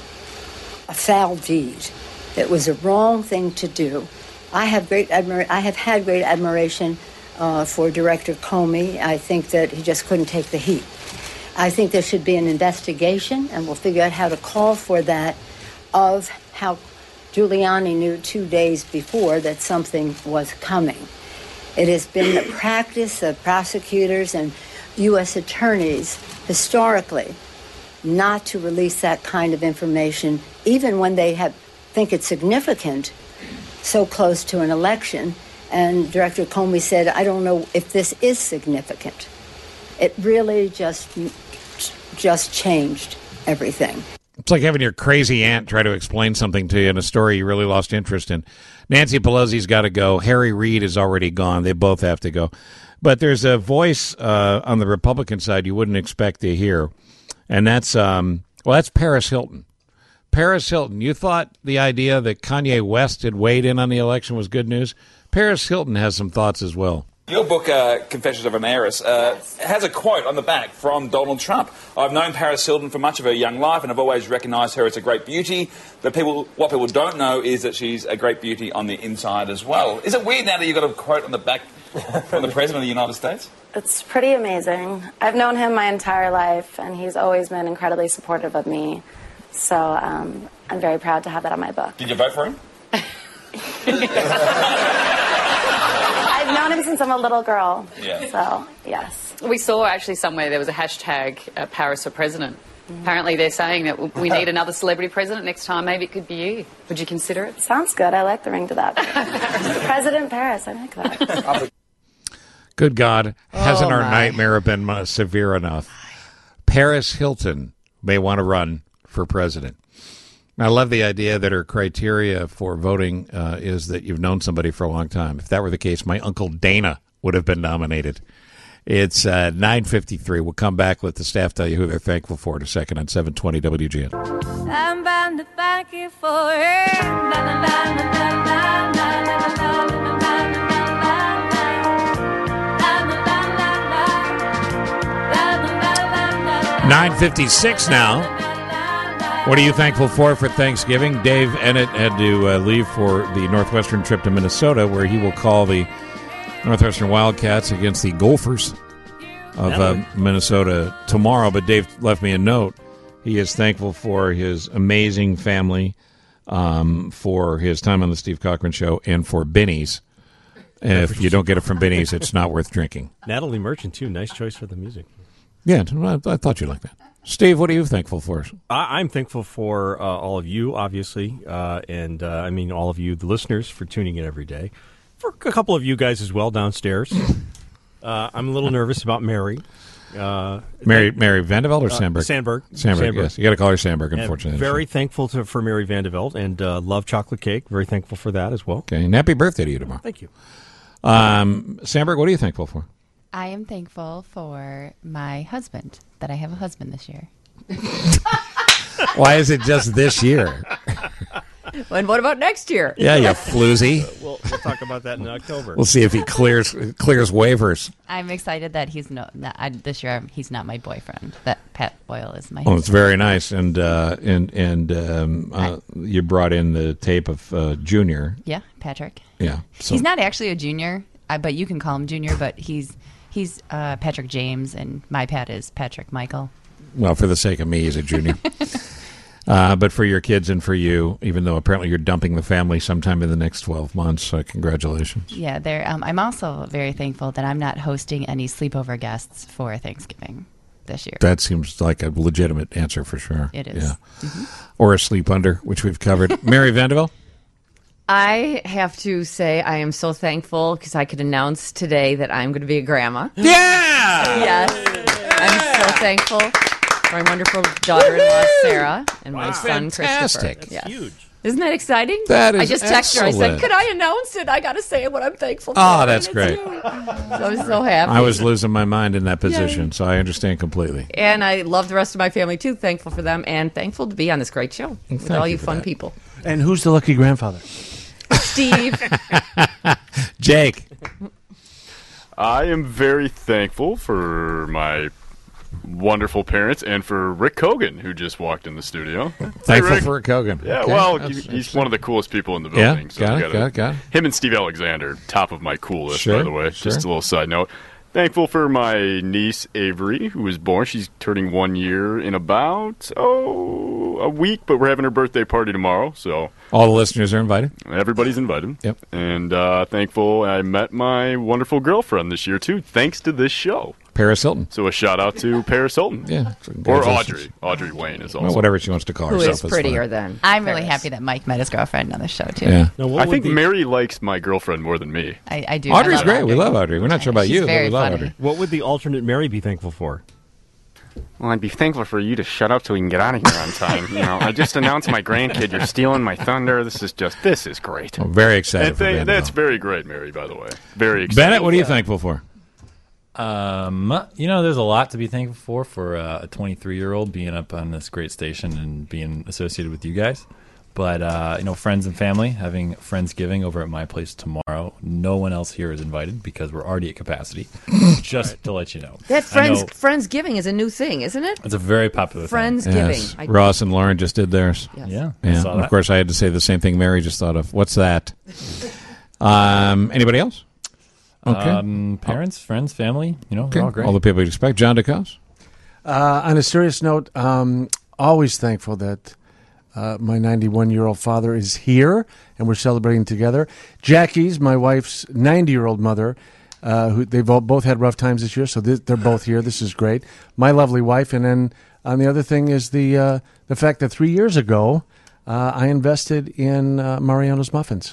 foul deed. It was a wrong thing to do. I have had great admiration for Director Comey. I think that he just couldn't take the heat. I think there should be an investigation, and we'll figure out how to call for that, of how Giuliani knew 2 days before that something was coming. It has been the practice of prosecutors and U.S. attorneys historically not to release that kind of information, even when they think it's significant, so close to an election. And Director Comey said, I don't know if this is significant. It really just changed everything. It's like having your crazy aunt try to explain something to you in a story you really lost interest in. Nancy Pelosi's got to go. Harry Reid is already gone. They both have to go. But there's a voice on the Republican side you wouldn't expect to hear, and that's Paris Hilton. Paris Hilton, you thought the idea that Kanye West had weighed in on the election was good news? Paris Hilton has some thoughts as well. Your book, Confessions of an Heiress, has a quote on the back from Donald Trump. I've known Paris Hilton for much of her young life, and I've always recognised her as a great beauty. What people don't know is that she's a great beauty on the inside as well. Is it weird now that you've got a quote on the back from the President of the United States? It's pretty amazing. I've known him my entire life, and he's always been incredibly supportive of me. So I'm very proud to have that on my book. Did you vote for him? I've known him since I'm a little girl. Yeah. So, yes. We saw actually somewhere there was a hashtag Paris for President. Apparently they're saying that we need another celebrity president next time. Maybe it could be you. Would you consider it? Sounds good. I like the ring to that. President Paris, I like that. Good God, hasn't our my. nightmare been severe enough? Paris Hilton may want to run for president. I love the idea that her criteria for voting is that you've known somebody for a long time. If that were the case, my Uncle Dana would have been nominated. It's 9:53. We'll come back, let the staff tell you who they're thankful for in a second on 720 WGN. I'm bound to thank you for it. La, la, la, la, la, la, la, la, la, la, la, la, 9:56 now. What are you thankful for Thanksgiving? Dave Ennett had to leave for the Northwestern trip to Minnesota, where he will call the Northwestern Wildcats against the Gophers of Minnesota tomorrow. But Dave left me a note. He is thankful for his amazing family, for his time on the Steve Cochran Show, and for Benny's. If you don't get it from Benny's, it's not worth drinking. Natalie Merchant, too. Nice choice for the music. Yeah, I thought you'd like that. Steve, what are you thankful for? I'm thankful for all of you, obviously, and I mean all of you, the listeners, for tuning in every day. For a couple of you guys as well downstairs. I'm a little nervous about Mary. Mary Vandeveld or Sandberg? Sandberg, yes. You got to call her Sandberg, unfortunately. And very thankful for Mary Vandeveld and love chocolate cake. Very thankful for that as well. Okay, and happy birthday to you tomorrow. Thank you. Sandberg, what are you thankful for? I am thankful for my husband, that I have a husband this year. Why is it just this year? And what about next year? Yeah, you floozy. We'll talk about that in October. We'll see if he clears waivers. I'm excited that he's this year he's not my boyfriend. That Pat Boyle is my. Oh, it's very nice, and you brought in the tape of Junior. Yeah, Patrick. Yeah, so. He's not actually a junior, but you can call him Junior. But he's Patrick James, and my Pat is Patrick Michael. Well, for the sake of me, he's a junior. But for your kids and for you, even though apparently you're dumping the family sometime in the next 12 months, congratulations. Yeah, I'm also very thankful that I'm not hosting any sleepover guests for Thanksgiving this year. That seems like a legitimate answer for sure. It is. Yeah. Mm-hmm. Or a sleep under, which we've covered. Mary Vandeveld? I have to say I am so thankful because I could announce today that I'm going to be a grandma. Yeah! Yes. I'm so thankful for my wonderful daughter-in-law, Sarah, and my son, Fantastic. Christopher. Yes. Huge. Isn't that exciting? That is I just texted her. I excellent. said, could I announce it? I got to say what I'm thankful for. Oh, that's And it's great. you. So I'm so happy. I was losing my mind in that position, so I understand completely. And I love the rest of my family, too. Thankful for them and thankful to be on this great show with all you fun people. And who's the lucky grandfather? Steve. Jake. I am very thankful for my wonderful parents and for Rick Kogan, who just walked in the studio. Thankful Rick. for Rick Kogan. Yeah, Okay. well, That's he's one of the coolest people in the Yeah, building. So got we it, gotta- got it. Him and Steve Alexander, top of my cool list, Sure, by the way. sure. Just a little side note. Thankful for my niece, Avery, who was born. She's turning 1 year in about, a week, but we're having her birthday party tomorrow, so... All the listeners are invited? Everybody's invited. Yep. And thankful I met my wonderful girlfriend this year, too, thanks to this show. Paris Hilton. So a shout-out to Paris Hilton. Yeah. Or Congratulations. Audrey Wayne is also. Well, whatever she wants to call Who herself. is prettier than I'm really Paris. happy that Mike met his girlfriend on the show, too. Yeah. I think Mary likes my girlfriend more than me. I do. Audrey's I love great. Audrey. We love Audrey. We're not sure about She's you, but very we love funny. Audrey. What would the alternate Mary be thankful for? Well, I'd be thankful for you to shut up so we can get out of here on time. I just announced my grandkid. You're stealing my thunder. This is great. I'm very excited And for Vandeveld. that's very great, Mary, by the way. Very excited. Bennett, what are you thankful for? There's a lot to be thankful for a 23-year-old being up on this great station and being associated with you guys. But, friends and family, having Friendsgiving over at my place tomorrow. No one else here is invited because we're already at capacity. Just to let you know. That I know Friendsgiving is a new thing, isn't it? It's a very popular thing. Friendsgiving. Yes. Ross and Lauren just did theirs. Yes. Yeah. Yeah. I saw And of that. course, I had to say the same thing Mary just thought of. What's that? Anybody else? Okay. Parents, friends, family, Okay. they're all great. All the people you'd expect. John DeCos? On a serious note, always thankful that my 91-year-old father is here, and we're celebrating together. Jackie's, my wife's 90-year-old mother, They've both had rough times this year, so they're both here. This is great. My lovely wife, and then on the other thing is the fact that 3 years ago I invested in Mariano's Muffins.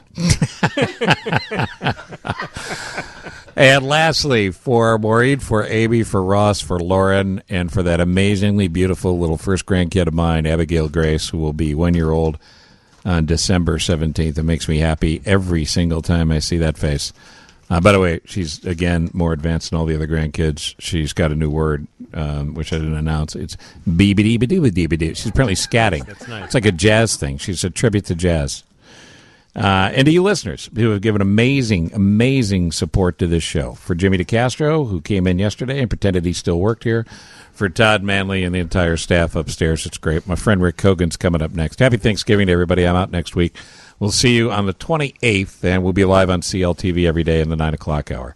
And lastly, for Maureen, for Amy, for Ross, for Lauren, and for that amazingly beautiful little first grandkid of mine, Abigail Grace, who will be 1 year old on December 17th. It makes me happy every single time I see that face. By the way, she's, again, more advanced than all the other grandkids. She's got a new word, which I didn't announce. It's beebity-beedoo-beedoo. She's apparently scatting. That's nice. It's like a jazz thing. She's a tribute to jazz. And to you listeners who have given amazing support to this show. For Jimmy DeCastro, who came in yesterday and pretended he still worked here. For Todd Manley and the entire staff upstairs, it's great. My friend Rick Hogan's coming up next. Happy Thanksgiving to everybody. I'm out next week. We'll see you on the 28th, and we'll be live on CLTV every day in the 9 o'clock hour.